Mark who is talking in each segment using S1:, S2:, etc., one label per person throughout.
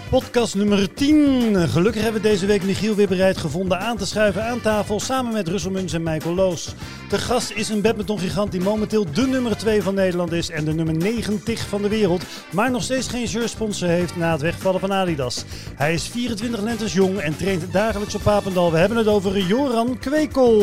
S1: Podcast nummer 10. Gelukkig hebben we deze week Michiel weer bereid gevonden aan te schuiven aan tafel samen met Russell Muns en Michael Loos. De gast is een badmintongigant die momenteel de nummer 2 van Nederland is en de nummer 90 van de wereld, maar nog steeds geen shirtsponsor heeft na het wegvallen van Adidas. Hij is 24 lentes jong en traint dagelijks op Papendal. We hebben het over Joran Kwekel.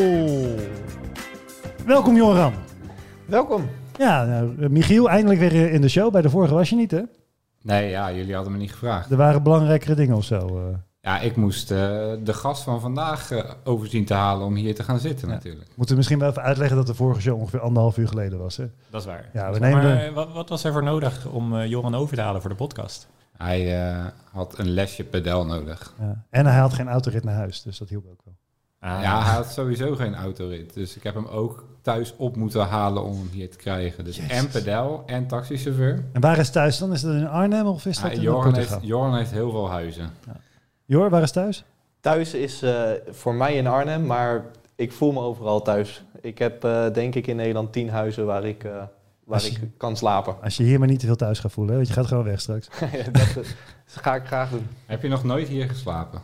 S1: Welkom Joran.
S2: Welkom.
S1: Ja, Michiel, eindelijk weer in de show. Bij de vorige was je niet, hè?
S3: Nee, ja, jullie hadden me niet gevraagd.
S1: Er waren belangrijkere dingen of zo.
S3: Ja, ik moest de gast van vandaag overzien te halen om hier te gaan zitten natuurlijk.
S1: Moeten we misschien wel even uitleggen dat de vorige show ongeveer 1,5 uur geleden was, hè?
S4: Dat is waar.
S1: Ja,
S4: Maar wat was er voor nodig om Joran over te halen voor de podcast?
S3: Hij had een lesje pedel nodig.
S1: Ja. En hij had geen autorit naar huis, dus dat hielp ook wel.
S3: Ja, hij had sowieso geen autorit. Dus ik heb hem ook thuis op moeten halen om hem hier te krijgen. Dus en pedel en taxichauffeur.
S1: En waar is thuis dan? Is dat in Arnhem of is dat in Portugal?
S3: Joran heeft heel veel huizen.
S1: Ja. Jor, waar is thuis?
S2: Thuis is voor mij in Arnhem, maar ik voel me overal thuis. Ik heb denk ik in Nederland 10 huizen waar ik kan slapen.
S1: Als je hier maar niet te veel thuis gaat voelen, hè? Want je gaat gewoon weg straks.
S2: Dat ga ik graag doen.
S3: Heb je nog nooit hier geslapen?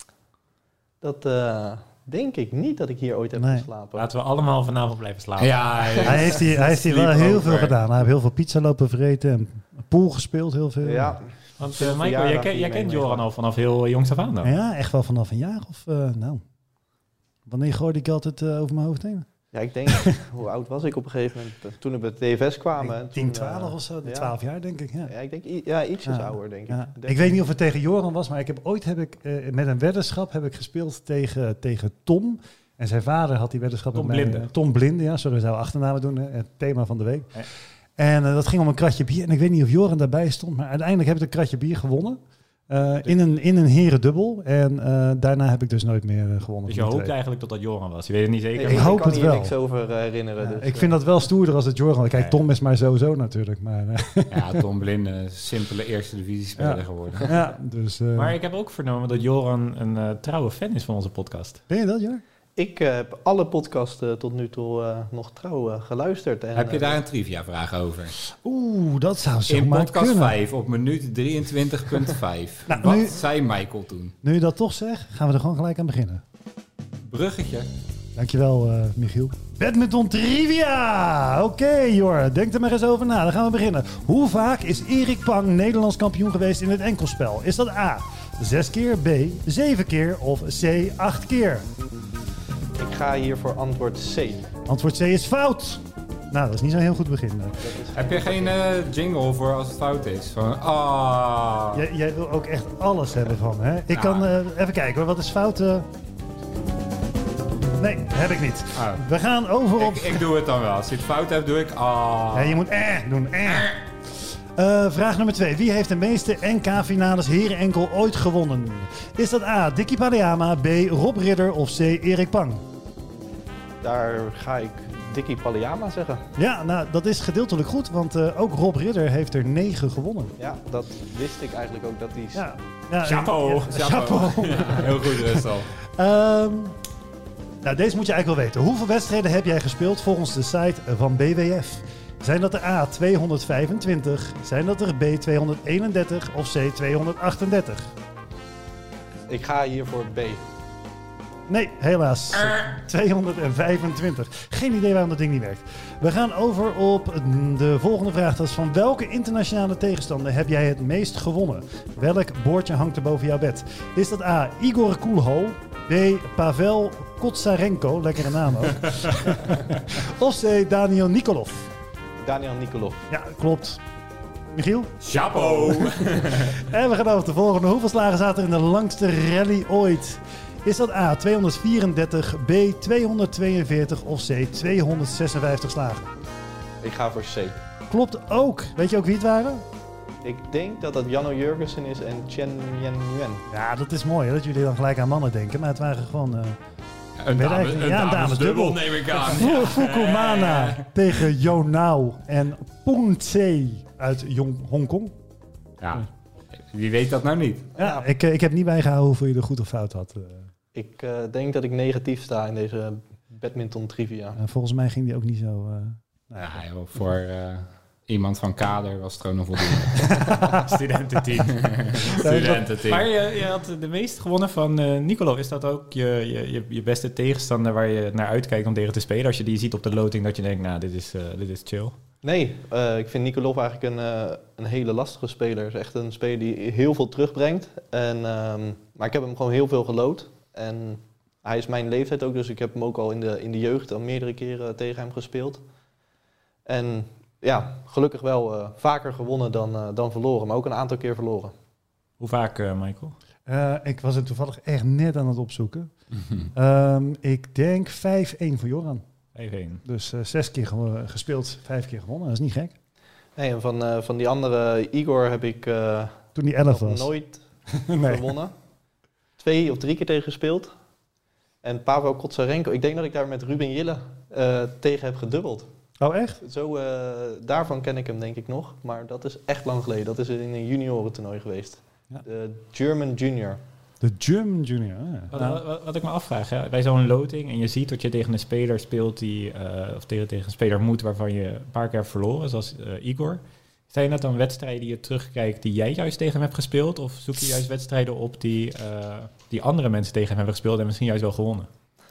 S2: Dat denk ik niet dat ik hier ooit heb geslapen.
S4: Laten we allemaal vanavond blijven slapen.
S3: Ja,
S1: hij heeft hier wel heel veel gedaan. Hij heeft heel veel pizza lopen vreten en pool gespeeld, heel veel.
S2: Ja.
S4: Want Michael, jij kent Joran al vanaf heel jongs af aan dan?
S1: Ja, echt wel vanaf een jaar of wanneer gooide ik altijd over mijn hoofd heen?
S2: Ja, ik denk, hoe oud was ik op een gegeven moment? Toen we bij de TFS kwamen.
S1: 10, 12 of zo, 12 jaar denk ik.
S2: Ja, ik denk ietsjes ouder denk ik.
S1: Ja. Ik weet niet of het tegen Joran was, maar ik heb met een weddenschap gespeeld tegen Tom. En zijn vader had die weddenschap
S4: Tom
S1: met mij.
S4: Blinde.
S1: Tom Blinde, ja, sorry, zou achternamen doen, het thema van de week. Ja. En dat ging om een kratje bier. En ik weet niet of Joran daarbij stond, maar uiteindelijk heb ik een kratje bier gewonnen. In een herendubbel. En daarna heb ik dus nooit meer gewonnen.
S4: Dus je hoopte eigenlijk dat dat Joran was? Je weet het niet zeker?
S1: Ik hoop het wel.
S2: Ik kan hier niks over herinneren.
S1: Ja,
S2: dus,
S1: ik vind dat wel stoerder als het Joran. Kijk, Tom is maar sowieso natuurlijk. Maar,
S3: ja, Tom Blinde, simpele eerste divisiespeler geworden.
S1: Ja, dus,
S4: maar ik heb ook vernomen dat Joran een trouwe fan is van onze podcast.
S1: Ben je dat, Jor?
S2: Ik heb alle podcasts tot nu toe nog trouw geluisterd. En,
S3: heb je daar een trivia-vraag over?
S1: Dat zou zo
S3: in
S1: maar
S3: podcast
S1: kunnen.
S3: 5 op minuut 23.5.
S1: Nou,
S3: Wat zei Michael toen?
S1: Nu je dat toch zegt, gaan we er gewoon gelijk aan beginnen.
S3: Bruggetje.
S1: Dankjewel, Michiel. Badminton trivia! Oké, Jor, denk er maar eens over na. Dan gaan we beginnen. Hoe vaak is Erik Pang Nederlands kampioen geweest in het enkelspel? Is dat A, 6 keer, B, 7 keer of C, 8 keer?
S2: Ik ga hier voor antwoord C.
S1: Antwoord C is fout. Nou, dat is niet zo'n heel goed begin.
S3: Heb je geen jingle voor als het fout is? Van,
S1: Jij wil ook echt alles hebben van me, hè? Ik kan even kijken hoor, wat is fout? Nee, heb ik niet. We gaan over op...
S3: Ik doe het dan wel. Als je het fout hebt, doe ik
S1: Ja, je moet doen. Vraag nummer 2. Wie heeft de meeste NK-finales heren-enkel ooit gewonnen? Is dat A, Dickie Palliama, B, Rob Ridder of C, Erik Pang?
S2: Daar ga ik Dickie Palliama zeggen.
S1: Ja, nou, dat is gedeeltelijk goed, want ook Rob Ridder heeft er 9 gewonnen.
S2: Ja, dat wist ik eigenlijk ook dat hij...
S1: Ja,
S3: chapeau.
S1: Chapeau.
S3: Ja, heel goed, Russell.
S1: Nou, deze moet je eigenlijk wel weten. Hoeveel wedstrijden heb jij gespeeld volgens de site van BWF? Zijn dat er A, 225, zijn dat er B, 231 of C, 238?
S2: Ik ga hier voor B.
S1: Nee, helaas. 225. Geen idee waarom dat ding niet werkt. We gaan over op de volgende vraag. Dat is van welke internationale tegenstander heb jij het meest gewonnen? Welk bordje hangt er boven jouw bed? Is dat A, Igor Kulhol, B, Pavel Kotsarenko, lekkere naam ook. Of C, Daniel Nikolov?
S2: Daniel Nikolov.
S1: Ja, klopt. Michiel?
S3: Chapeau!
S1: En we gaan over op de volgende. Hoeveel slagen zaten er in de langste rally ooit? Is dat A, 234, B, 242 of C, 256 slagen?
S2: Ik ga voor C.
S1: Klopt ook. Weet je ook wie het waren?
S2: Ik denk dat dat Janno Jurgensen is en Chen Yen Nguyen.
S1: Ja, dat is mooi hè, dat jullie dan gelijk aan mannen denken. Maar het waren gewoon...
S3: een damesdubbel neem ik aan.
S1: Fukumana tegen Yonao en Pung Tse uit Hongkong.
S3: Ja, wie weet dat nou niet?
S1: Ja, ik heb niet bijgehouden hoeveel je er goed of fout had.
S2: Ik denk dat ik negatief sta in deze badminton trivia.
S1: Volgens mij ging die ook niet zo...
S3: Ja, joh, voor iemand van kader was het gewoon een voldoende.
S4: Studententeam.
S3: Studententeam.
S4: Maar je had de meest gewonnen van Nicolò. Is dat ook je beste tegenstander waar je naar uitkijkt om tegen te spelen? Als je die ziet op de loting dat je denkt, nou, dit is chill.
S2: Nee, ik vind Nicolò eigenlijk een hele lastige speler. Is echt een speler die heel veel terugbrengt. Maar ik heb hem gewoon heel veel geloot. En hij is mijn leeftijd ook, dus ik heb hem ook al in de jeugd al meerdere keren tegen hem gespeeld. En ja, gelukkig wel vaker gewonnen dan verloren, maar ook een aantal keer verloren.
S4: Hoe vaak, Michael?
S1: Ik was het toevallig echt net aan het opzoeken. Ik denk 5-1 voor Joran.
S4: 5-1.
S1: Dus 6 keer gespeeld, 5 keer gewonnen. Dat is niet gek.
S2: Nee, en van die andere Igor heb ik
S1: Toen hij 11
S2: nog
S1: was.
S2: nooit
S1: Nee.
S2: gewonnen. 2 of 3 keer tegen gespeeld. En Pavel Kotsarenko, ik denk dat ik daar met Ruben Jille tegen heb gedubbeld.
S1: Oh, echt?
S2: Zo, daarvan ken ik hem denk ik nog. Maar dat is echt lang geleden. Dat is in een juniorentoernooi geweest.
S1: Ja.
S2: De German Junior.
S1: De German Junior.
S4: Wat ik me afvraag, hè, bij zo'n loting en je ziet dat je tegen een speler speelt of tegen een speler moet waarvan je een paar keer hebt verloren, zoals Igor. Zijn dat dan wedstrijden die je terugkijkt die jij juist tegen hem hebt gespeeld? Of zoek je juist wedstrijden op die andere mensen tegen hem hebben gespeeld en misschien juist wel gewonnen?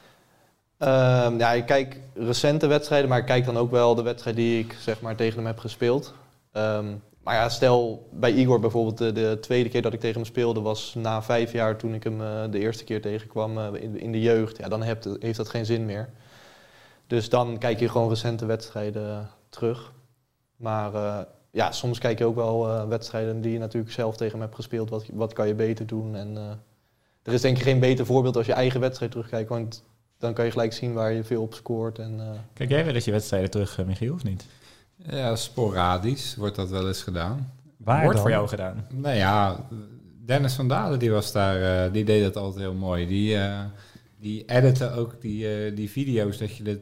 S2: Ja, ik kijk recente wedstrijden, maar ik kijk dan ook wel de wedstrijd die ik zeg maar tegen hem heb gespeeld. Maar ja, stel bij Igor bijvoorbeeld de tweede keer dat ik tegen hem speelde was na 5 jaar toen ik hem de eerste keer tegenkwam in de jeugd. Ja, dan heeft dat geen zin meer. Dus dan kijk je gewoon recente wedstrijden terug. Maar ja, soms kijk je ook wel wedstrijden die je natuurlijk zelf tegen hem hebt gespeeld. Wat kan je beter doen? En er is denk ik geen beter voorbeeld als je eigen wedstrijd terugkijkt, want dan kan je gelijk zien waar je veel op scoort.
S4: Kijk jij wel eens je wedstrijden terug, Michiel, of niet?
S3: Ja, sporadisch wordt dat wel eens gedaan.
S1: Waar
S4: Wordt
S1: dan?
S4: voor jou gedaan.
S3: Nou ja, Dennis van Dalen die was daar, die deed dat altijd heel mooi. Die editte ook die video's dat je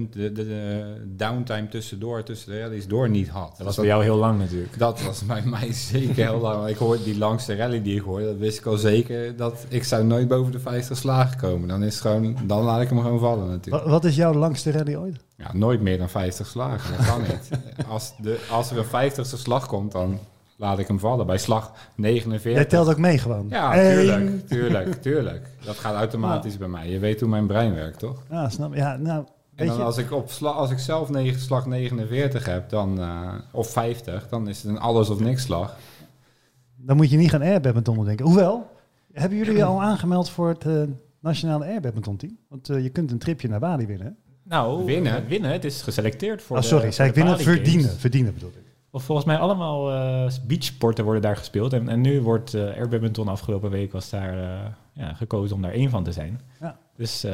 S3: de downtime tussen de rallies door niet had.
S4: Dat was voor jou heel lang natuurlijk.
S3: Dat was bij mij zeker heel lang. Ik hoorde die langste rally die ik hoorde, dat wist ik al zeker dat ik zou nooit boven de 50 slagen komen. Dan laat ik hem gewoon vallen natuurlijk.
S1: Wat is jouw langste rally ooit?
S3: Ja, nooit meer dan 50 slagen. Dat kan niet. Als er een 50ste slag komt, dan laat ik hem vallen. Bij slag 49.
S1: Jij telt ook mee gewoon?
S3: Ja,
S1: Eén.
S3: tuurlijk. Dat gaat automatisch bij mij. Je weet hoe mijn brein werkt, toch?
S1: Ja, snap. Ja, nou,
S3: En
S1: weet
S3: dan
S1: je,
S3: als ik zelf slag 49 heb, dan, of 50, dan is het een alles of niks slag.
S1: dan moet je niet gaan airbadmintonnen denken. Hoewel, hebben jullie je al aangemeld voor het nationale airbadminton team? Want je kunt een tripje naar Bali winnen. Hè?
S4: Nou,
S3: Winnen?
S4: Het is geselecteerd voor
S1: Sorry, zei ik winnen?
S4: Bali Games.
S1: Verdienen bedoel ik.
S4: Of volgens mij allemaal beachsporten worden daar gespeeld. En nu wordt airbadminton afgelopen week was daar gekozen om daar één van te zijn.
S1: Ja.
S4: Dus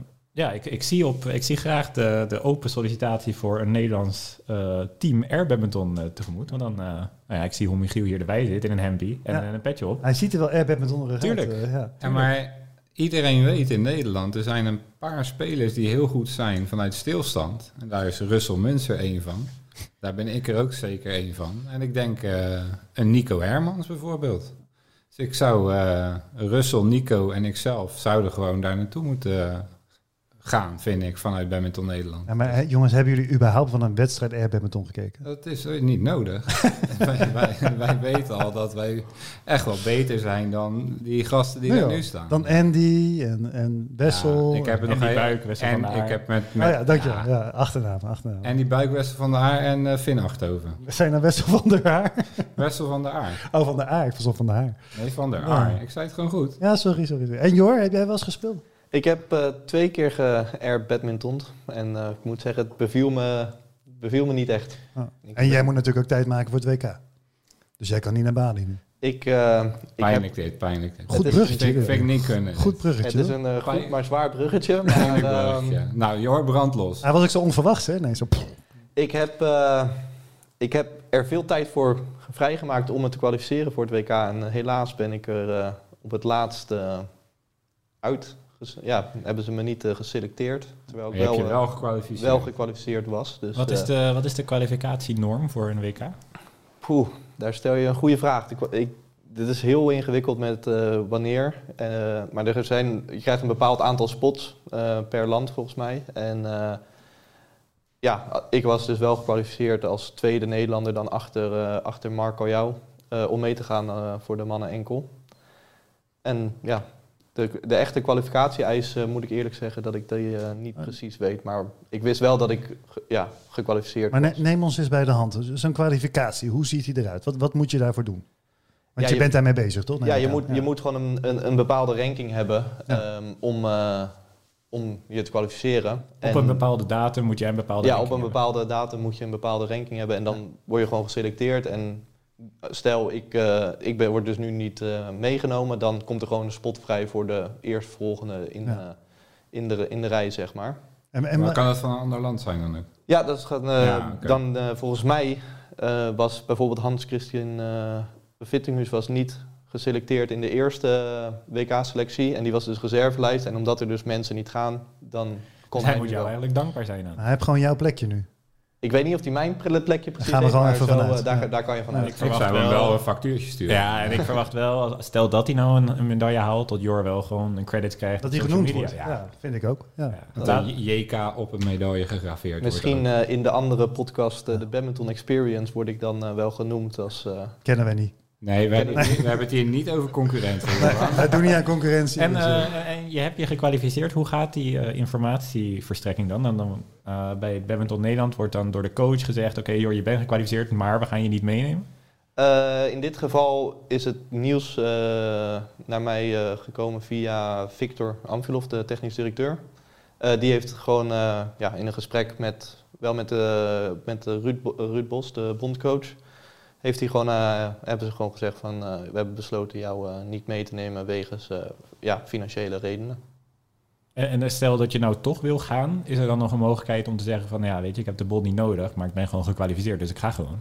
S4: ik zie graag de open sollicitatie voor een Nederlands team airbadminton tegemoet. Want dan, ik zie hoe Michiel hier erbij zit in een hempie en een petje op.
S1: Hij ziet er wel airbadminton uit.
S4: Tuurlijk.
S3: Ja, maar iedereen weet in Nederland, er zijn een paar spelers die heel goed zijn vanuit stilstand. En daar is Russell Munster één van. Daar ben ik er ook zeker één van. En ik denk een Nico Hermans bijvoorbeeld. Dus ik zou Russell, Nico en ikzelf zouden gewoon daar naartoe moeten gaan, vind ik, vanuit Badminton Nederland.
S1: Ja, maar jongens, hebben jullie überhaupt van een wedstrijd airbadminton gekeken?
S3: Dat is niet nodig. wij weten al dat wij echt wel beter zijn dan die gasten die er nu staan.
S1: Dan Andy en Wessel.
S3: Ja, ik heb het
S4: en
S3: nog
S4: die
S3: een
S4: buik, Wessel van der Aar.
S3: Ik heb met
S1: dankjewel. Ja, achternaam.
S3: En die buik Wessel van der Aar en Finn Achthoven.
S1: Zijn nou Wessel van der Aar?
S3: Wessel van der Aar.
S1: Oh, van der Aar. Ik verzocht van der Aar.
S3: Nee, van der
S1: Ja.
S3: Aar. Ik zei het gewoon goed.
S1: Ja, sorry. En Jor, heb jij wel eens gespeeld?
S2: Ik heb 2 keer ge-airbadmintond en ik moet zeggen, het beviel me niet echt.
S1: Oh. En jij moet natuurlijk ook tijd maken voor het WK. Dus jij kan niet naar Bali nu.
S3: Pijnlijk dit.
S1: Goed bruggetje.
S3: Vind ik niet kunnen.
S1: Goed bruggetje.
S2: Het is een goed maar zwaar bruggetje.
S3: Pijnlijk
S2: Maar,
S3: bruggetje. Nou, Jor, brand los.
S1: Hij was ook zo onverwachts, hè? Nee, zo...
S2: ik heb er veel tijd voor vrijgemaakt om me te kwalificeren voor het WK. En helaas ben ik er op het laatst uit. Hebben ze me niet geselecteerd. Terwijl ik wel gekwalificeerd was. Dus,
S4: Wat is de kwalificatienorm voor een WK?
S2: Daar stel je een goede vraag. Dit is heel ingewikkeld met wanneer. Maar je krijgt een bepaald aantal spots per land volgens mij. En ja, ik was dus wel gekwalificeerd als tweede Nederlander dan achter Marco Jou om mee te gaan voor de mannen enkel. En ja, de echte kwalificatie-eisen moet ik eerlijk zeggen dat ik die niet precies weet. Maar ik wist wel dat ik gekwalificeerd was.
S1: Maar neem ons eens bij de hand. Zo'n kwalificatie, hoe ziet die eruit? Wat moet je daarvoor doen? Want
S2: Ja,
S1: je bent daarmee bezig, toch?
S2: Ja, je moet gewoon een bepaalde ranking hebben om je te kwalificeren.
S4: Op een bepaalde datum moet je een bepaalde ranking
S2: op een bepaalde datum moet je een bepaalde ranking hebben. En dan word je gewoon geselecteerd. En stel, ik word dus nu niet meegenomen. Dan komt er gewoon een spot vrij voor de eerstvolgende in de rij, zeg maar.
S3: Maar kan dat van een ander land zijn dan ook?
S2: Ja, dat gaat dan volgens mij was bijvoorbeeld Hans-Christian Vittinghus was niet geselecteerd in de eerste WK-selectie. En die was dus reservelijst. En omdat er dus mensen niet gaan, dan kon
S4: hij moet jou eigenlijk dankbaar zijn dan.
S1: Hij heeft gewoon jouw plekje nu.
S2: Ik weet niet of hij mijn plekje precies
S1: gaan we
S2: heeft,
S1: gewoon
S2: maar
S1: even vanuit.
S2: daar kan je vanuit.
S4: Ik
S3: Ik zou hem wel een factuurtje sturen.
S4: Ja, en ik verwacht wel, stel dat hij nou een medaille haalt, dat Jor wel gewoon een credit krijgt.
S1: Dat
S4: op
S1: hij
S4: social
S1: genoemd
S4: media.
S1: wordt. Ja, vind ik ook. Ja.
S3: Dat een JK op een medaille gegraveerd
S2: Misschien
S3: wordt.
S2: in de andere podcast, de Badminton Experience, word ik dan wel genoemd als...
S1: Kennen wij niet.
S3: Nee, we hebben het hier niet over concurrentie.
S1: Wij doen niet aan concurrentie.
S4: En,
S1: dus,
S4: en je hebt je gekwalificeerd. Hoe gaat die informatieverstrekking dan? Dan bij Badminton Nederland wordt dan door de coach gezegd... Oké, Jor, je bent gekwalificeerd, maar we gaan je niet meenemen?
S2: In dit geval is het nieuws naar mij gekomen via Victor Amfilov, de technisch directeur. Die heeft gewoon in een gesprek met Ruud Bos, de bondcoach... hebben ze gewoon gezegd van we hebben besloten jou niet mee te nemen wegens financiële redenen. En
S4: stel dat je nou toch wil gaan, is er dan nog een mogelijkheid om te zeggen van ja, weet je, ik heb de bond niet nodig, maar ik ben gewoon gekwalificeerd, dus ik ga gewoon.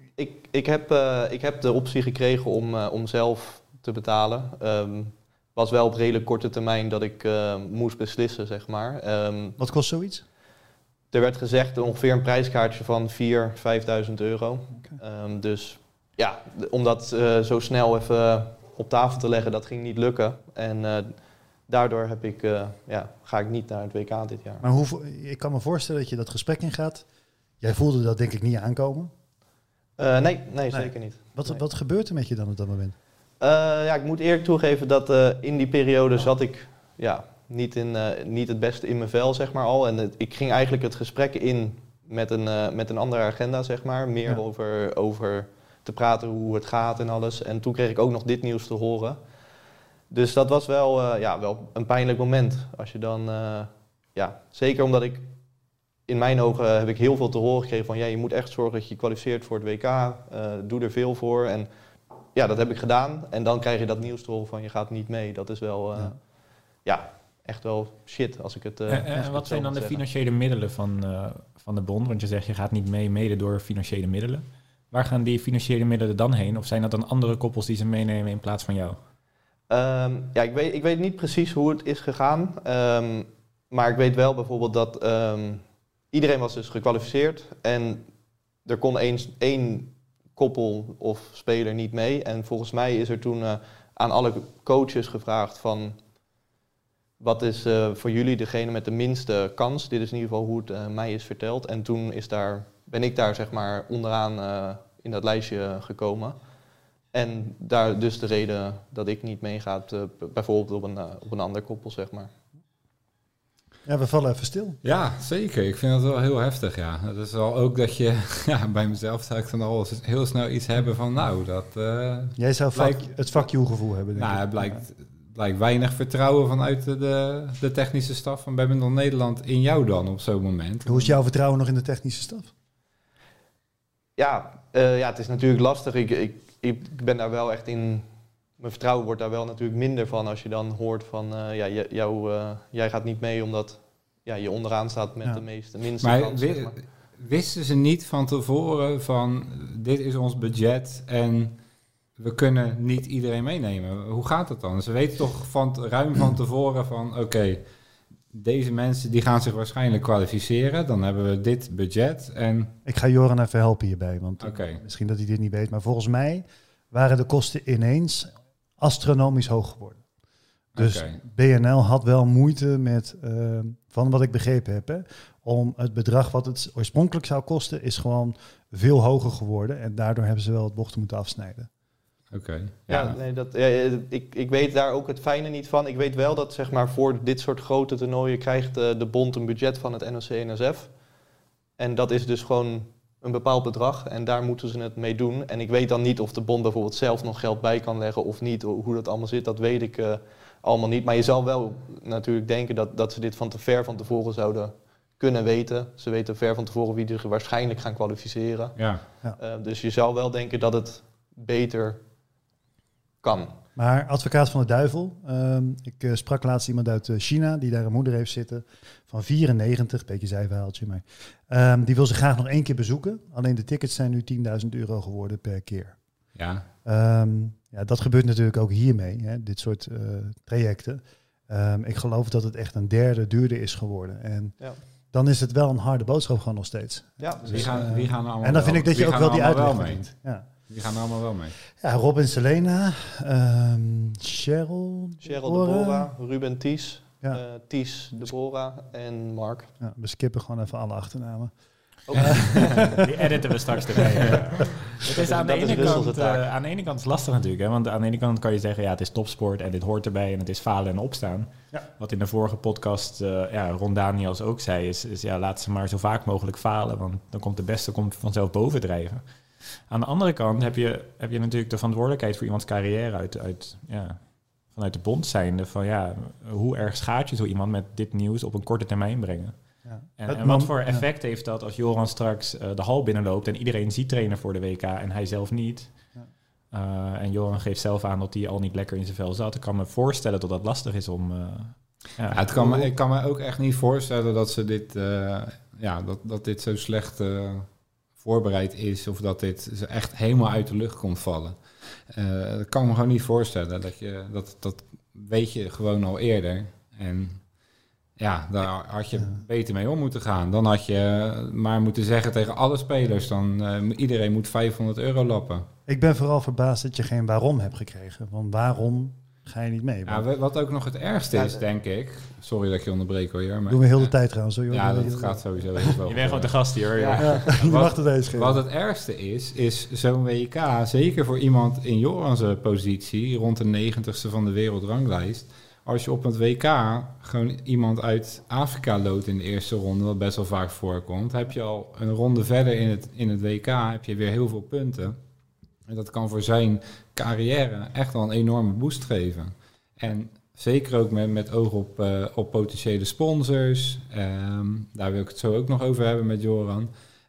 S2: Ik heb de optie gekregen om zelf te betalen. Was wel op redelijk korte termijn dat ik moest beslissen, zeg maar.
S1: wat kost zoiets?
S2: Er werd gezegd ongeveer een prijskaartje van 4.000, 5.000 euro. Okay. Dus ja, om dat zo snel even op tafel te leggen, dat ging niet lukken. En daardoor ga ik niet naar het WK dit jaar.
S1: Maar ik kan me voorstellen dat je dat gesprek ingaat. Jij voelde dat denk ik niet aankomen?
S2: Nee, zeker niet.
S1: Wat gebeurt er met je dan op dat moment?
S2: Ik moet eerlijk toegeven dat in die periode zat ik... niet het beste in mijn vel, zeg maar, al. En ik ging eigenlijk het gesprek in met een andere agenda, zeg maar. Meer over te praten hoe het gaat en alles. En toen kreeg ik ook nog dit nieuws te horen. Dus dat was wel een pijnlijk moment. Als je dan... zeker omdat ik... In mijn ogen heb ik heel veel te horen gekregen van... je moet echt zorgen dat je kwalificeert voor het WK. Doe er veel voor. En ja, dat heb ik gedaan. En dan krijg je dat nieuws te horen van je gaat niet mee. Dat is wel... echt wel shit als ik het...
S4: en wat zijn dan de financiële middelen van de bond? Want je zegt je gaat niet mee, mede door financiële middelen. Waar gaan die financiële middelen dan heen? Of zijn dat dan andere koppels die ze meenemen in plaats van jou?
S2: Ik weet niet precies hoe het is gegaan. Maar ik weet wel bijvoorbeeld dat iedereen was dus gekwalificeerd. En er kon één koppel of speler niet mee. En volgens mij is er toen aan alle coaches gevraagd van... Wat is voor jullie degene met de minste kans? Dit is in ieder geval hoe het mij is verteld. En toen ben ik daar zeg maar onderaan in dat lijstje gekomen. En daar dus de reden dat ik niet meega, bijvoorbeeld op een ander koppel, zeg maar.
S1: Ja, we vallen even stil.
S3: Ja, zeker. Ik vind dat wel heel heftig, ja. Dat is wel ook dat je... Ja, bij mezelf zou ik dan al heel snel iets hebben van...
S1: Jij zou het vakjoe-gevoel hebben, denk ik.
S3: Het blijkt weinig vertrouwen vanuit de technische staf van Badminton Nederland in jou dan op zo'n moment.
S1: Hoe is jouw vertrouwen nog in de technische staf?
S2: Het is natuurlijk lastig. Ik ben daar wel echt in... Mijn vertrouwen wordt daar wel natuurlijk minder van als je dan hoort van... jij gaat niet mee omdat je onderaan staat met de minste kans. Zeg maar.
S3: Wisten ze niet van tevoren van dit is ons budget en... We kunnen niet iedereen meenemen. Hoe gaat het dan? Ze weten toch ruim van tevoren van... Oké, deze mensen die gaan zich waarschijnlijk kwalificeren. Dan hebben we dit budget en...
S1: Ik ga Joran even helpen hierbij. Want misschien dat hij dit niet weet. Maar volgens mij waren de kosten ineens astronomisch hoog geworden. Dus
S3: Oké.
S1: BNL had wel moeite met, van wat ik begrepen heb, hè, om het bedrag wat het oorspronkelijk zou kosten, is gewoon veel hoger geworden. En daardoor hebben ze wel het bochten moeten afsnijden.
S3: Oké.
S2: Ja, nee, ik weet daar ook het fijne niet van. Ik weet wel dat zeg maar, voor dit soort grote toernooien krijgt de bond een budget van het NOC-NSF. En dat is dus gewoon een bepaald bedrag en daar moeten ze het mee doen. En ik weet dan niet of de bond bijvoorbeeld zelf nog geld bij kan leggen of niet. Hoe dat allemaal zit, dat weet ik allemaal niet. Maar je zal wel natuurlijk denken dat ze dit van te ver van tevoren zouden kunnen weten. Ze weten ver van tevoren wie er waarschijnlijk gaan kwalificeren.
S3: Ja.
S2: Dus je zou wel denken dat het beter kan.
S1: Maar advocaat van de duivel, ik sprak laatst iemand uit China die daar een moeder heeft zitten van 94, beetje zijverhaaltje, maar die wil ze graag nog 1 keer bezoeken. Alleen de tickets zijn nu €10.000 geworden per keer.
S3: Ja.
S1: Ja, dat gebeurt natuurlijk ook hiermee, hè, dit soort trajecten. Ik geloof dat het echt een derde duurder is geworden. En dan is het wel een harde boodschap gewoon nog steeds.
S2: Ja,
S3: Wie gaan er allemaal
S1: en dan vind ik dat je ook wel die uitleg
S3: mee.
S1: verdient. Ja.
S3: Die gaan er allemaal wel mee.
S1: Ja, Robin Selena, Cheryl
S2: Deborah, Ruben Ties,
S1: Ja.
S2: Ties, Deborah en Mark.
S1: Ja, we skippen gewoon even alle achternamen.
S4: Die editen we straks erbij. Het is aan de ene kant is lastig natuurlijk. Hè? Want aan de ene kant kan je zeggen, ja, het is topsport en dit hoort erbij en het is falen en opstaan. Ja. Wat in de vorige podcast Ron Daniels ook zei, is ja, laat ze maar zo vaak mogelijk falen. Want dan komt de beste vanzelf bovendrijven. Aan de andere kant heb je natuurlijk de verantwoordelijkheid voor iemands carrière vanuit de bond zijnde. Van ja, hoe erg schaadt je zo iemand met dit nieuws op een korte termijn brengen? Ja. En wat voor effect heeft dat als Joran straks de hal binnenloopt en iedereen ziet trainen voor de WK en hij zelf niet? Ja. En Joran geeft zelf aan dat hij al niet lekker in zijn vel zat. Ik kan me voorstellen dat dat lastig is om...
S3: Ik kan me ook echt niet voorstellen dat ze dit, dat dit zo slecht voorbereid is of dat dit ze echt helemaal uit de lucht komt vallen. Dat kan ik me gewoon niet voorstellen. Dat weet je gewoon al eerder. En ja, daar had je beter mee om moeten gaan. Dan had je maar moeten zeggen tegen alle spelers, dan iedereen moet €500 lappen.
S1: Ik ben vooral verbaasd dat je geen waarom hebt gekregen. Want waarom ga je niet mee?
S3: Ja, wat ook nog het ergste is, denk ik. Sorry dat ik je onderbreek hoor. Maar,
S1: doen we heel de tijd trouwens. Hoor.
S3: Ja, dat gaat sowieso heel wel.
S4: Je bent gewoon de gast hier.
S1: Je mag het eens geven.
S3: Wat het ergste is zo'n WK, zeker voor iemand in Joran's positie, rond de 90ste van de wereldranglijst. Als je op het WK gewoon iemand uit Afrika loodt in de eerste ronde, wat best wel vaak voorkomt, heb je al een ronde verder in het WK, heb je weer heel veel punten. En dat kan voor zijn carrière echt wel een enorme boost geven. En zeker ook met oog op potentiële sponsors. Daar wil ik het zo ook nog over hebben met Joran.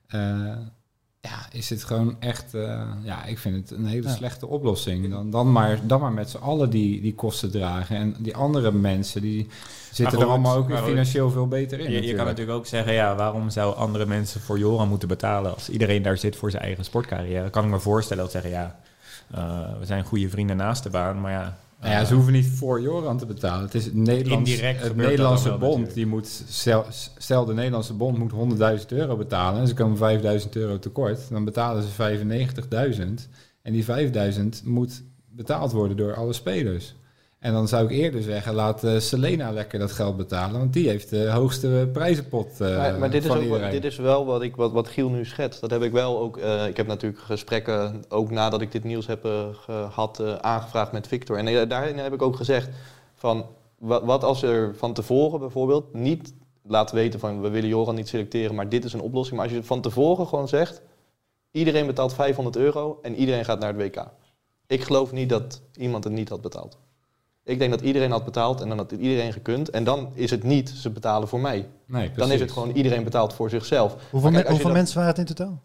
S3: Is het gewoon echt... ik vind het een hele slechte oplossing. Dan maar met z'n allen die kosten dragen. En die andere mensen, die zitten er allemaal ook financieel veel beter in.
S4: Je kan natuurlijk ook zeggen, waarom zou andere mensen voor Joran moeten betalen als iedereen daar zit voor zijn eigen sportcarrière? Kan ik me voorstellen dat zeggen, we zijn goede vrienden naast de baan, maar
S3: ze hoeven niet voor Joran te betalen. Het is het Nederlandse bond. Die moet, stel de Nederlandse bond moet €100.000 betalen en ze komen €5.000 tekort. Dan betalen ze €95.000. En die €5.000 moet betaald worden door alle spelers. En dan zou ik eerder zeggen, laat Selena lekker dat geld betalen. Want die heeft de hoogste prijzenpot
S2: maar dit
S3: van
S2: is
S3: iedereen.
S2: Dit is wel wat Giel nu schetst. Dat heb ik wel ook... ik heb natuurlijk gesprekken, ook nadat ik dit nieuws heb gehad, aangevraagd met Victor. En daarin heb ik ook gezegd van... Wat als er van tevoren bijvoorbeeld niet laat weten van... we willen Joran niet selecteren, maar dit is een oplossing. Maar als je van tevoren gewoon zegt... iedereen betaalt €500 en iedereen gaat naar het WK. Ik geloof niet dat iemand het niet had betaald. Ik denk dat iedereen had betaald en dan had iedereen gekund. En dan is het niet, ze betalen voor mij.
S3: Nee,
S2: dan is het gewoon, iedereen betaalt voor zichzelf.
S1: Hoeveel mensen waren het in totaal?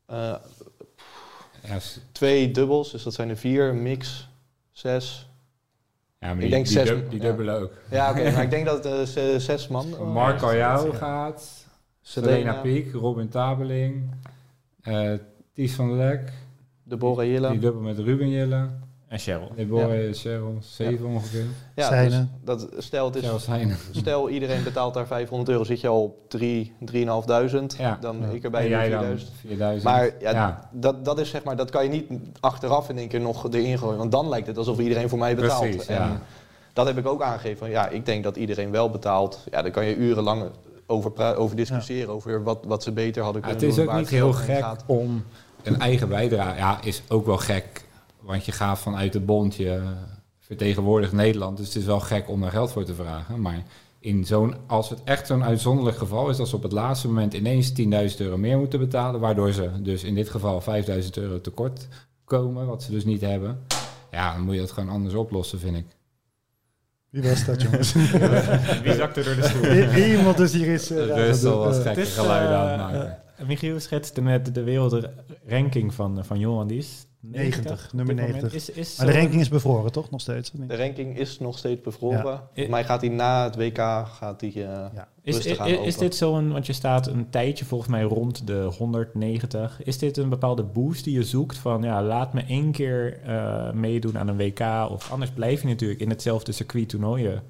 S2: 2 dubbels, dus dat zijn er 4. Mix, 6.
S3: Ja, maar die dubbele ook.
S2: Ja, oké, maar ik denk dat het 6 man.
S3: Marco Jou gaat. Selena Piek, Robin Tabeling. Ties van der Lek.
S2: Deborah Jilla.
S3: Die dubbel met Ruben Jilla.
S4: En Cheryl.
S3: Cheryl, 7 ongeveer.
S2: Ja, dus stel iedereen betaalt daar €500, zit je al op 3.500.
S3: Ja.
S2: Dan ik erbij
S3: en
S2: 4.000. Maar dat is zeg maar, dat kan je niet achteraf in één keer nog erin gooien. Want dan lijkt het alsof iedereen voor mij betaalt.
S3: Precies,
S2: dat heb ik ook aangegeven. Van, ja, ik denk dat iedereen wel betaalt. Ja, daar kan je urenlang over discussiëren. Over wat ze beter hadden kunnen doen.
S3: Het is ook
S2: waar
S3: niet
S2: het
S3: heel
S2: geld heen
S3: gek
S2: gaat.
S3: om een eigen bijdrage... Ja, is ook wel gek. Want je gaat vanuit het bond, je vertegenwoordigt Nederland. Dus het is wel gek om daar geld voor te vragen. Maar als het echt zo'n uitzonderlijk geval is... dat ze op het laatste moment ineens €10.000 meer moeten betalen... waardoor ze dus in dit geval €5.000 tekort komen... wat ze dus niet hebben... ja, dan moet je dat gewoon anders oplossen, vind ik.
S1: Wie was dat, jongens?
S4: Wie zakte door de stoel?
S1: Iemand is hier eens...
S3: Russell was gekke
S4: Het is,
S3: geluiden aan het maken.
S4: Michiel schetste net de wereldranking van Johan. Die is
S1: 90, nummer
S4: op dit moment.
S1: 90. Maar de ranking is bevroren, toch? Nog steeds? Of niet?
S2: De ranking is nog steeds bevroren.
S1: Ja.
S2: Volgens mij gaat hij na het WK rustig aan open.
S4: Is dit zo'n, want je staat een tijdje volgens mij rond de 190. Is dit een bepaalde boost die je zoekt van ja, laat me 1 keer meedoen aan een WK of anders blijf je natuurlijk in hetzelfde circuit toernooien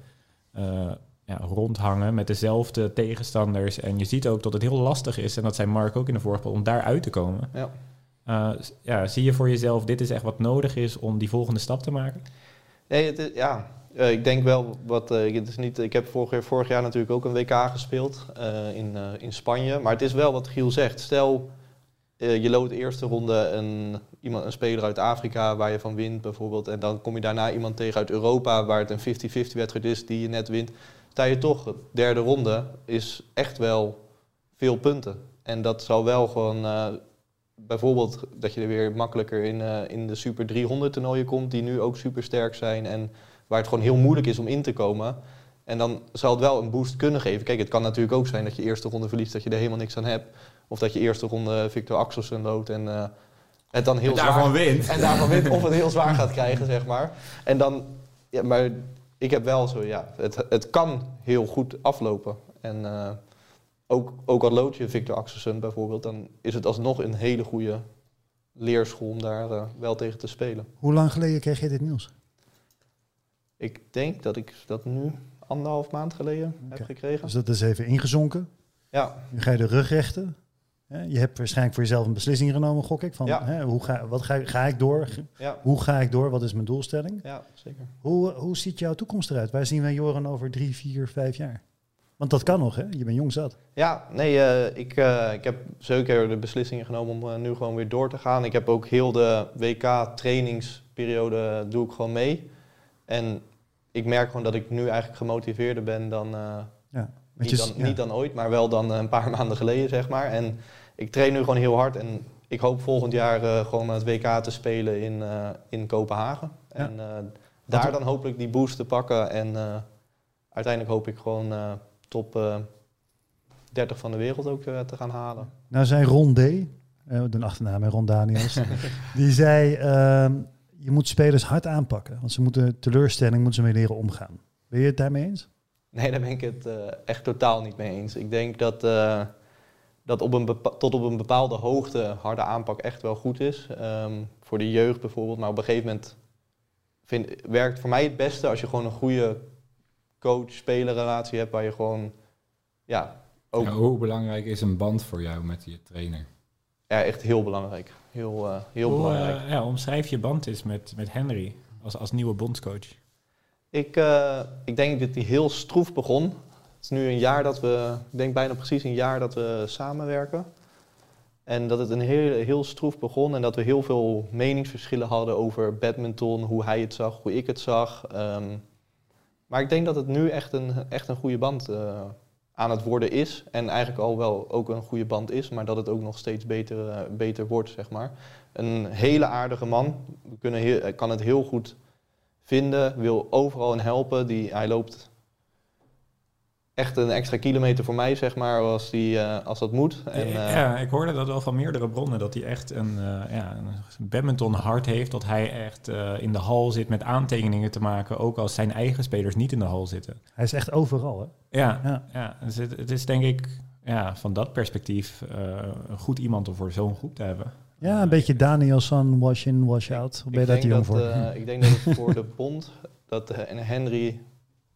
S4: rondhangen met dezelfde tegenstanders en je ziet ook dat het heel lastig is en dat zei Mark ook in de vorige om daaruit te komen.
S2: Ja.
S4: Zie je voor jezelf dit is echt wat nodig is om die volgende stap te maken?
S2: Nee, ik denk wel het is niet. Ik heb vorig jaar natuurlijk ook een WK gespeeld in Spanje. Maar het is wel wat Giel zegt. Stel, je loopt de eerste ronde een speler uit Afrika waar je van wint bijvoorbeeld. En dan kom je daarna iemand tegen uit Europa waar het een 50-50 wedstrijd is die je net wint. Sta je toch, de derde ronde is echt wel veel punten. En dat zal wel gewoon... bijvoorbeeld dat je er weer makkelijker in de Super 300 toernooien komt, die nu ook super sterk zijn en waar het gewoon heel moeilijk is om in te komen. En dan zal het wel een boost kunnen geven. Kijk, het kan natuurlijk ook zijn dat je eerste ronde verliest, dat je er helemaal niks aan hebt. Of dat je eerste ronde Victor Axelsen loopt en het dan heel
S3: daarvan
S2: zwaar
S3: wint.
S2: En daarvan wint of het heel zwaar gaat krijgen, zeg maar. En dan, ja, maar ik heb wel zo, ja, het kan heel goed aflopen. En ook al lood je Victor Axelsen bijvoorbeeld, dan is het alsnog een hele goede leerschool om daar wel tegen te spelen.
S1: Hoe lang geleden kreeg je dit nieuws?
S2: Ik denk dat ik dat nu 1,5 maand geleden heb gekregen.
S1: Dus dat is even ingezonken.
S2: Ja.
S1: Nu ga je de rug rechten. Je hebt waarschijnlijk voor jezelf een beslissing genomen, gok ik. Van, ga ik door?
S2: Ja.
S1: Hoe ga ik door? Wat is mijn doelstelling?
S2: Ja, zeker.
S1: Hoe ziet jouw toekomst eruit? Waar zien wij Joran over 3, 4, 5 jaar? Want dat kan nog, hè? Je bent jong zat.
S2: Ja, nee, ik heb zeker de beslissingen genomen om nu gewoon weer door te gaan. Ik heb ook heel de WK-trainingsperiode doe ik gewoon mee. En ik merk gewoon dat ik nu eigenlijk gemotiveerder ben dan... Niet dan ooit, maar wel dan een paar maanden geleden, zeg maar. En ik train nu gewoon heel hard. En ik hoop volgend jaar gewoon het WK te spelen in Kopenhagen. Ja. En daar dan hopelijk die boost te pakken. En uiteindelijk hoop ik gewoon top 30 van de wereld ook te gaan halen.
S1: Nou zei Ron D., de achternaam en Ron Daniels, die zei... je moet spelers hard aanpakken. Want ze moeten moeten ze mee leren omgaan. Ben je het daarmee eens?
S2: Nee, daar ben ik het echt totaal niet mee eens. Ik denk dat tot op een bepaalde hoogte harde aanpak echt wel goed is. Voor de jeugd bijvoorbeeld. Maar op een gegeven moment werkt voor mij het beste als je gewoon een goede coach-speler-relatie hebt. Waar je gewoon, ook...
S3: Hoe belangrijk is een band voor jou met je trainer?
S2: Ja, echt heel belangrijk. Heel belangrijk.
S4: Omschrijf je band is met Henry als nieuwe bondscoach.
S2: Ik denk dat die heel stroef begon. Het is nu een jaar ik denk bijna precies een jaar dat we samenwerken. En dat het heel stroef begon en dat we heel veel meningsverschillen hadden over badminton, hoe hij het zag, hoe ik het zag. Maar ik denk dat het nu echt een goede band aan het worden is. En eigenlijk al wel ook een goede band is, maar dat het ook nog steeds beter wordt, zeg maar. Een hele aardige man. Kan het heel goed vinden, wil overal in helpen. Hij loopt echt een extra kilometer voor mij, zeg maar, als dat moet. En,
S4: ik hoorde dat wel van meerdere bronnen, dat hij echt een badminton hart heeft, dat hij echt in de hal zit met aantekeningen te maken, ook als zijn eigen spelers niet in de hal zitten.
S1: Hij is echt overal, hè?
S4: Ja. Dus het is denk ik van dat perspectief een goed iemand om voor zo'n groep te hebben.
S1: Ja, een beetje Danielsson, wash in, wash out. Ben je daar te jong voor?
S2: Ik denk dat het voor de bond, en Henry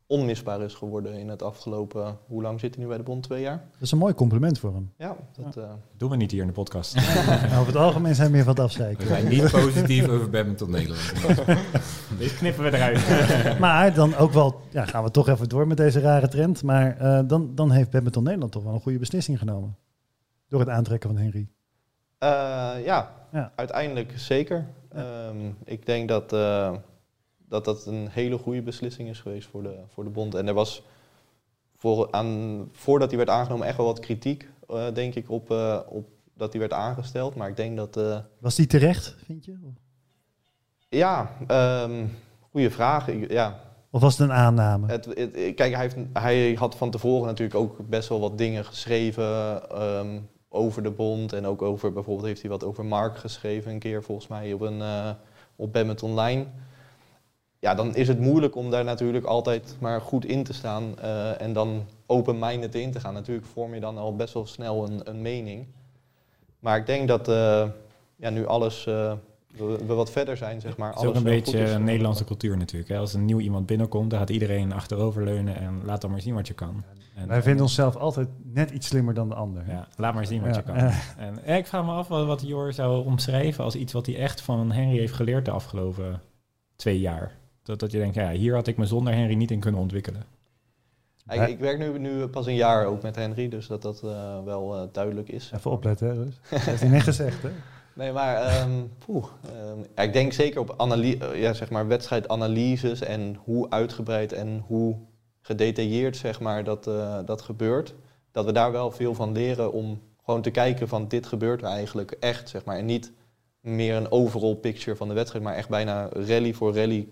S2: onmisbaar is geworden in het afgelopen... Hoe lang zit hij nu bij de bond? 2 jaar?
S1: Dat is een mooi compliment voor hem.
S2: Ja, dat...
S4: Doen we niet hier in de podcast.
S1: Over het algemeen zijn we meer van het afzeiken.
S3: We zijn niet positief over Badminton Nederland.
S4: Dit knippen we eruit.
S1: Maar dan ook wel, gaan we toch even door met deze rare trend. Maar dan heeft Badminton Nederland toch wel een goede beslissing genomen. Door het aantrekken van Henry.
S2: Ja, uiteindelijk zeker. Ik denk dat een hele goede beslissing is geweest voor de bond. En er was voordat hij werd aangenomen echt wel wat kritiek, denk ik, op dat hij werd aangesteld. Maar ik denk dat...
S1: Was die terecht, vind je?
S2: Ja, goede vraag.
S1: Of was het een aanname?
S2: Kijk, hij had van tevoren natuurlijk ook best wel wat dingen geschreven over de bond. En ook over, bijvoorbeeld heeft hij wat over Mark geschreven een keer volgens mij op Badminton Online. Ja, dan is het moeilijk om daar natuurlijk altijd maar goed in te staan en dan open-minded in te gaan. Natuurlijk vorm je dan al best wel snel een mening. Maar ik denk dat nu alles... we wat verder zijn, zeg maar.
S4: Het is ook een beetje een Nederlandse cultuur natuurlijk. Hè? Als een nieuw iemand binnenkomt, dan gaat iedereen achteroverleunen en laat dan maar zien wat je kan.
S1: Wij vinden onszelf altijd net iets slimmer dan de ander.
S4: Ja, laat maar zien wat je kan. En ik vraag me af wat Jor zou omschrijven als iets wat hij echt van Henry heeft geleerd de afgelopen 2 jaar. Dat je denkt, hier had ik me zonder Henry niet in kunnen ontwikkelen.
S2: Ik werk nu pas een jaar ook met Henry, dus dat wel duidelijk is.
S1: Even opletten, hè, Rus. Dat heeft hij net gezegd, hè?
S2: Nee, maar ik denk zeker op wedstrijdanalyses en hoe uitgebreid en hoe gedetailleerd zeg maar, dat gebeurt. Dat we daar wel veel van leren om gewoon te kijken van dit gebeurt er eigenlijk echt. Zeg maar. En niet meer een overall picture van de wedstrijd, maar echt bijna rally voor rally.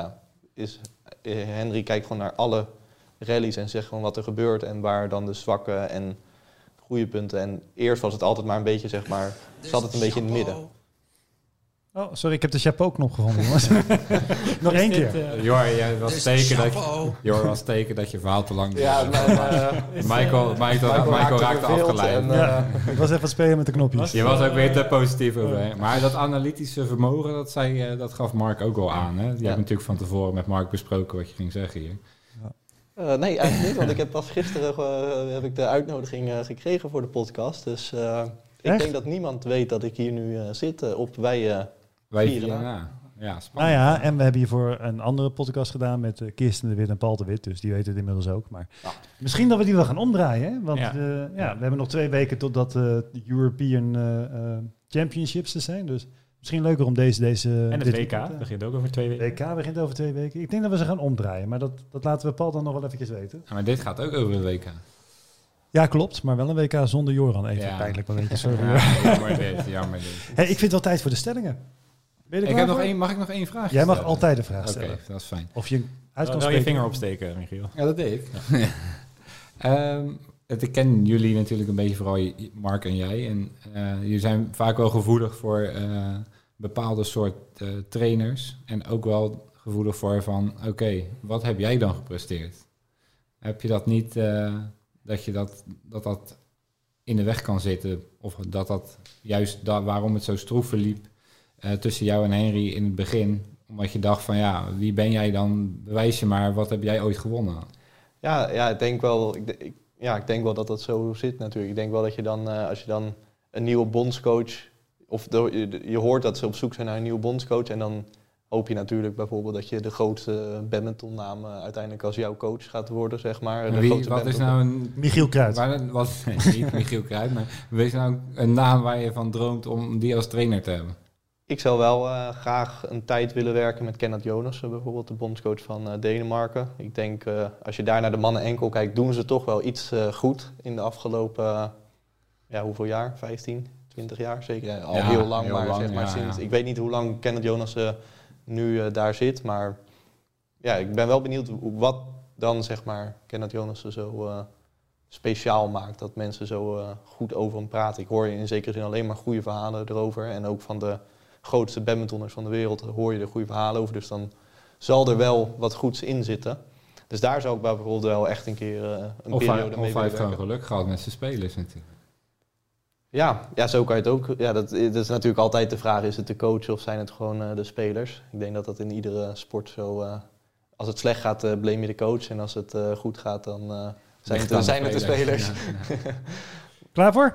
S2: Henry kijkt gewoon naar alle rallies en zegt gewoon wat er gebeurt en waar dan de zwakke en goede punten. En eerst was het altijd maar een beetje, zeg maar, zat het een beetje in het midden.
S1: Oh, sorry, ik heb de chapeau-knop gevonden, jongens. Nog 1 keer.
S3: Jor, jij was teken dat je verhaal te lang duurde.
S2: Ja,
S3: Michael raakte afgeleid.
S1: Ik was even spelen met de knopjes.
S3: Je was ook weer te positief over. Maar dat analytische vermogen, dat gaf Mark ook al aan. Hè? Je hebt natuurlijk van tevoren met Mark besproken wat je ging zeggen hier.
S2: Nee, eigenlijk niet, want ik heb pas gisteren de uitnodiging gekregen voor de podcast. Dus ik denk dat niemand weet dat ik hier nu zit op Wij Vieren.
S3: Ja, spannend.
S1: Nou ja, en we hebben hiervoor een andere podcast gedaan met Kirsten de Wit en Paul de Wit. Dus die weten het inmiddels ook. Maar misschien dat we die wel gaan omdraaien. Hè? Want we hebben nog 2 weken totdat de European Championships er zijn. Dus misschien leuker om deze
S4: en het WK begint ook over 2 weken.
S1: WK begint over 2 weken. Ik denk dat we ze gaan omdraaien. Maar dat laten we Paul dan nog wel eventjes weten.
S3: Ja, maar dit gaat ook over een WK.
S1: Ja, klopt. Maar wel een WK zonder Joran. Even pijnlijk een beetje. Sorry.
S3: Jammer dit.
S1: Hey, ik vind het wel tijd voor de stellingen.
S3: Mag ik nog 1 vraag
S1: Jij mag altijd een vraag stellen.
S3: Oké, dat is fijn.
S1: Of je uit kan
S4: spreken. Je vinger opsteken, Michiel.
S3: Ja, dat deed ik. Ik ken jullie natuurlijk een beetje, vooral Mark en jij. En jullie zijn vaak wel gevoelig voor bepaalde soort trainers. En ook wel gevoelig voor van, oké, wat heb jij dan gepresteerd? Heb je dat niet, dat in de weg kan zitten? Of dat juist waarom het zo stroef verliep tussen jou en Henry in het begin? Omdat je dacht van, wie ben jij dan? Bewijs je maar, wat heb jij ooit gewonnen?
S2: Ja, ik denk wel... Ik denk wel dat dat zo zit natuurlijk. Ik denk wel dat je dan, als je dan een nieuwe bondscoach... Of je hoort dat ze op zoek zijn naar een nieuwe bondscoach... en dan hoop je natuurlijk bijvoorbeeld dat je de grootste badmintonnaam... uiteindelijk als jouw coach gaat worden, zeg maar.
S3: Wat is nou een...
S1: Michiel Kruijt.
S3: Niet Michiel Kruijt, maar wees nou een naam waar je van droomt om die als trainer te hebben?
S2: Ik zou wel graag een tijd willen werken met Kenneth Jonassen, bijvoorbeeld de bondscoach van Denemarken. Ik denk, als je daar naar de mannen enkel kijkt, doen ze toch wel iets goed in de afgelopen, hoeveel jaar? 15, 20 jaar? Zeker al heel lang, sinds... Ik weet niet hoe lang Kenneth Jonassen nu daar zit, maar ik ben wel benieuwd wat dan, zeg maar, Kenneth Jonassen zo speciaal maakt. Dat mensen zo goed over hem praten. Ik hoor in zekere zin alleen maar goede verhalen erover en ook van de grootste badmintonners van de wereld hoor je er goede verhalen over. Dus dan zal er wel wat goeds in zitten. Dus daar zou ik bijvoorbeeld wel echt een keer een periode mee
S3: Of hij heeft gewoon geluk gehad met zijn spelers natuurlijk.
S2: Ja, zo kan je het ook. Ja, dat is natuurlijk altijd de vraag, is het de coach of zijn het gewoon de spelers? Ik denk dat dat in iedere sport zo als het slecht gaat, blame je de coach. En als het goed gaat, dan zijn het de spelers.
S3: Ja.
S1: Klaar voor?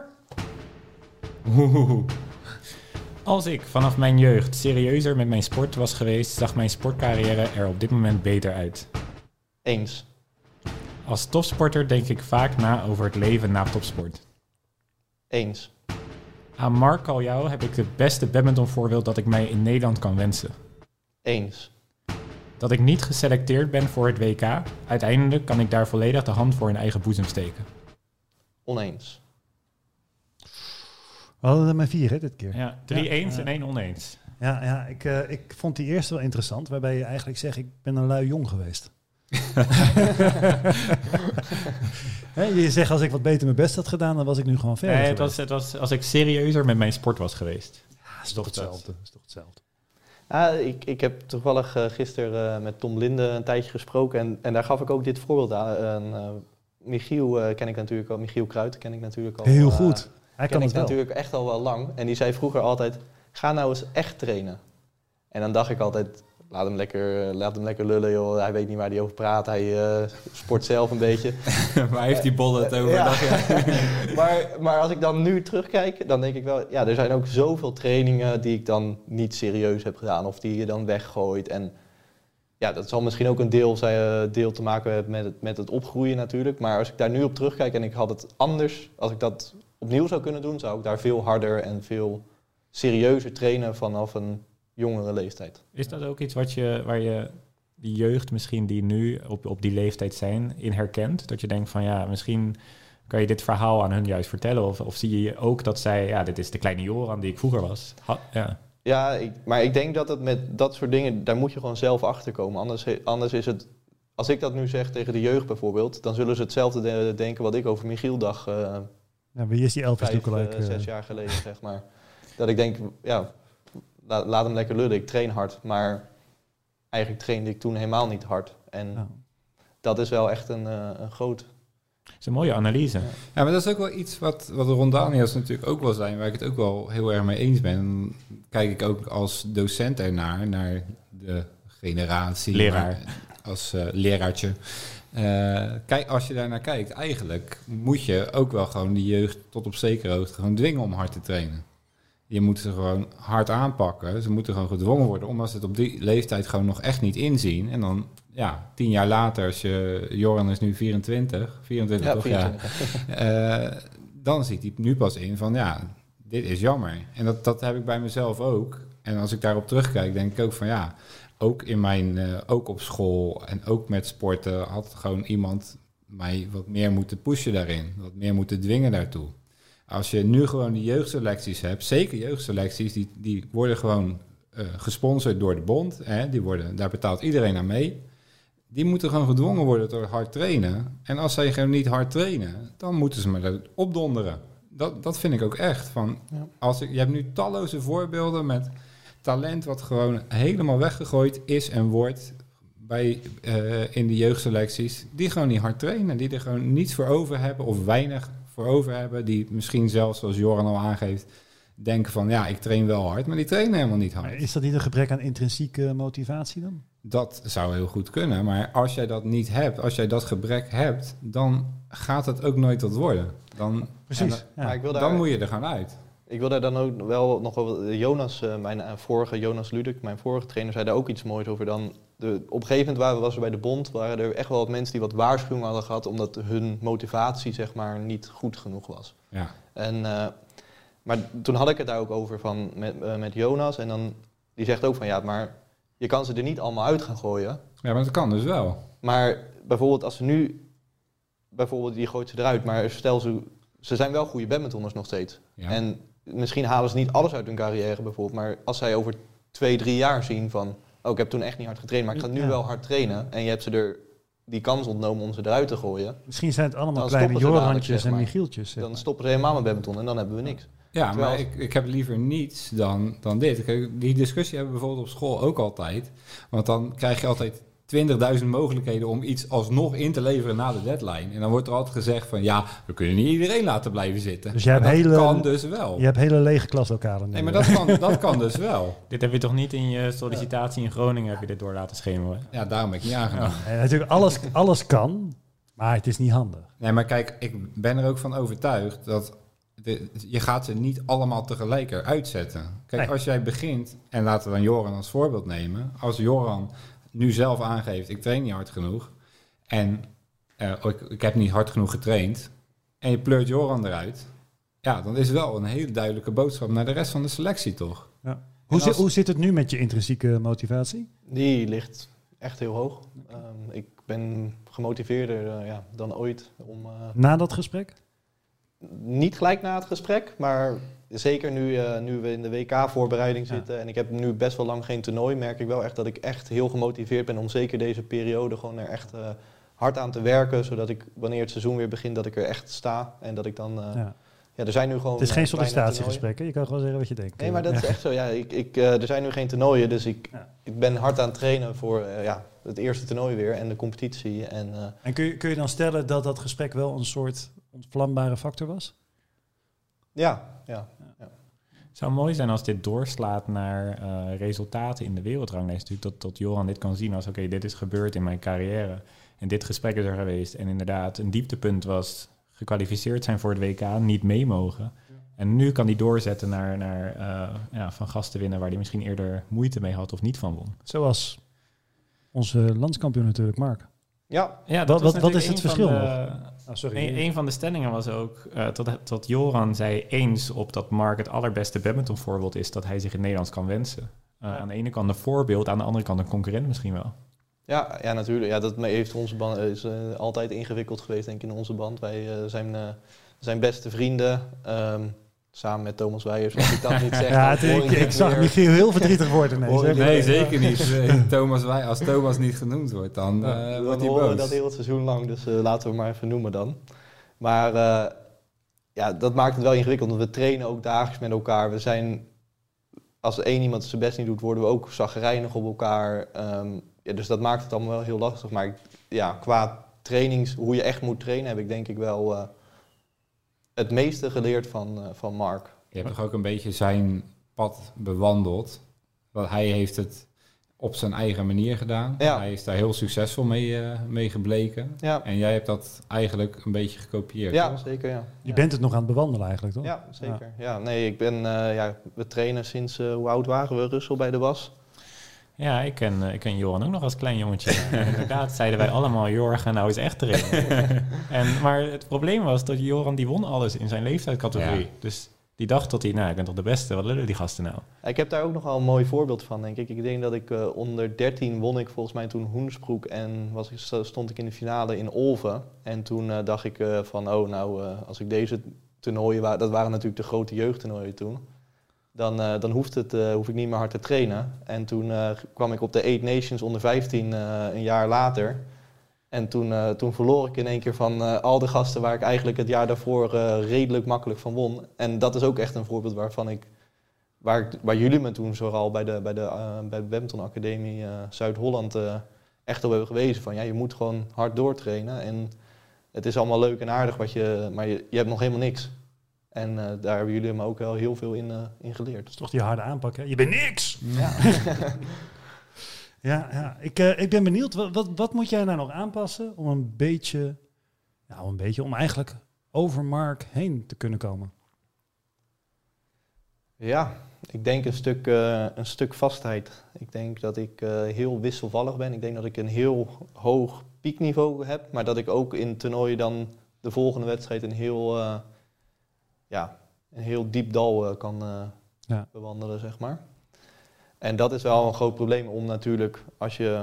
S4: Als ik vanaf mijn jeugd serieuzer met mijn sport was geweest, zag mijn sportcarrière er op dit moment beter uit.
S2: Eens.
S4: Als topsporter denk ik vaak na over het leven na topsport.
S2: Eens.
S4: Aan Mark Kaljau heb ik het beste badmintonvoorbeeld dat ik mij in Nederland kan wensen.
S2: Eens.
S4: Dat ik niet geselecteerd ben voor het WK, uiteindelijk kan ik daar volledig de hand voor in eigen boezem steken.
S2: Oneens.
S1: We hadden er maar 4 hè, dit keer.
S4: Ja, 3 eens en 1 oneens.
S1: Ja, ik vond die eerste wel interessant, waarbij je eigenlijk zegt, ik ben een lui jong geweest. Je zegt, als ik wat beter mijn best had gedaan, dan was ik nu gewoon verder geweest.
S4: Het was als ik serieuzer met mijn sport was geweest.
S1: Ja, is toch hetzelfde.
S2: Ik heb toevallig gisteren met Tom Linde een tijdje gesproken en daar gaf ik ook dit voorbeeld aan. Michiel ken ik natuurlijk al, Michiel Kruijten ken ik natuurlijk al.
S1: Heel goed. Hij kan
S2: ken
S1: het
S2: ik
S1: wel.
S2: natuurlijk echt al wel lang. En die zei vroeger altijd, ga nou eens echt trainen. En dan dacht ik altijd, laat hem lekker lullen joh. Hij weet niet waar hij over praat. Hij sport zelf een beetje.
S3: Waar heeft die bollen het over?
S2: Ja. maar als ik dan nu terugkijk, dan denk ik wel, ja, er zijn ook zoveel trainingen die ik dan niet serieus heb gedaan. Of die je dan weggooit. En ja, dat zal misschien ook een deel te maken hebben met het opgroeien natuurlijk. Maar als ik daar nu op terugkijk en ik had het anders, als ik dat opnieuw zou kunnen doen, zou ik daar veel harder en veel serieuzer trainen vanaf een jongere leeftijd.
S4: Is dat ook iets waar je die jeugd misschien die nu op die leeftijd zijn in herkent? Dat je denkt van ja, misschien kan je dit verhaal aan hun juist vertellen? Of zie je ook dat zij, ja, dit is de kleine Joran die ik vroeger was?
S2: Ja, maar ik denk dat het met dat soort dingen, daar moet je gewoon zelf achter komen. Anders is het, als ik dat nu zeg tegen de jeugd bijvoorbeeld, dan zullen ze hetzelfde denken wat ik over Michiel dacht.
S1: Wie is die Elvis
S2: 6 jaar geleden, zeg maar. Dat ik denk, ja, laat hem lekker lullen. Ik train hard, maar eigenlijk trainde ik toen helemaal niet hard. En dat is wel echt een groot...
S4: Dat is een mooie analyse.
S3: Ja, maar dat is ook wel iets wat Ron Daniels natuurlijk ook wel zijn, waar ik het ook wel heel erg mee eens ben. Dan kijk ik ook als docent ernaar, naar de generatie.
S4: Leraar.
S3: Als leraartje. Kijk, als je daarnaar kijkt, eigenlijk moet je ook wel gewoon die jeugd tot op zekere hoogte gewoon dwingen om hard te trainen. Je moet ze gewoon hard aanpakken. Ze moeten gewoon gedwongen worden, omdat ze het op die leeftijd gewoon nog echt niet inzien. En dan, 10 jaar later, als Joran is nu 24 toch?
S2: 24.
S3: Ja. Dan ziet hij nu pas in van, dit is jammer. En dat heb ik bij mezelf ook. En als ik daarop terugkijk, denk ik ook van, ook op school en ook met sporten had gewoon iemand mij wat meer moeten pushen daarin. Wat meer moeten dwingen daartoe. Als je nu gewoon die jeugdselecties hebt, zeker jeugdselecties, die worden gewoon gesponsord door de bond. Daar betaalt iedereen aan mee. Die moeten gewoon gedwongen worden door hard trainen. En als zij gewoon niet hard trainen, dan moeten ze maar opdonderen. Dat vind ik ook echt. Je hebt nu talloze voorbeelden met talent wat gewoon helemaal weggegooid is en wordt in de jeugdselecties. Die gewoon niet hard trainen. Die er gewoon niets voor over hebben of weinig voor over hebben. Die misschien zelfs, zoals Joran al aangeeft, denken van ik train wel hard, maar die trainen helemaal niet hard.
S1: Maar is dat niet een gebrek aan intrinsieke motivatie dan?
S3: Dat zou heel goed kunnen, maar als jij dat niet hebt, als jij dat gebrek hebt, dan gaat het ook nooit wat worden.
S1: Precies.
S2: Maar
S3: dan moet je er gaan uit.
S2: Ik wil daar dan ook wel nog over... Jonas Ludik, mijn vorige trainer, zei daar ook iets moois over. Op een gegeven moment was er bij de bond, waren er echt wel wat mensen die wat waarschuwingen hadden gehad, omdat hun motivatie, zeg maar, niet goed genoeg was.
S3: Ja.
S2: Maar toen had ik het daar ook over met Jonas. En dan, die zegt ook van, maar je kan ze er niet allemaal uit gaan gooien.
S3: Ja, maar dat kan dus wel.
S2: Maar bijvoorbeeld als ze nu... die gooit ze eruit, maar stel ze zijn wel goede badmintonners nog steeds. Ja. En misschien halen ze niet alles uit hun carrière bijvoorbeeld. Maar als zij over 2-3 jaar zien van... ik heb toen echt niet hard getraind, maar ik ga nu wel hard trainen. En je hebt ze er die kans ontnomen om ze eruit te gooien.
S1: Misschien zijn het allemaal kleine Jorantjes en Michieltjes.
S2: Dan stoppen ze helemaal met badminton en dan hebben we niks.
S3: Ja, maar ik heb liever niets dan dit. Die discussie hebben we bijvoorbeeld op school ook altijd. Want dan krijg je altijd 20.000 mogelijkheden om iets alsnog in te leveren na de deadline. En dan wordt er altijd gezegd van, ja, we kunnen niet iedereen laten blijven zitten.
S1: Dus jij hebt
S3: dat kan dus wel.
S1: Je hebt hele lege klaslokalen.
S3: Nee, maar dat kan dus wel.
S4: Dit heb je toch niet in je sollicitatie in Groningen heb je dit door laten schemeren?
S3: Ja, daarom heb ik niet aangenomen.
S1: En natuurlijk, alles kan, maar het is niet handig.
S3: Nee, maar kijk, ik ben er ook van overtuigd dat je gaat ze niet allemaal tegelijk eruit zetten. Kijk,
S1: Nee.
S3: als jij begint, en laten we dan Joran als voorbeeld nemen. Als Joran nu zelf aangeeft, ik train niet hard genoeg. En ik heb niet hard genoeg getraind. En je pleurt Joran eruit. Ja, dan is wel een hele duidelijke boodschap naar de rest van de selectie, toch?
S1: Ja.
S3: als-
S1: Hoe zit het nu met je intrinsieke motivatie?
S2: Die ligt echt heel hoog. Ik ben gemotiveerder dan ooit om...
S1: Na dat gesprek?
S2: Niet gelijk na het gesprek, maar zeker nu we in de WK-voorbereiding zitten en ik heb nu best wel lang geen toernooi, merk ik wel echt dat ik echt heel gemotiveerd ben om zeker deze periode gewoon er echt hard aan te werken, zodat ik wanneer het seizoen weer begint, dat ik er echt sta en dat ik dan... er zijn nu gewoon...
S1: Het is geen
S2: kleine
S1: sollicitatiegesprek, hè? Je kan gewoon zeggen wat je denkt.
S2: Nee, maar dat is echt zo. Ja, er zijn nu geen toernooien, dus ik ben hard aan het trainen voor het eerste toernooi weer en de competitie.
S1: En kun je dan stellen dat dat gesprek wel een soort ontvlambare factor was?
S2: Ja.
S4: Het zou mooi zijn als dit doorslaat naar resultaten in de wereldranglijst. Natuurlijk dat Joran dit kan zien als oké, dit is gebeurd in mijn carrière. En dit gesprek is er geweest. En inderdaad, een dieptepunt was gekwalificeerd zijn voor het WK, niet mee mogen. Ja. En nu kan hij doorzetten naar van gasten winnen waar hij misschien eerder moeite mee had of niet van won.
S1: Zoals onze landskampioen natuurlijk, Mark.
S2: Ja,
S1: wat is het verschil
S4: Een van de stellingen was ook dat Joran zei eens op dat Mark het allerbeste badminton voorbeeld is dat hij zich in Nederlands kan wensen. Aan de ene kant een voorbeeld, aan de andere kant een concurrent misschien wel.
S2: Ja, natuurlijk. Ja, dat heeft onze band is altijd ingewikkeld geweest, denk ik, in onze band. Wij zijn beste vrienden. Samen met Thomas Weijers, als ik dat niet zeg.
S1: Ja, ik zag Michiel heel verdrietig worden.
S3: Nee, zeker niet. Als Thomas niet genoemd wordt, dan wordt hij boos.
S2: Dat heel het seizoen lang, dus laten we hem maar even noemen dan. Maar dat maakt het wel ingewikkeld, want we trainen ook dagelijks met elkaar. We zijn, als één iemand zijn best niet doet, worden we ook chagrijnig op elkaar. Dus dat maakt het allemaal wel heel lastig. Maar qua trainings, hoe je echt moet trainen, heb ik denk ik wel het meeste geleerd van Mark.
S3: Je hebt toch ook een beetje zijn pad bewandeld. Want hij heeft het op zijn eigen manier gedaan. Ja. Hij is daar heel succesvol mee gebleken. Ja. En jij hebt dat eigenlijk een beetje gekopieerd.
S2: Ja,
S3: toch?
S2: zeker. Ja.
S1: Je bent het nog aan het bewandelen eigenlijk, toch?
S2: Ja, zeker. Ja, nee, ik ben, we trainen sinds, hoe oud waren we, Russell, bij de was?
S4: Ja, ik ken Joran ook nog als klein jongetje. Inderdaad zeiden wij allemaal, Joran, ga nou eens echt trainen. Maar het probleem was dat Joran die won alles in zijn leeftijdscategorie. Ja. Dus die dacht dat hij, ik ben toch de beste, wat lullen die gasten nou?
S2: Ik heb daar ook nog wel een mooi voorbeeld van, denk ik. Ik denk dat ik onder 13 won ik volgens mij toen Hoensbroek en stond ik in de finale in Olven. En toen dacht ik als ik deze toernooien, dat waren natuurlijk de grote jeugdtoernooien toen. Dan hoef ik niet meer hard te trainen. En toen kwam ik op de 8 Nations onder 15 een jaar later. En toen verloor ik in één keer van al de gasten waar ik eigenlijk het jaar daarvoor redelijk makkelijk van won. En dat is ook echt een voorbeeld waar jullie me toen vooral bij de Badminton Academie Zuid-Holland echt op hebben gewezen. Van je moet gewoon hard doortrainen. En het is allemaal leuk en aardig, maar je hebt nog helemaal niks. En daar hebben jullie me ook wel heel veel in geleerd.
S1: Dat is toch die harde aanpak, hè? Je bent niks!
S2: Ja.
S1: Ja. Ik ben benieuwd. Wat moet jij nou nog aanpassen om om eigenlijk over Mark heen te kunnen komen?
S2: Ja, ik denk een stuk vastheid. Ik denk dat ik heel wisselvallig ben. Ik denk dat ik een heel hoog piekniveau heb. Maar dat ik ook in toernooien dan de volgende wedstrijd een heel diep dal kan bewandelen, zeg maar. En dat is wel een groot probleem om natuurlijk, als je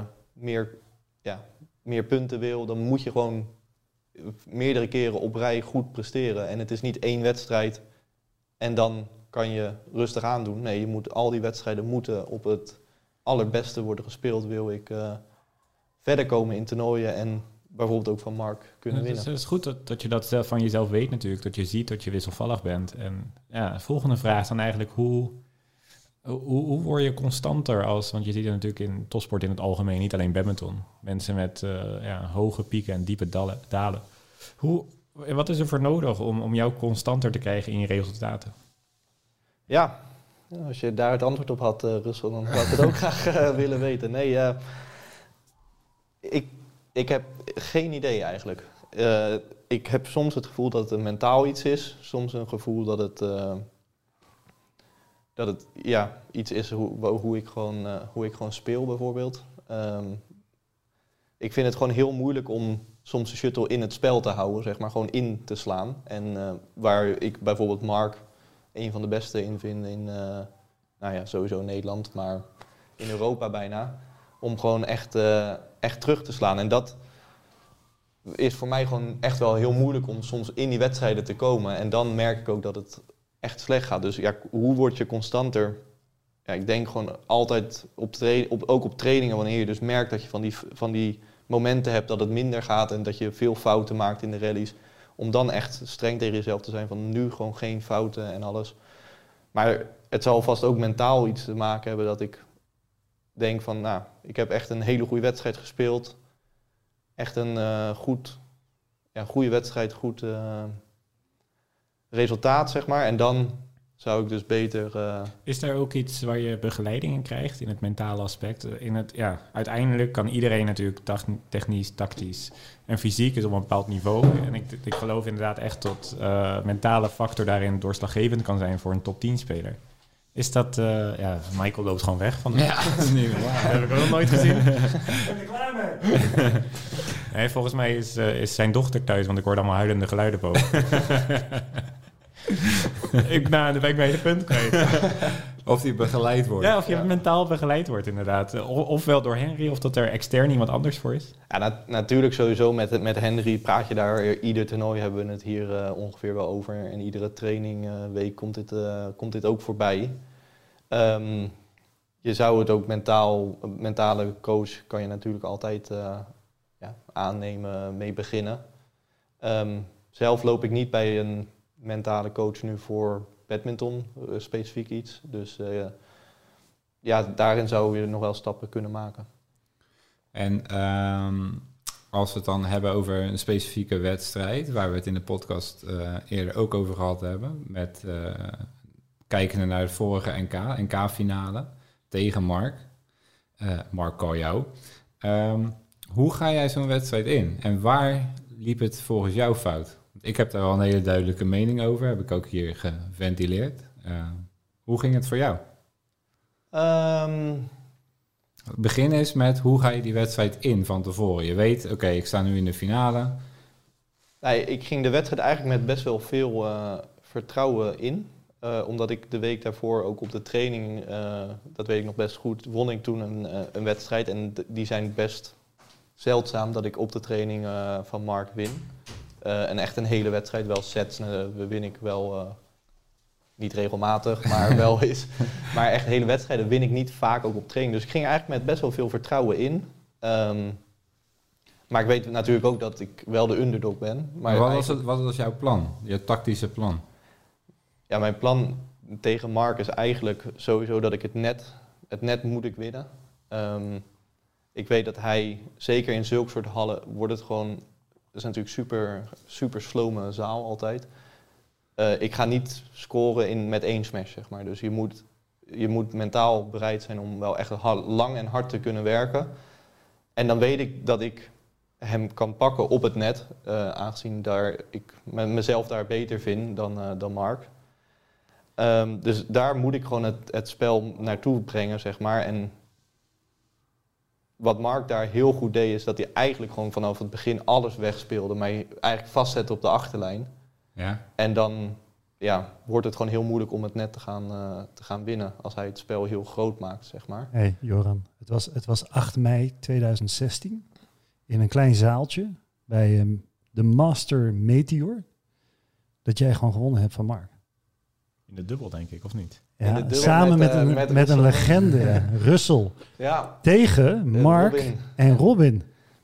S2: meer punten wil, dan moet je gewoon meerdere keren op rij goed presteren. En het is niet één wedstrijd en dan kan je rustig aandoen. Nee, al die wedstrijden moeten op het allerbeste worden gespeeld, wil ik verder komen in toernooien en bijvoorbeeld ook van Mark kunnen winnen.
S4: Het is goed dat je dat zelf van jezelf weet natuurlijk, dat je ziet dat je wisselvallig bent. En de volgende vraag is dan eigenlijk Hoe word je constanter want je ziet het natuurlijk in topsport in het algemeen, niet alleen badminton. Mensen met hoge pieken en diepe dalen. Wat is er voor nodig om jou constanter te krijgen in je resultaten?
S2: Ja, als je daar het antwoord op had, Russell, dan zou ik het ook graag willen weten. Nee, ik heb geen idee eigenlijk. Ik heb soms het gevoel dat het een mentaal iets is. Soms een gevoel dat het iets is hoe ik gewoon speel bijvoorbeeld. Ik vind het gewoon heel moeilijk om soms de shuttle in het spel te houden, zeg maar, gewoon in te slaan. En waar ik bijvoorbeeld Mark een van de beste in vind in, sowieso Nederland, maar in Europa bijna. Om gewoon echt terug te slaan. En dat is voor mij gewoon echt wel heel moeilijk om soms in die wedstrijden te komen. En dan merk ik ook dat het echt slecht gaat. Dus ja, hoe word je constanter? Ja, ik denk gewoon altijd ook op trainingen, wanneer je dus merkt dat je van die momenten hebt dat het minder gaat en dat je veel fouten maakt in de rallies. Om dan echt streng tegen jezelf te zijn van nu gewoon geen fouten en alles. Maar het zal vast ook mentaal iets te maken hebben dat ik denk van, nou, ik heb echt een hele goede wedstrijd gespeeld. Echt een goede wedstrijd, goed resultaat, zeg maar. En dan zou ik dus beter...
S4: Is er ook iets waar je begeleiding in krijgt in het mentale aspect? Uiteindelijk kan iedereen natuurlijk technisch, tactisch en fysiek is op een bepaald niveau. En ik geloof inderdaad echt dat mentale factor daarin doorslaggevend kan zijn voor een top 10 speler. Is dat... Michael loopt gewoon weg van...
S3: Ja, dat is niet waar.
S4: Dat heb ik ook nog nooit gezien.
S1: Ik ben er klaar mee.
S4: Nee, volgens mij is zijn dochter thuis, want ik hoorde allemaal huilende geluiden boven. Dan ben ik mijn hele punt kwijt.
S3: Of die begeleid wordt.
S4: Ja, of je mentaal begeleid wordt inderdaad. Ofwel door Henry, of dat er extern iemand anders voor is.
S2: Ja, natuurlijk sowieso met Henry praat je daar. Ieder toernooi hebben we het hier ongeveer wel over. En iedere trainingweek komt dit ook voorbij. Je zou het ook mentale coach kan je natuurlijk altijd aannemen, mee beginnen. Zelf loop ik niet bij een mentale coach nu voor badminton, specifiek iets. Dus daarin zou je nog wel stappen kunnen maken.
S3: En als we het dan hebben over een specifieke wedstrijd, waar we het in de podcast eerder ook over gehad hebben, met kijkende naar het vorige NK-finale tegen Mark. Mark Kaljou. Hoe ga jij zo'n wedstrijd in? En waar liep het volgens jou fout? Ik heb daar wel een hele duidelijke mening over. Heb ik ook hier geventileerd. Hoe ging het voor jou? Het begin is met hoe ga je die wedstrijd in van tevoren? Je weet, oké, ik sta nu in de finale.
S2: Nee, ik ging de wedstrijd eigenlijk met best wel veel vertrouwen in. Omdat ik de week daarvoor ook op de training, dat weet ik nog best goed, won ik toen een wedstrijd. En die zijn best zeldzaam dat ik op de training van Mark win. En echt een hele wedstrijd, wel sets, win ik wel niet regelmatig, maar wel eens. Maar echt hele wedstrijden win ik niet vaak ook op training. Dus ik ging eigenlijk met best wel veel vertrouwen in. Maar ik weet natuurlijk ook dat ik wel de underdog ben. Maar
S3: wat was jouw plan, je tactische plan?
S2: Ja, mijn plan tegen Mark is eigenlijk sowieso dat ik het net moet ik winnen. Ik weet dat hij, zeker in zulke soort hallen, wordt het gewoon... Het is natuurlijk super slome zaal altijd. Ik ga niet scoren met één smash, zeg maar. Dus je moet mentaal bereid zijn om wel echt lang en hard te kunnen werken. En dan weet ik dat ik hem kan pakken op het net. Aangezien ik mezelf daar beter vind dan Mark. Dus daar moet ik gewoon het spel naartoe brengen, zeg maar. En wat Mark daar heel goed deed, is dat hij eigenlijk gewoon vanaf het begin alles wegspeelde. Maar je eigenlijk vastzette op de achterlijn. Ja. En dan wordt het gewoon heel moeilijk om het net te gaan winnen. Als hij het spel heel groot maakt, zeg maar.
S1: Hey Joran, het was 8 mei 2016. In een klein zaaltje bij de Master Meteor. Dat jij gewoon gewonnen hebt van Mark.
S4: In de dubbel, denk ik, of niet?
S1: Ja, samen met een legende, Russell. Ja. Tegen Mark en Robin.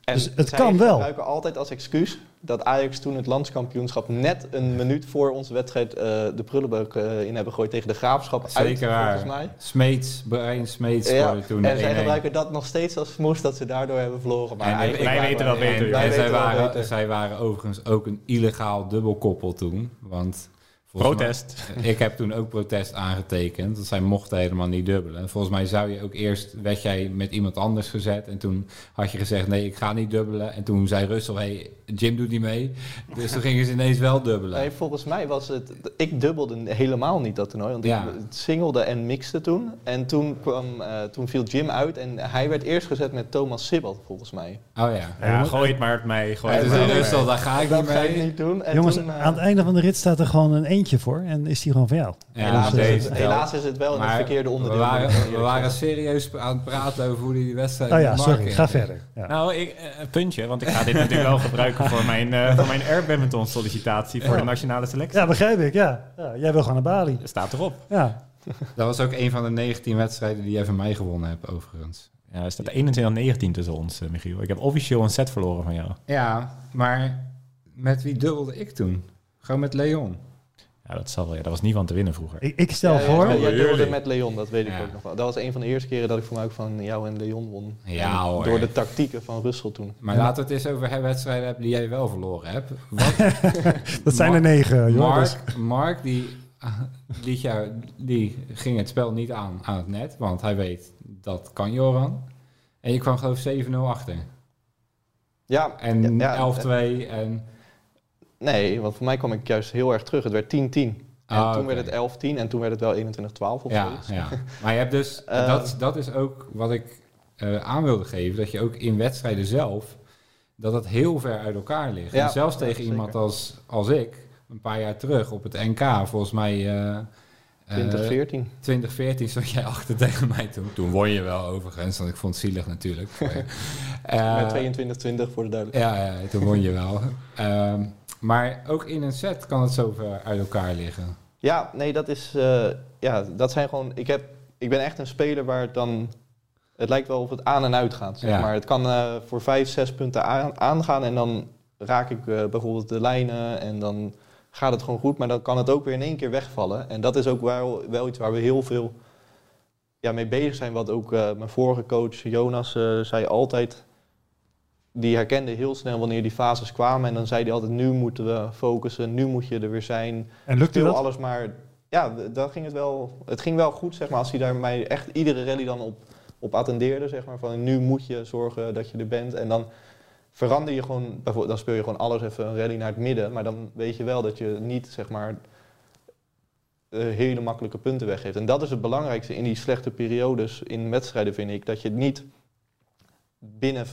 S2: En
S1: Dus het
S2: zij
S1: kan wel.
S2: gebruiken altijd als excuus dat Ajax toen het landskampioenschap net een minuut voor onze wedstrijd de prullenbak in hebben gegooid tegen de Graafschap.
S3: Zeker waar.
S2: Volgens mij.
S3: Brian Smeets
S2: Ja,
S3: scoorde toen
S2: en zij
S3: 1-1.
S2: gebruiken dat nog steeds als smoes dat ze daardoor hebben verloren. Maar
S3: En
S2: eigenlijk
S4: wij weten wel
S2: waren we-
S4: beter.
S2: wij
S3: En
S2: weten wel beter.
S3: zij waren overigens ook een illegaal dubbelkoppel toen. Want
S4: Protest.
S3: Ik heb toen ook protest aangetekend. Dat zij mochten helemaal niet dubbelen. En volgens mij zou je ook werd jij met iemand anders gezet. En toen had je gezegd, nee, ik ga niet dubbelen. En toen zei Russell, hey, Jim doet niet mee. Dus toen gingen ze ineens wel dubbelen.
S2: Nee, volgens mij was het... Ik dubbelde helemaal niet dat toernooi. Want
S3: Ja.
S2: ik singelde en mixte toen. En toen viel Jim uit. En hij werd eerst gezet met Thomas Sibbald, volgens mij.
S3: Oh ja.
S4: Ja, gooi het maar uit mij. Gooi
S3: En
S4: het
S3: toen
S4: maar
S3: zei
S4: uit
S3: Russell,
S4: mij.
S3: daar ga ik
S2: Dat
S3: niet
S2: ga ik
S3: mee.
S2: niet doen. En
S1: Jongens,
S2: toen,
S1: aan het einde van de rit staat er gewoon een eentje voor en is die gewoon van jou.
S3: Ja,
S2: helaas,
S1: dus,
S2: is het, helaas is het wel in het
S3: Maar
S2: verkeerde onderdeel.
S3: We waren serieus aan het praten over hoe die wedstrijd
S1: Oh ja,
S3: moet
S1: sorry,
S3: marken.
S1: ga verder. Ja.
S4: Nou, een puntje, want ik ga dit natuurlijk wel gebruiken voor mijn air badminton sollicitatie voor de nationale selectie.
S1: Ja, begrijp ik, ja. Jij wil gewoon naar Bali.
S4: Dat staat erop.
S1: Ja.
S3: Dat was ook een van de 19 wedstrijden die jij van mij gewonnen hebt, overigens.
S4: Ja, er staat 21-19 tussen ons, Michiel. Ik heb officieel een set verloren van jou.
S3: Ja, maar met wie dubbelde ik toen? Gewoon met Leon.
S4: Ja, dat zal wel. Ja, dat was niet van te winnen vroeger.
S1: Ik stel voor...
S2: Jij dubbelde
S3: Heerlijk.
S2: met Leon, dat weet ik
S3: Ja.
S2: ook nog wel. Dat was een van de eerste keren dat ik voor mij ook van jou en Leon won.
S3: Ja,
S2: En
S3: hoor.
S2: door de tactieken van Russell toen.
S3: Maar laten we het eens over wedstrijden hebben die jij wel verloren hebt. Wat,
S1: Dat zijn er 9, jongens.
S3: Mark die ging het spel niet aan het net, want hij weet dat kan Joran. En je kwam geloof 7-0 achter.
S2: Ja,
S3: En
S2: ja,
S3: 11-2 en...
S2: nee, want voor mij kwam ik juist heel erg terug. Het werd 10-10. En
S3: Ah,
S2: toen
S3: oké.
S2: werd het 11-10 en toen werd het wel 21-12 of
S3: Ja,
S2: zoiets.
S3: ja. Maar je hebt dus, dat is ook wat ik aan wilde geven, dat je ook in wedstrijden zelf, dat het heel ver uit elkaar ligt.
S2: Ja,
S3: en zelfs
S2: ja,
S3: tegen
S2: zeker.
S3: iemand als ik, een paar jaar terug op het NK, volgens mij
S2: 2014.
S3: 2014 stond jij achter tegen mij toen. Toen won je wel overigens, want ik vond het zielig natuurlijk.
S2: Met 22-20 voor de duidelijkheid.
S3: Ja, toen won je wel. Maar ook in een set kan het zo ver uit elkaar liggen.
S2: Ja, nee, dat is... dat zijn gewoon... Ik ben echt een speler waar het dan... Het lijkt wel of het aan en uit gaat, zeg
S3: Ja.
S2: maar. Het kan voor 5-6 punten aangaan en dan raak ik bijvoorbeeld de lijnen en dan gaat het gewoon goed. Maar dan kan het ook weer in één keer wegvallen. En dat is ook wel iets waar we heel veel mee bezig zijn. Wat ook mijn vorige coach Jonas zei altijd... Die herkende heel snel wanneer die fases kwamen. En dan zei hij altijd, nu moeten we focussen, nu moet je er weer zijn.
S1: En lukte
S2: Speel
S1: dat?
S2: alles maar... Ja, dan ging het wel... Het ging wel goed, zeg maar, als hij daar mij echt iedere rally dan op attendeerde, zeg maar. Van nu moet je zorgen dat je er bent. En dan verander je gewoon... Bijvoorbeeld, dan speel je gewoon alles even een rally naar het midden. Maar dan weet je wel dat je niet, zeg maar... hele makkelijke punten weggeeft. En dat is het belangrijkste in die slechte periodes in wedstrijden, vind ik. Dat je het niet binnen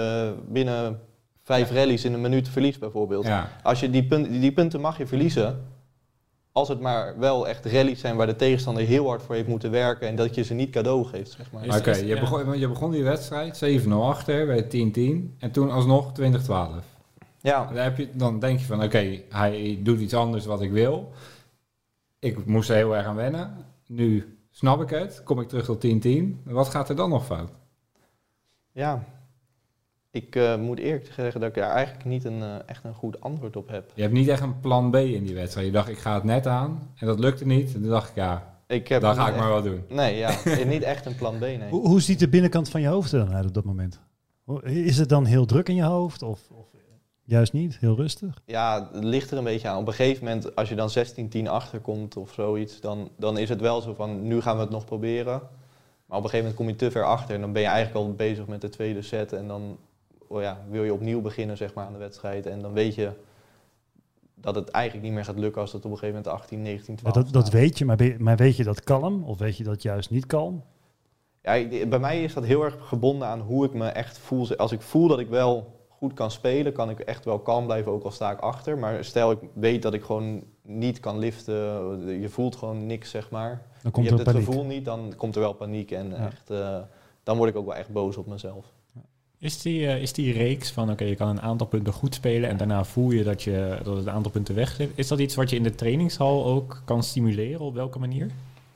S2: vijf rallies in een minuut verliest, bijvoorbeeld.
S3: Ja.
S2: Als je die punten mag je verliezen, als het maar wel echt rallies zijn waar de tegenstander heel hard voor heeft moeten werken en dat je ze niet cadeau geeft, zeg maar.
S4: Is-
S3: Oké,
S4: is-
S3: je,
S4: ja.
S3: je begon die wedstrijd 7-0 achter bij 10-10 en toen alsnog 20-12.
S2: Ja,
S3: Dan denk je van oké, hij doet iets anders wat ik wil. Ik moest er heel erg aan wennen. Nu snap ik het, kom ik terug tot 10-10. Wat gaat er dan nog fout?
S2: ja. Ik moet eerlijk zeggen dat ik daar eigenlijk niet echt een goed antwoord op heb.
S3: Je hebt niet echt een plan B in die wedstrijd. Je dacht ik ga het net aan en dat lukte niet. En toen dacht ik ja, dan ga ik maar wel doen.
S2: Nee, ja, niet echt een plan B, nee.
S1: Hoe ziet de binnenkant van je hoofd er dan uit op dat moment? Is het dan heel druk in je hoofd of juist niet? Heel rustig?
S2: Ja, het ligt er een beetje aan. Op een gegeven moment, als je dan 16-10 achterkomt of zoiets, dan is het wel zo van, nu gaan we het nog proberen. Maar op een gegeven moment kom je te ver achter en dan ben je eigenlijk al bezig met de tweede set. En dan wil je opnieuw beginnen, zeg maar, aan de wedstrijd. En dan weet je dat het eigenlijk niet meer gaat lukken als het op een gegeven moment 18, 19, 12
S1: Dat
S2: staat.
S1: weet je, maar weet je dat kalm of weet je dat juist niet kalm?
S2: Ja, bij mij is dat heel erg gebonden aan hoe ik me echt voel. Als ik voel dat ik wel goed kan spelen, kan ik echt wel kalm blijven, ook al sta ik achter. Maar stel ik weet dat ik gewoon niet kan liften, je voelt gewoon niks, zeg maar.
S1: Dan komt
S2: Je
S1: er
S2: hebt het
S1: paniek.
S2: gevoel niet, dan komt er wel paniek. En
S1: Ja.
S2: echt, dan word ik ook wel echt boos op mezelf.
S4: Is die reeks van, oké, je kan een aantal punten goed spelen en daarna voel je dat het een aantal punten weggeeft. Is dat iets wat je in de trainingshal ook kan stimuleren? Op welke manier?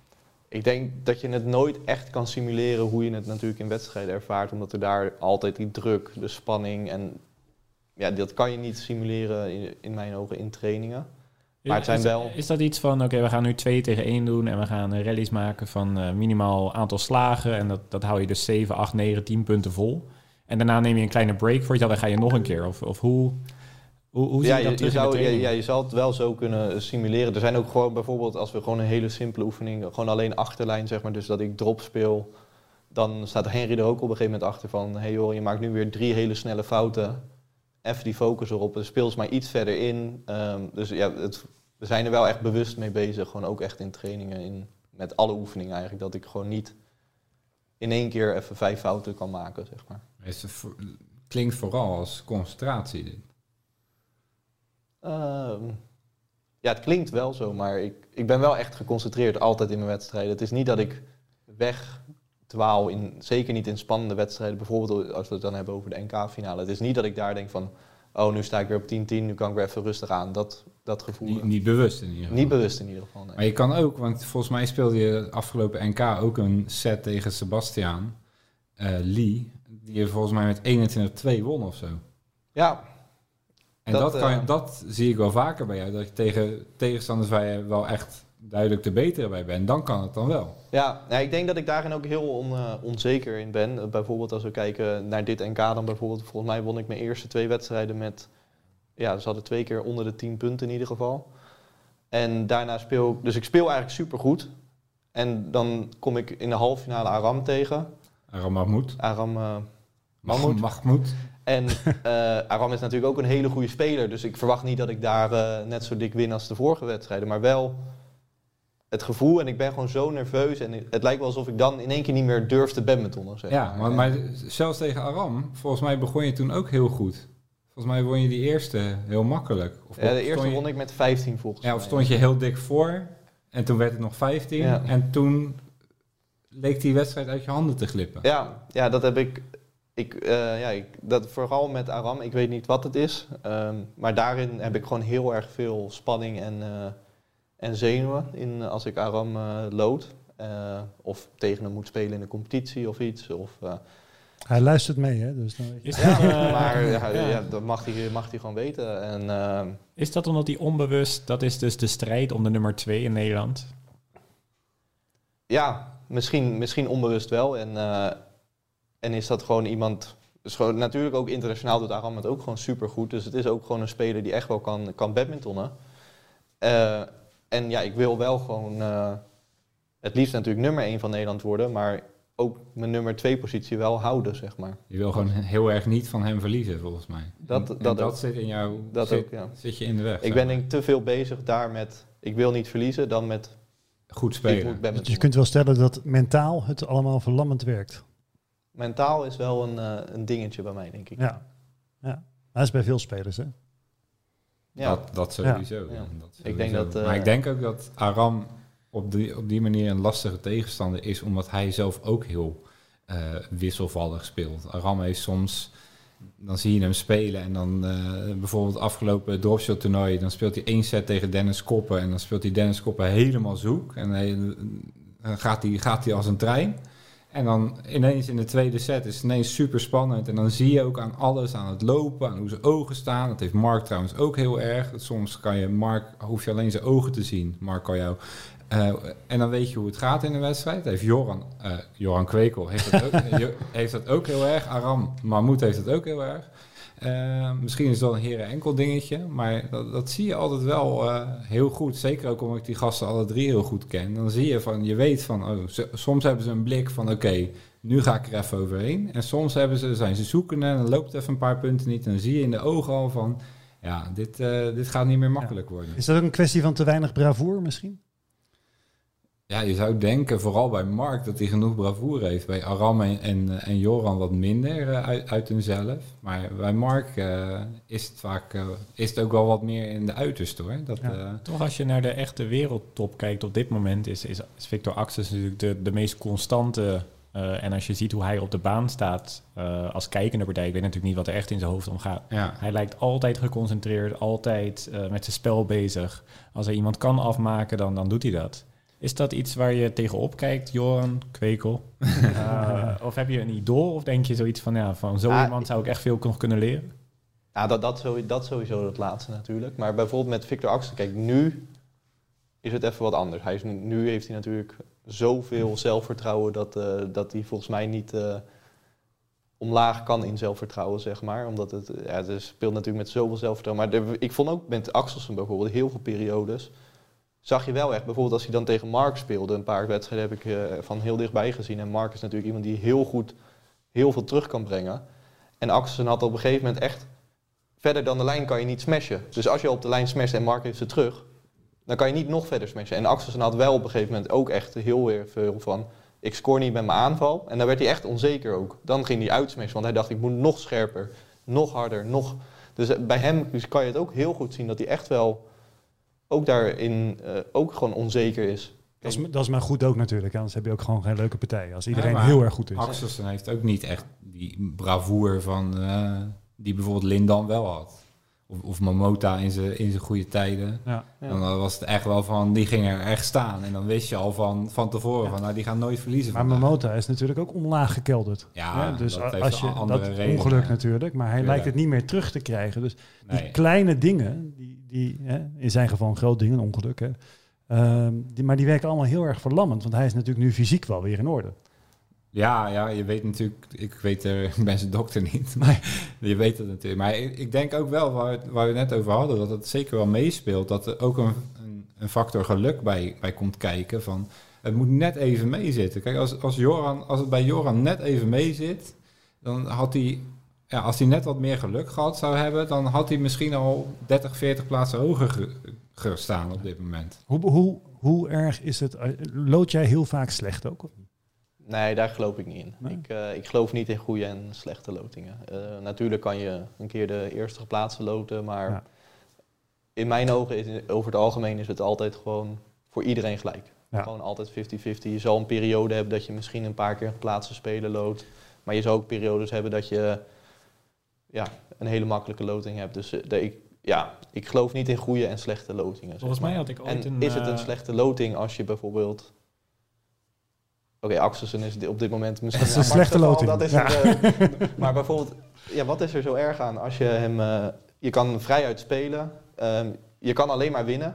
S2: Ik denk dat je het nooit echt kan simuleren hoe je het natuurlijk in wedstrijden ervaart. Omdat er daar altijd die druk, de spanning en ja, dat kan je niet simuleren in mijn ogen in trainingen. Maar het zijn wel...
S4: Is dat iets van, oké, we gaan nu 2 tegen 1 doen en we gaan rallies maken van minimaal aantal slagen. En dat hou je dus 7, 8, 9, 10 punten vol. En daarna neem je een kleine break voor jezelf en ga je nog een keer. Of hoe zie je dat terug in de training?
S2: Je zou het wel zo kunnen simuleren. Er zijn ook gewoon bijvoorbeeld, als we gewoon een hele simpele oefening, gewoon alleen achterlijn, zeg maar, dus dat ik drop speel, dan staat Henry er ook op een gegeven moment achter van, hey joh, je maakt nu weer 3 hele snelle fouten. Even die focus erop, speel eens maar iets verder in. Dus ja, we zijn er wel echt bewust mee bezig, gewoon ook echt in trainingen, met alle oefeningen eigenlijk, dat ik gewoon niet in één keer even 5 fouten kan maken, zeg maar.
S3: Klinkt vooral als concentratie dit.
S2: Ja, het klinkt wel zo, maar ik ben wel echt geconcentreerd altijd in mijn wedstrijden. Het is niet dat ik wegdwaal, zeker niet in spannende wedstrijden. Bijvoorbeeld als we het dan hebben over de NK-finale. Het is niet dat ik daar denk van, oh, nu sta ik weer op 10-10, nu kan ik weer even rustig aan. Dat gevoel.
S3: Niet bewust in ieder geval.
S2: Niet bewust in ieder geval, nee.
S3: Maar je kan ook, want volgens mij speelde je afgelopen NK ook een set tegen Sebastian Lee, die je volgens mij met 21-2 won of zo.
S2: Ja.
S3: En dat zie ik wel vaker bij jou, dat je tegen tegenstanders waar je wel echt duidelijk de betere bij bent, dan kan het dan wel.
S2: Ja, nou, ik denk dat ik daarin ook heel onzeker in ben. Bijvoorbeeld als we kijken naar dit NK dan bijvoorbeeld, volgens mij won ik mijn eerste 2 wedstrijden met, ja, ze hadden 2 keer onder de 10 punten in ieder geval. En daarna dus ik speel eigenlijk supergoed. En dan kom ik in de halve finale Aram tegen.
S3: Aram Mahmoud. Mahmoud.
S2: En Aram is natuurlijk ook een hele goede speler. Dus ik verwacht niet dat ik daar net zo dik win als de vorige wedstrijden. Maar wel het gevoel. En ik ben gewoon zo nerveus. En het lijkt wel alsof ik dan in één keer niet meer durf te badmintonnen. Zeg
S3: ja, maar zelfs tegen Aram, volgens mij begon je toen ook heel goed. Volgens mij won je die eerste heel makkelijk.
S2: De eerste won ik met 15 volgens mij.
S3: Ja, of stond je heel dik voor. En toen werd het nog 15. Ja. En toen leek die wedstrijd uit je handen te glippen.
S2: Ja, dat heb ik... dat vooral met Aram, ik weet niet wat het is, maar daarin heb ik gewoon heel erg veel spanning en zenuwen als ik Aram lood. Of tegen hem moet spelen in de competitie of iets.
S1: Hij luistert mee, hè? Dus dan weet je.
S2: Maar dat mag hij gewoon weten. En,
S4: is dat omdat hij onbewust, dat is dus de strijd om de nummer 2 in Nederland?
S2: Ja, misschien onbewust wel. En is dat gewoon iemand... Dus gewoon, natuurlijk ook internationaal doet Aram het ook gewoon supergoed. Dus het is ook gewoon een speler die echt wel kan badmintonnen. En ja, ik wil wel gewoon... het liefst natuurlijk nummer 1 van Nederland worden. Maar ook mijn nummer 2 positie wel houden, zeg maar.
S3: Je wil gewoon heel erg niet van hem verliezen, volgens mij. Dat zit in jou... Zit je in de weg.
S2: Ik ben denk ik te veel bezig daar met... Ik wil niet verliezen dan met...
S3: Goed spelen.
S1: Dus je kunt wel stellen dat mentaal het allemaal verlammend werkt.
S2: Mentaal is wel een dingetje bij mij, denk ik.
S1: Ja. Dat is bij veel spelers, hè?
S2: Ja.
S3: Dat sowieso. Ja. Dat sowieso. Ik denk dat, maar ik denk ook dat Aram op die manier een lastige tegenstander is, omdat hij zelf ook heel wisselvallig speelt. Aram heeft soms... Dan zie je hem spelen en dan bijvoorbeeld afgelopen dropshot toernooi, dan speelt hij 1 set tegen Dennis Koppen en dan speelt hij Dennis Koppen helemaal zoek. En dan gaat hij als een trein. En dan ineens in de tweede set is het ineens super spannend. En dan zie je ook aan alles, aan het lopen, aan hoe zijn ogen staan. Dat heeft Mark trouwens ook heel erg. Soms hoef je alleen zijn ogen te zien. Mark kan jou... en dan weet je hoe het gaat in de wedstrijd. Heeft Joran Kwekel heeft dat ook heel erg. Aram Mahmoud heeft dat ook heel erg. Misschien is het wel een heren enkel dingetje. Maar dat zie je altijd wel heel goed. Zeker ook omdat ik die gasten alle 3 heel goed ken. Dan zie je weet van... soms hebben ze een blik van... Oké, nu ga ik er even overheen. En soms zijn ze zoekende en dan loopt het even een paar punten niet. En dan zie je in de ogen al van... Ja, dit gaat niet meer makkelijk worden.
S1: Is dat ook een kwestie van te weinig bravoure misschien?
S3: Ja, je zou denken, vooral bij Mark, dat hij genoeg bravoure heeft. Bij Aram en Joran wat minder uit hunzelf. Maar bij Mark is het ook wel wat meer in de uiterste, hoor.
S4: Toch als je naar de echte wereldtop kijkt op dit moment, is Victor Axels natuurlijk de meest constante. En als je ziet hoe hij op de baan staat als kijkende partij, ik weet natuurlijk niet wat er echt in zijn hoofd omgaat. Ja. Hij lijkt altijd geconcentreerd, altijd met zijn spel bezig. Als hij iemand kan afmaken, dan doet hij dat. Is dat iets waar je tegenop kijkt, Joran Kwekel? Of heb je een idool? Of denk je zoiets van zo iemand zou ik echt veel nog kunnen leren?
S2: Ja, dat sowieso het laatste natuurlijk. Maar bijvoorbeeld met Victor Axelsen, kijk, nu is het even wat anders. Nu heeft hij natuurlijk zoveel zelfvertrouwen dat hij volgens mij niet omlaag kan in zelfvertrouwen, zeg maar. Omdat het speelt natuurlijk met zoveel zelfvertrouwen. Maar ik vond ook met Axelsen bijvoorbeeld heel veel periodes, zag je wel echt, bijvoorbeeld als hij dan tegen Mark speelde, een paar wedstrijden heb ik van heel dichtbij gezien. En Mark is natuurlijk iemand die heel goed heel veel terug kan brengen. En Axelsen had op een gegeven moment echt, verder dan de lijn kan je niet smashen. Dus als je op de lijn smasht en Mark heeft ze terug, dan kan je niet nog verder smashen. En Axelsen had wel op een gegeven moment ook echt heel weer veel van, ik score niet met mijn aanval. En dan werd hij echt onzeker ook. Dan ging hij uitsmashen, want hij dacht, ik moet nog scherper, nog harder, nog. Dus bij hem kan je het ook heel goed zien dat hij echt wel ook daarin ook gewoon onzeker is.
S1: Dat is maar goed ook natuurlijk, anders heb je ook gewoon geen leuke partij. Als iedereen heel erg goed is.
S3: Axelsen heeft ook niet echt die bravoure van die bijvoorbeeld Lindan wel had. Of Momota in zijn goede tijden. Ja. Dan was het echt wel van, die ging er echt staan. En dan wist je al van tevoren van, die gaan nooit verliezen.
S1: Maar Momota is natuurlijk ook omlaag gekelderd.
S3: Ja,
S1: dus
S3: dat
S1: als je dat ongeluk natuurlijk. Maar hij lijkt het niet meer terug te krijgen. Dus die kleine dingen, die in zijn geval een groot ding, een ongeluk. Hè, maar die werken allemaal heel erg verlammend. Want hij is natuurlijk nu fysiek wel weer in orde.
S3: Ja, je weet natuurlijk, ik ben zijn dokter niet, maar je weet het natuurlijk. Maar ik denk ook wel, waar we het net over hadden, dat het zeker wel meespeelt, dat er ook een factor geluk bij komt kijken. Van, het moet net even meezitten. Kijk, als het bij Joran net even meezit, dan had hij, als hij net wat meer geluk gehad zou hebben, dan had hij misschien al 30, 40 plaatsen hoger gestaan op dit moment.
S1: Hoe erg is het? Lood jij heel vaak slecht ook?
S2: Nee, daar geloof ik niet in. Nee? Ik geloof niet in goede en slechte lotingen. Natuurlijk kan je een keer de eerste geplaatste loten, maar in mijn ogen, over het algemeen, is het altijd gewoon voor iedereen gelijk. Ja. Gewoon altijd 50-50. Je zal een periode hebben dat je misschien een paar keer een geplaatste speler loodt, maar je zal ook periodes hebben dat je een hele makkelijke loting hebt. Dus ik geloof niet in goede en slechte lotingen.
S4: Volgens mij had ik ooit
S2: is het een slechte loting als je bijvoorbeeld... Oké, Axelsen is op dit moment misschien
S1: een slechte loting.
S2: Dat is maar bijvoorbeeld, wat is er zo erg aan als je hem... je kan vrijuit spelen, je kan alleen maar winnen.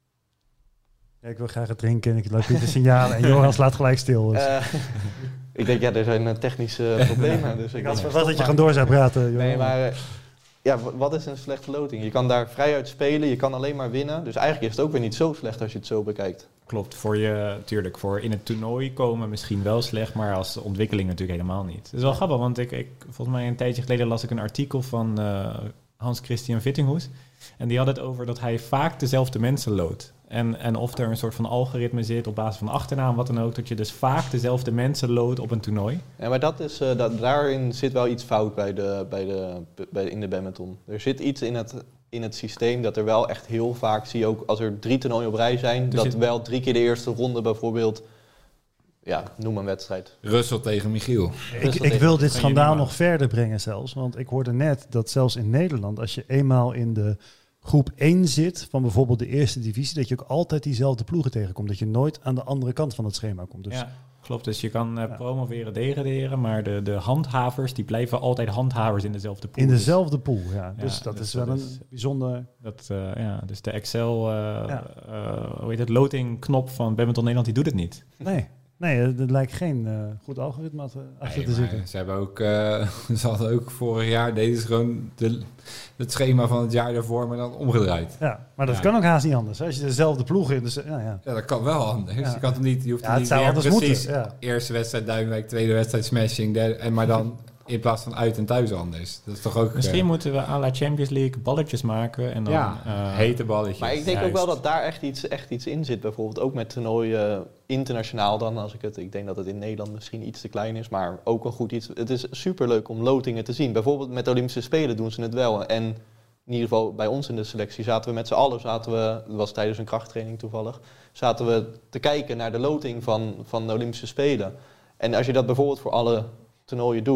S1: Ja, ik wil graag het drinken en ik laat de signalen en Joran slaat gelijk stil. Dus.
S2: Ik denk, er zijn technische problemen. Dus
S1: ik had verwacht dat je gewoon door zou praten. Joran.
S2: Nee, maar... wat is een slechte loting? Je kan daar vrijuit spelen, je kan alleen maar winnen. Dus eigenlijk is het ook weer niet zo slecht als je het zo bekijkt.
S4: Klopt, voor in het toernooi komen misschien wel slecht, maar als ontwikkeling natuurlijk helemaal niet. Het is wel grappig, want ik volgens mij een tijdje geleden las ik een artikel van Hans-Christian Vittinghoes. En die had het over dat hij vaak dezelfde mensen loodt. En of er een soort van algoritme zit op basis van achternaam, wat dan ook, dat je dus vaak dezelfde mensen loodt op een toernooi.
S2: Ja, maar daarin zit wel iets fout in de badminton. Er zit iets in het systeem dat er wel echt heel vaak, zie je ook als er 3 toernooien op rij zijn, dat wel 3 keer de eerste ronde bijvoorbeeld, noem een wedstrijd.
S3: Russell tegen Michiel.
S1: Ik wil dit schandaal nog verder brengen zelfs, want ik hoorde net dat zelfs in Nederland, als je eenmaal in de groep 1 zit van bijvoorbeeld de eerste divisie, dat je ook altijd diezelfde ploegen tegenkomt. Dat je nooit aan de andere kant van het schema komt. Dus.
S4: Ja, klopt. Dus je kan promoveren, degraderen, maar de handhavers, die blijven altijd handhavers in dezelfde pool.
S1: In dezelfde pool, ja. Dus dat is wel een bijzonder...
S4: Dus de Excel, loting-knop van Badminton Nederland, die doet het niet.
S1: Nee, het lijkt geen goed algoritme achter te zitten.
S3: Ze hadden ook vorig jaar, deden ze gewoon het schema van het jaar daarvoor, maar dan omgedraaid.
S1: Ja, maar dat kan ook haast niet anders. Als je dezelfde ploeg in... Dus,
S3: ja, dat kan wel anders. Ja. Je hoeft niet
S1: het zou anders
S3: precies
S1: moeten. Ja.
S3: Eerste wedstrijd Duinwijk, tweede wedstrijd Smashing, maar dan in plaats van uit en thuis anders. Dat is toch ook...
S4: Misschien moeten we à la Champions League balletjes maken en dan...
S3: hete balletjes.
S2: Maar ik denk ook wel dat daar echt iets in zit. Bijvoorbeeld ook met toernooien internationaal dan. Ik denk dat het in Nederland misschien iets te klein is, maar ook een goed iets. Het is superleuk om lotingen te zien. Bijvoorbeeld met de Olympische Spelen doen ze het wel. En in ieder geval bij ons in de selectie zaten we met z'n allen, dat was tijdens een krachttraining toevallig, zaten we te kijken naar de loting van de Olympische Spelen. En als je dat bijvoorbeeld voor alle toernooien doet,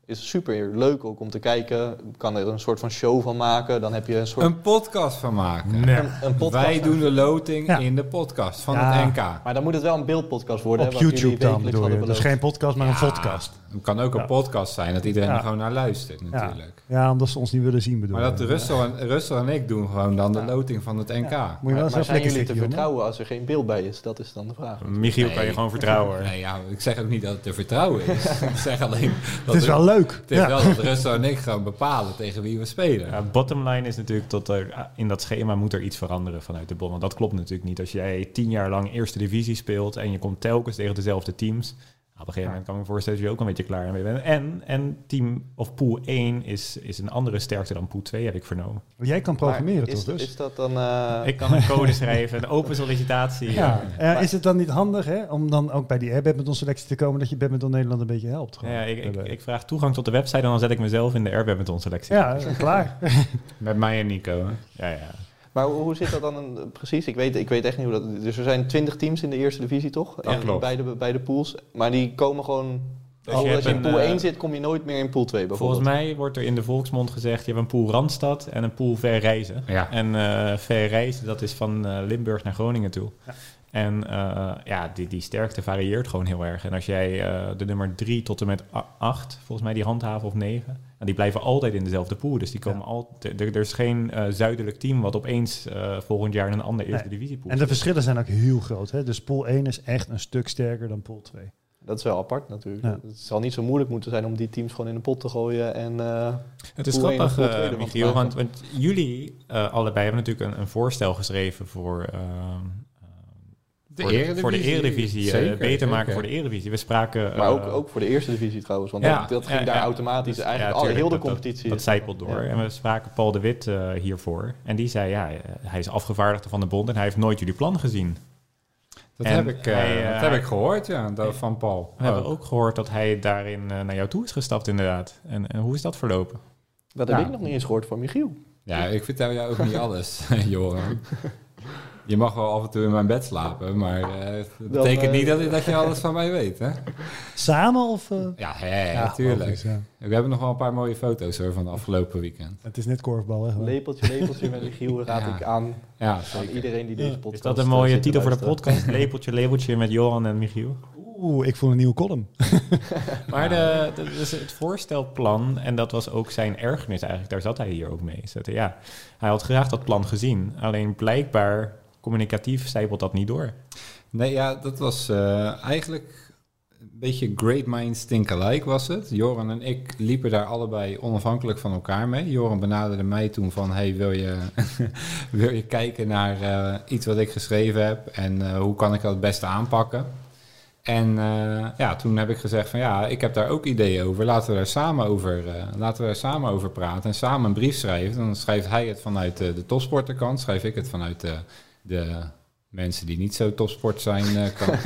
S2: is super leuk ook om te kijken. Kan er een soort van show van maken. Dan heb je een soort...
S3: Een podcast van maken.
S4: Nee.
S2: Een podcast.
S3: Wij doen de loting
S1: Ja.
S3: in de podcast van
S1: Ja.
S3: het NK.
S2: Maar dan moet het wel een beeldpodcast worden.
S1: Op
S2: hè, wat jullie
S1: YouTube dan
S2: wekelijks
S1: bedoel je.
S2: hadden
S1: Dus
S2: beloofd.
S1: geen podcast, maar een
S3: Ja,
S1: podcast.
S3: Het kan ook een podcast zijn, dat iedereen er gewoon naar luistert natuurlijk.
S1: Ja, omdat ze ons niet willen zien bedoel
S3: Maar dat
S1: je.
S3: Russell en ik doen gewoon dan de loting van het NK.
S1: Moet je wel
S2: Maar
S1: eens even
S2: zijn
S1: lekker
S2: jullie te
S1: stikken, jongen.
S2: vertrouwen als er geen beeld bij is? Dat is dan de vraag.
S4: Michiel kan je gewoon vertrouwen.
S3: Nee, ja, ik zeg ook niet dat het te vertrouwen is. Ik zeg alleen dat
S1: Het is wel leuk.
S3: het is wel dat Russell en ik gewoon bepalen tegen wie we spelen.
S4: Ja, bottom line is natuurlijk dat er in dat schema moet er iets veranderen vanuit de bond. Want dat klopt natuurlijk niet. Als jij 10 jaar lang eerste divisie speelt en je komt telkens tegen dezelfde teams. Op een gegeven moment kan ik me voorstellen dat je ook een beetje klaar mee bent. En team of pool 1 is een andere sterkte dan pool 2, heb ik vernomen.
S1: Jij kan programmeren
S2: Maar
S1: toch dus?
S2: Is dat dan...
S4: Ik kan een code schrijven, een open sollicitatie.
S1: Ja. Is het dan niet handig hè, om dan ook bij die badminton selectie te komen dat je badminton Nederland een beetje helpt? Gewoon?
S4: Ja, ik vraag toegang tot de website en dan zet ik mezelf in de airbadminton selectie.
S1: Ja, klaar.
S3: Met mij en Nico. Hè?
S4: Ja.
S2: Maar hoe zit dat dan precies? Ik weet echt niet hoe dat... Dus er zijn 20 teams in de eerste divisie, toch?
S4: Ja, klopt.
S2: Bij de pools. Maar die komen gewoon...
S4: Dus
S2: als
S4: je
S2: je in
S4: hebt
S2: pool
S4: een,
S2: 1 zit, kom je nooit meer in pool 2 bijvoorbeeld.
S4: Volgens mij wordt er in de volksmond gezegd, je hebt een pool Randstad en een pool Ver Reizen.
S3: Ja.
S4: En Ver Reizen, dat is van Limburg naar Groningen toe.
S1: Ja.
S4: En die sterkte varieert gewoon heel erg. En als jij de nummer 3 tot en met 8, volgens mij die handhaven of 9... En die blijven altijd in dezelfde pool. Dus die komen altijd. Er is geen zuidelijk team wat opeens volgend jaar in een andere eerste divisie pool
S1: En de verschillen zijn ook heel groot. Hè? Dus pool 1 is echt een stuk sterker dan pool 2.
S2: Dat is wel apart natuurlijk.
S1: Ja.
S2: Het zal niet zo moeilijk moeten zijn om die teams gewoon in de pot te gooien. En,
S4: Het is
S2: pool 1 of
S4: grappig,
S2: pool 2 ervan te
S4: Michiel,
S2: maken.
S4: want jullie allebei hebben natuurlijk een voorstel geschreven voor voor de Eredivisie.
S3: Zeker,
S4: Beter maken
S3: zeker.
S4: voor de Eredivisie. We spraken...
S2: maar ook voor de eerste divisie trouwens. Want dat ging daar automatisch eigenlijk
S4: tuurlijk,
S2: heel de
S4: dat
S2: competitie.
S4: Dat zijpelt door.
S2: Ja.
S4: En we spraken Paul de Wit hiervoor. En die zei, hij is afgevaardigde van de bond en hij heeft nooit jullie plan gezien.
S3: Dat,
S4: En
S3: heb ik gehoord, ja, van Paul.
S4: We hebben ook gehoord dat hij daarin naar jou toe is gestapt inderdaad. En hoe is dat verlopen?
S2: Dat heb ik nog niet eens gehoord van Michiel.
S3: Ja, ik vertel jou ook niet alles, Joran. Je mag wel af en toe in mijn bed slapen, maar dat betekent niet dat je alles van mij weet, hè?
S1: Samen of...
S3: Ja, natuurlijk.
S1: logisch, ja.
S3: We hebben nog wel een paar mooie foto's hoor, van de afgelopen weekend.
S1: Het is net korfbal, hè? gewoon.
S2: Lepeltje met Michiel raad
S3: Ja.
S2: ik aan
S3: Ja, zeker.
S2: iedereen die deze podcast
S4: Is dat een mooie
S2: zit te
S4: titel voor de
S2: luisteren.
S4: podcast? Lepeltje met Johan en Michiel.
S1: Ik voel een nieuwe column.
S4: Maar dus het voorstelplan, en dat was ook zijn ergernis eigenlijk, daar zat hij hier ook mee. Hij had graag dat plan gezien, alleen blijkbaar communicatief zijpelt dat niet door.
S3: Nee, ja, dat was eigenlijk een beetje great minds think alike was het. Joran en ik liepen daar allebei onafhankelijk van elkaar mee. Joran benaderde mij toen van, hey, wil je kijken naar iets wat ik geschreven heb en hoe kan ik dat het beste aanpakken? En toen heb ik gezegd van ja, ik heb daar ook ideeën over. Laten we daar samen over praten en samen een brief schrijven. Dan schrijft hij het vanuit de topsporterkant, schrijf ik het vanuit de mensen die niet zo topsport zijn kant.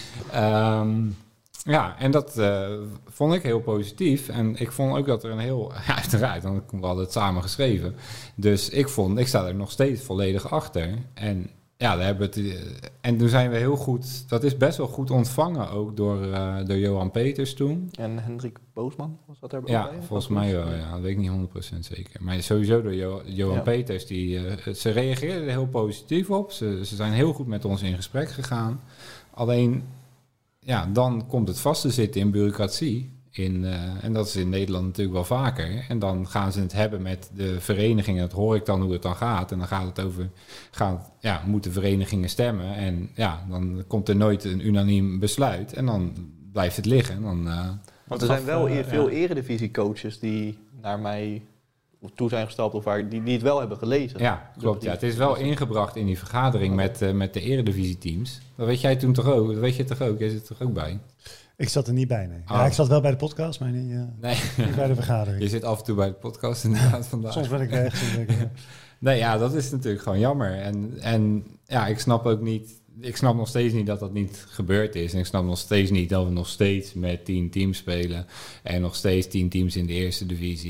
S3: En dat vond ik heel positief. En ik vond ook dat er een heel... Ja, uiteraard, dan we hadden het samen geschreven. Dus ik sta er nog steeds volledig achter. En ja, en toen zijn we heel goed... Dat is best wel goed ontvangen ook door Johan Peters toen.
S2: En Hendrik Boosman, was dat erbij?
S3: Ja, volgens mij wel. Ja, dat weet ik niet 100% zeker. Maar sowieso door Johan Peters. Ze reageerden er heel positief op. Ze zijn heel goed met ons in gesprek gegaan. Alleen, ja, dan komt het vast te zitten in bureaucratie. En dat is in Nederland natuurlijk wel vaker. En dan gaan ze het hebben met de verenigingen. Dat hoor ik dan hoe het dan gaat. En dan gaat het over... moeten verenigingen stemmen? En ja, dan komt er nooit een unaniem besluit. En dan blijft het liggen.
S2: Want er zijn wel veel eredivisiecoaches die naar mij toe zijn gestapt of die het wel hebben gelezen.
S3: Ja, klopt. Ja. Het is wel ingebracht in die vergadering met de eredivisieteams. Dat weet jij toen toch ook? Dat weet je toch ook? Jij zit er toch ook bij?
S1: Ik zat er niet bij, nee.
S3: Oh.
S1: Ja, ik zat wel bij de podcast, maar niet bij de vergadering.
S3: Je zit af en toe bij de podcast inderdaad vandaag.
S1: Soms ben ik weg, soms ben ik weg.
S3: Nee, ja, dat is natuurlijk gewoon jammer. En ja, ik snap ook niet... Ik snap nog steeds niet dat dat niet gebeurd is. En ik snap nog steeds niet dat we nog steeds met 10 teams spelen. En nog steeds 10 teams in de eerste divisie.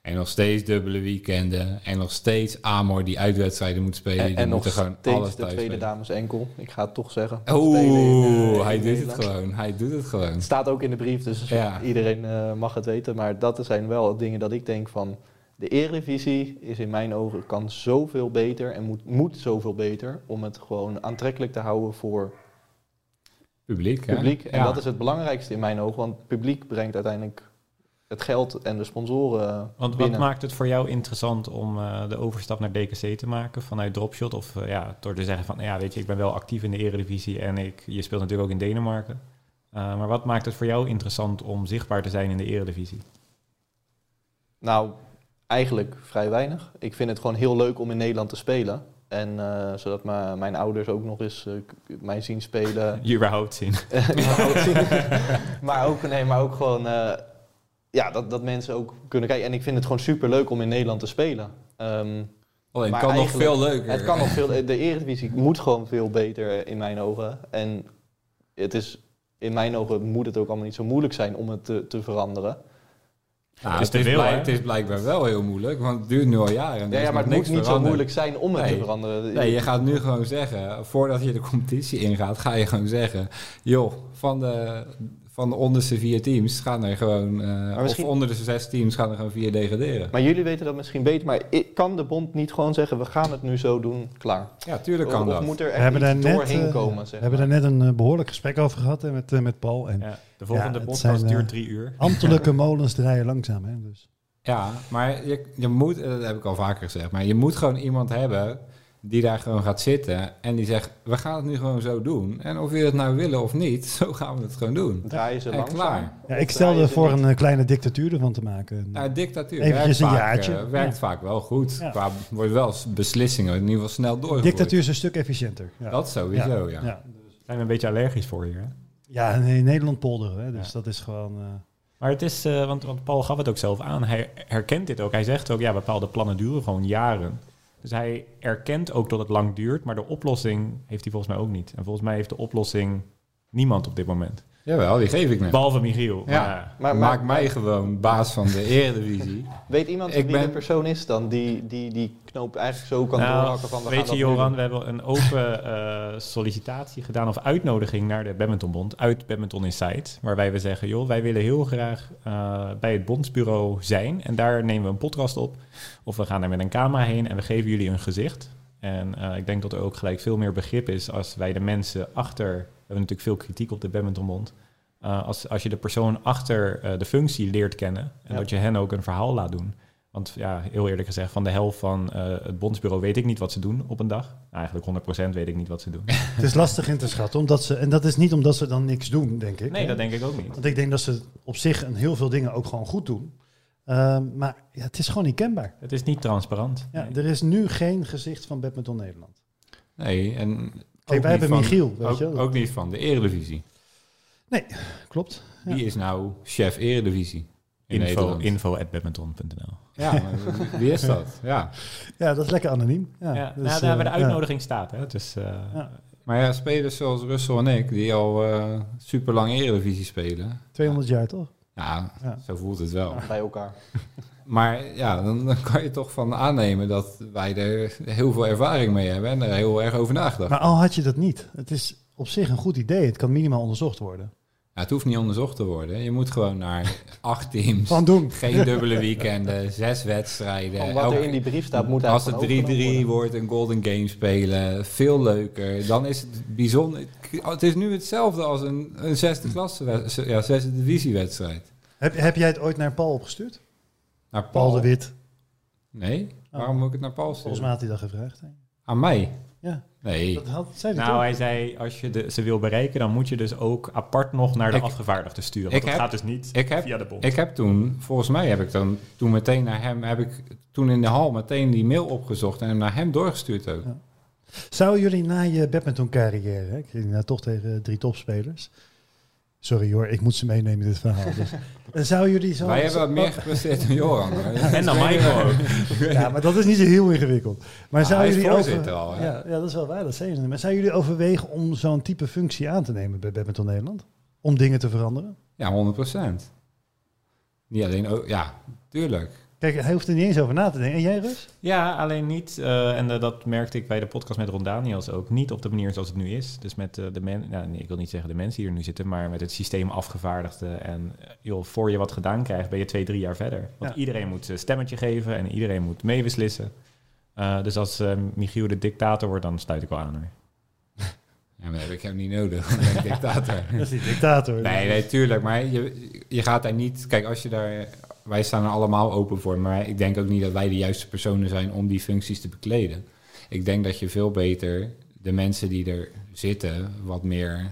S3: En nog steeds dubbele weekenden. En nog steeds Amor die uitwedstrijden moet spelen. Die
S2: En nog
S3: moeten gewoon
S2: steeds
S3: alles
S2: de
S3: thuis
S2: tweede
S3: spelen.
S2: dames enkel. Ik ga het toch zeggen.
S3: Oeh, hij doet het
S2: Nederland.
S3: gewoon. Hij doet het gewoon.
S2: Het staat ook in de brief, dus
S3: Ja.
S2: iedereen mag het weten. Maar dat zijn wel dingen dat ik denk van... De Eredivisie is in mijn ogen kan zoveel beter en moet zoveel beter... om het gewoon aantrekkelijk te houden voor
S3: Publiek, hè?
S2: publiek. En
S3: Ja.
S2: dat is het belangrijkste in mijn ogen. Want het publiek brengt uiteindelijk het geld en de sponsoren
S4: Want wat
S2: binnen.
S4: maakt het voor jou interessant om de overstap naar DKC te maken vanuit Dropshot? Of door te zeggen van, ja, weet je, ik ben wel actief in de Eredivisie en je speelt natuurlijk ook in Denemarken. Maar wat maakt het voor jou interessant om zichtbaar te zijn in de Eredivisie?
S2: Nou, eigenlijk vrij weinig. Ik vind het gewoon heel leuk om in Nederland te spelen. En zodat mijn ouders ook nog eens mij zien spelen.
S4: Je überhaupt zien.
S2: maar ook gewoon dat mensen ook kunnen kijken. En ik vind het gewoon super leuk om in Nederland te spelen.
S3: Alleen
S2: Maar
S3: het kan nog
S2: eigenlijk-
S3: veel leuker.
S2: Het kan nog veel. De Eredivisie moet gewoon veel beter in mijn ogen. En het is in mijn ogen moet het ook allemaal niet zo moeilijk zijn om het te veranderen.
S3: Nou,
S4: Het is te veel, hè?
S3: het is blijkbaar wel heel moeilijk, want het duurt nu al jaren. en er is
S2: Ja, maar
S3: nog
S2: het moet
S3: niks
S2: niet zo
S3: veranderd.
S2: moeilijk zijn om het te
S3: Nee.
S2: veranderen.
S3: Nee, je gaat nu gewoon zeggen, voordat je de competitie ingaat, ga je gewoon zeggen... joh, van de onderste 4 teams gaan er gewoon...
S2: misschien-
S3: of onder de 6 teams gaan er gewoon 4 degraderen.
S2: Maar jullie weten dat misschien beter. Maar kan de bond niet gewoon zeggen, we gaan het nu zo doen, klaar?
S3: Ja, tuurlijk kan
S2: Of
S3: dat.
S2: moet er
S1: We
S2: echt
S1: hebben daar
S2: iets
S1: net,
S2: doorheen komen?
S1: we hebben daar net een behoorlijk gesprek over gehad hè, met Paul. En
S4: Ja, de volgende
S1: het
S4: podcast
S1: zijn,
S4: duurt 3 uur.
S1: ambtelijke molens draaien langzaam. Hè, dus.
S3: Ja, maar je moet, dat heb ik al vaker gezegd, maar je moet gewoon iemand hebben die daar gewoon gaat zitten en die zegt, we gaan het nu gewoon zo doen. En of je het nou willen of niet, zo gaan we het gewoon doen.
S2: Draaien ze
S3: En
S2: langzaam?
S3: klaar.
S1: Ja,
S2: Of
S1: ik stelde
S2: draaien ze
S1: voor
S2: niet?
S1: een kleine dictatuur ervan te maken.
S3: Nou, dictatuur
S1: Eventjes
S3: werkt
S1: een
S3: vaak,
S1: jaartje.
S3: werkt
S1: Ja.
S3: vaak wel goed.
S1: Ja.
S3: Qua wordt wel beslissingen in ieder geval snel doorgevoerd.
S1: Dictatuur is een stuk efficiënter. Ja.
S3: Dat sowieso, ja.
S1: Ja.
S4: Zijn we een beetje allergisch voor hier, hè?
S1: Ja, en in Nederland polderen. Hè, dus
S4: Ja.
S1: dat is gewoon...
S4: Maar het is, want Paul gaf het ook zelf aan, hij herkent dit ook. Hij zegt ook, ja, bepaalde plannen duren gewoon jaren. Dus hij erkent ook dat het lang duurt, maar de oplossing heeft hij volgens mij ook niet. En volgens mij heeft de oplossing niemand op dit moment.
S3: Jawel, die geef ik net.
S4: Behalve Michiel.
S3: Ja.
S4: Maar,
S3: Maak mij gewoon baas van de Eredivisie.
S2: Weet iemand
S3: Ik
S2: wie de
S3: ben-
S2: persoon is dan die knoop eigenlijk zo kan
S4: Nou,
S2: doorhakken van we gaan
S4: weet je,
S2: dat nu
S4: Joran,
S2: doen?
S4: we hebben een open sollicitatie gedaan of uitnodiging naar de Badmintonbond uit Badminton Insight. Waarbij we zeggen, joh, wij willen heel graag bij het bondsbureau zijn. En daar nemen we een podcast op. Of we gaan daar met een camera heen en we geven jullie een gezicht. En ik denk dat er ook gelijk veel meer begrip is als wij de mensen achter... We hebben natuurlijk veel kritiek op de Badmintonbond. Als je de persoon achter de functie leert kennen en
S2: Ja.
S4: dat je hen ook een verhaal laat doen. Want ja, heel eerlijk gezegd, van de helft van het bondsbureau weet ik niet wat ze doen op een dag. Nou, eigenlijk 100% weet ik niet wat ze doen.
S1: Het is lastig in te schatten. En dat is niet omdat ze dan niks doen, denk ik.
S4: Nee,
S1: hè.
S4: dat denk ik ook niet.
S1: Want ik denk dat ze op zich heel veel dingen ook gewoon goed doen. Maar ja, het is gewoon niet kenbaar.
S4: Het is niet transparant.
S1: Ja,
S4: Nee.
S1: er is nu geen gezicht van Badminton Nederland.
S3: Nee, en
S1: Kijk, wij
S3: niet
S1: hebben
S3: van-
S1: Michiel, weet
S3: ook,
S1: je.
S3: ook niet van de Eredivisie.
S1: Klopt. Ja.
S3: Wie is nou chef Eredivisie in Nederland?
S4: Info@badminton.nl.
S3: Ja, maar wie is dat? Ja.
S1: Ja, dat is lekker anoniem. Ja,
S4: Ja,
S1: dus,
S4: nou, daar hebben de
S1: ja.
S4: uitnodiging staat. Hè? Dus,
S1: Ja.
S3: Maar ja, spelers zoals Russell en ik, die al super lang Eredivisie spelen.
S1: 200 jaar toch?
S3: Ja,
S1: Ja.
S3: zo voelt het wel.
S2: Bij elkaar.
S3: Maar ja, dan kan je toch van aannemen dat wij er heel veel ervaring mee hebben en er heel erg over nagedacht.
S1: Maar al had je dat niet. Het is op zich een goed idee. Het kan minimaal onderzocht worden.
S3: Ja, het hoeft niet onderzocht te worden. Je moet gewoon naar 8 teams.
S1: Van doen.
S3: Geen dubbele weekenden, 6 wedstrijden.
S2: Van wat er in die brief staat moet
S3: Als het
S2: eigenlijk
S3: 3-3
S2: gewoon overgenomen
S3: wordt, een Golden Game spelen, veel leuker. Dan is het bijzonder. Het is nu hetzelfde als een zesde klasse, zesde divisiewedstrijd.
S1: Heb jij het ooit naar Paul opgestuurd?
S3: Naar
S1: Paul de Wit.
S3: Nee? Waarom moet ik het naar Paul sturen?
S1: Volgens mij had hij dat gevraagd. Hè?
S3: Aan mij?
S1: Ja.
S3: Nee.
S1: Dat zei hij
S4: nou,
S1: toch?
S4: hij zei, als je ze wil bereiken, dan moet je dus ook apart nog naar de
S3: Ik-
S4: afgevaardigde sturen. Want
S3: ik
S4: dat
S3: heb-
S4: gaat dus niet
S3: ik heb-
S4: via de bond.
S3: Ik heb toen, volgens mij heb ik dan toen meteen naar hem, heb ik toen in de hal meteen die mail opgezocht en hem naar hem doorgestuurd ook.
S1: Ja. Zouden jullie na je badminton carrière, hè, ik ging nou toch tegen 3 topspelers. Sorry hoor, ik moet ze meenemen in dit verhaal. Dus, zouden jullie zo...
S3: Wij hebben wat meer gepresteerd dan Joran. hoor.
S4: En dan Michael ook.
S1: Ja, maar dat is niet zo heel ingewikkeld. Maar
S3: Ah,
S1: zouden
S3: hij is
S1: jullie
S3: voorzitter al, hè?
S1: Ja, dat is wel waar, dat zei je. Maar zouden jullie overwegen om zo'n type functie aan te nemen bij Badminton Nederland? Om dingen te veranderen?
S3: Ja, 100%. Niet alleen, ja, tuurlijk.
S1: Kijk, hij hoeft er niet eens over na te denken. En jij, Rus?
S4: Ja, alleen niet, dat merkte ik bij de podcast met Ron Daniels ook, niet op de manier zoals het nu is. Dus met ik wil niet zeggen de mensen die er nu zitten, maar met het systeem afgevaardigden. En voor je wat gedaan krijgt, ben je 2-3 jaar verder. Want iedereen moet een stemmetje geven en iedereen moet meebeslissen. Dus als Michiel de dictator wordt, dan sluit ik wel aan. Hoor.
S3: Ja, maar dat heb ik hem niet nodig. Dan ben ik dictator.
S1: Dat is die dictator.
S3: Nee, tuurlijk. Maar je gaat daar niet... Kijk, als je daar... Wij staan er allemaal open voor. Maar ik denk ook niet dat wij de juiste personen zijn om die functies te bekleden. Ik denk dat je veel beter de mensen die er zitten wat meer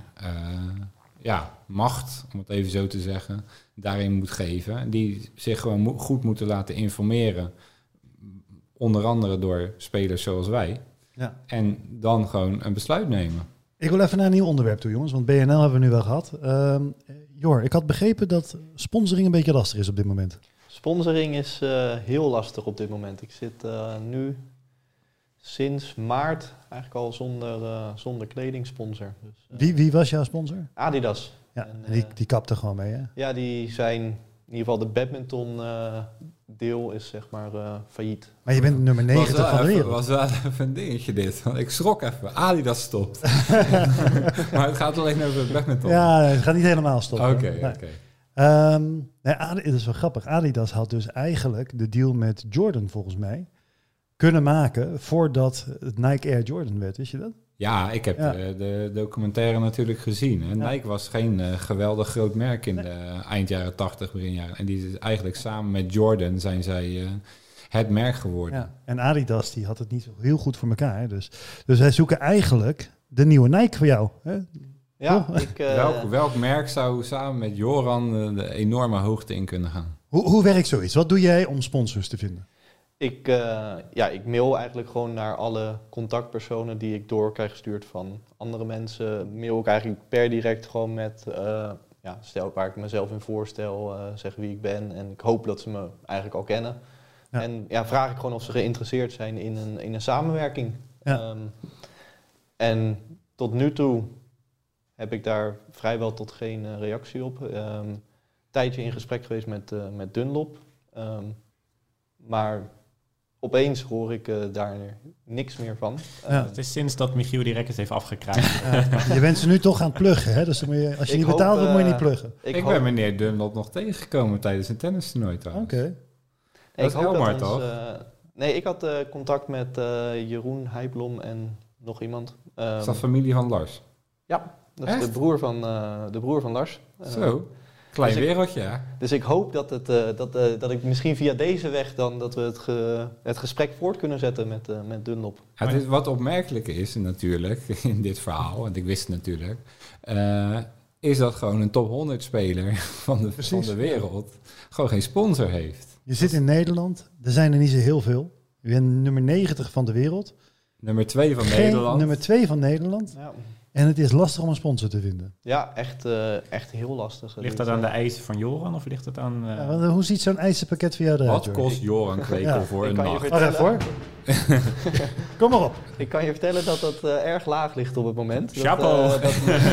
S3: macht, om het even zo te zeggen, daarin moet geven. Die zich gewoon goed moeten laten informeren. Onder andere door spelers zoals wij. Ja. En dan gewoon een besluit nemen.
S1: Ik wil even naar een nieuw onderwerp toe, jongens. Want BNL hebben we nu wel gehad. Jor, ik had begrepen dat sponsoring een beetje lastig is op dit moment.
S2: Sponsoring is heel lastig op dit moment. Ik zit nu sinds maart eigenlijk al zonder kledingsponsor. Dus,
S1: wie was jouw sponsor?
S2: Adidas.
S1: Ja, en die kapte gewoon mee, hè?
S2: Ja, die zijn in ieder geval de badminton deel is zeg maar failliet.
S1: Maar je bent nummer 90 van de wereld.
S3: Was wel even een dingetje dit. Want ik schrok even. Adidas stopt. Maar het gaat alleen over het badminton.
S1: Ja, het gaat niet helemaal stoppen.
S3: Oké.
S1: Dat is wel grappig. Adidas had dus eigenlijk de deal met Jordan volgens mij kunnen maken voordat het Nike Air Jordan werd. Wist je dat?
S3: Ja, ik heb de documentaire natuurlijk gezien. Hè. Nike was geen geweldig groot merk in de eind jaren 80, begin jaren. En die is eigenlijk samen met Jordan zijn zij het merk geworden.
S1: Ja. En Adidas die had het niet zo heel goed voor elkaar. Hè. Dus zij zoeken eigenlijk de nieuwe Nike voor jou. Hè?
S2: Ja,
S3: welk merk zou samen met Joran de enorme hoogte in kunnen gaan?
S1: Hoe werkt zoiets? Wat doe jij om sponsors te vinden?
S2: Ik mail eigenlijk gewoon naar alle contactpersonen die ik door krijg gestuurd van andere mensen. Mail ik eigenlijk per direct gewoon met, stel waar ik mezelf in voorstel, zeg wie ik ben. En ik hoop dat ze me eigenlijk al kennen. Ja. En vraag ik gewoon of ze geïnteresseerd zijn in een samenwerking. Ja. En tot nu toe heb ik daar vrijwel tot geen reactie op. Een tijdje in gesprek geweest met Dunlop. Maar opeens hoor ik daar niks meer van.
S4: Het is sinds dat Michiel die rekkers heeft afgekraakt.
S1: Je bent ze nu toch aan het pluggen, hè? Dus als je niet betaalt, dan moet je niet pluggen.
S3: Ik ben meneer Dunlop nog tegengekomen tijdens een tennistoernooi trouwens.
S1: Oké.
S3: Dat is Helmar, toch?
S2: Ik had contact met Jeroen Heijblom en nog iemand.
S3: Is dat familie van Lars?
S2: Ja, dat is de broer van Lars.
S3: Zo. Klein wereldje, ja.
S2: Dus ik hoop dat ik misschien via deze weg dan dat we het gesprek voort kunnen zetten met Dunlop.
S3: Ja, wat opmerkelijk is natuurlijk in dit verhaal, want ik wist het natuurlijk, is dat gewoon een top 100 speler van de wereld gewoon geen sponsor heeft.
S1: Je zit in Nederland, er zijn er niet zo heel veel. Je bent nummer 90 van de wereld.
S3: Nummer 2 van Nederland.
S1: Nummer 2 van Nederland. Ja. En het is lastig om een sponsor te vinden.
S2: Ja, echt heel lastig.
S4: Ligt dat aan de eisen van Joran of ligt het aan...
S1: hoe ziet zo'n eisenpakket voor jou eruit?
S3: Wat kost Joran Kwekel voor een nacht?
S1: Kom maar op.
S2: Ik kan je vertellen dat dat erg laag ligt op het moment.
S3: Chapeau.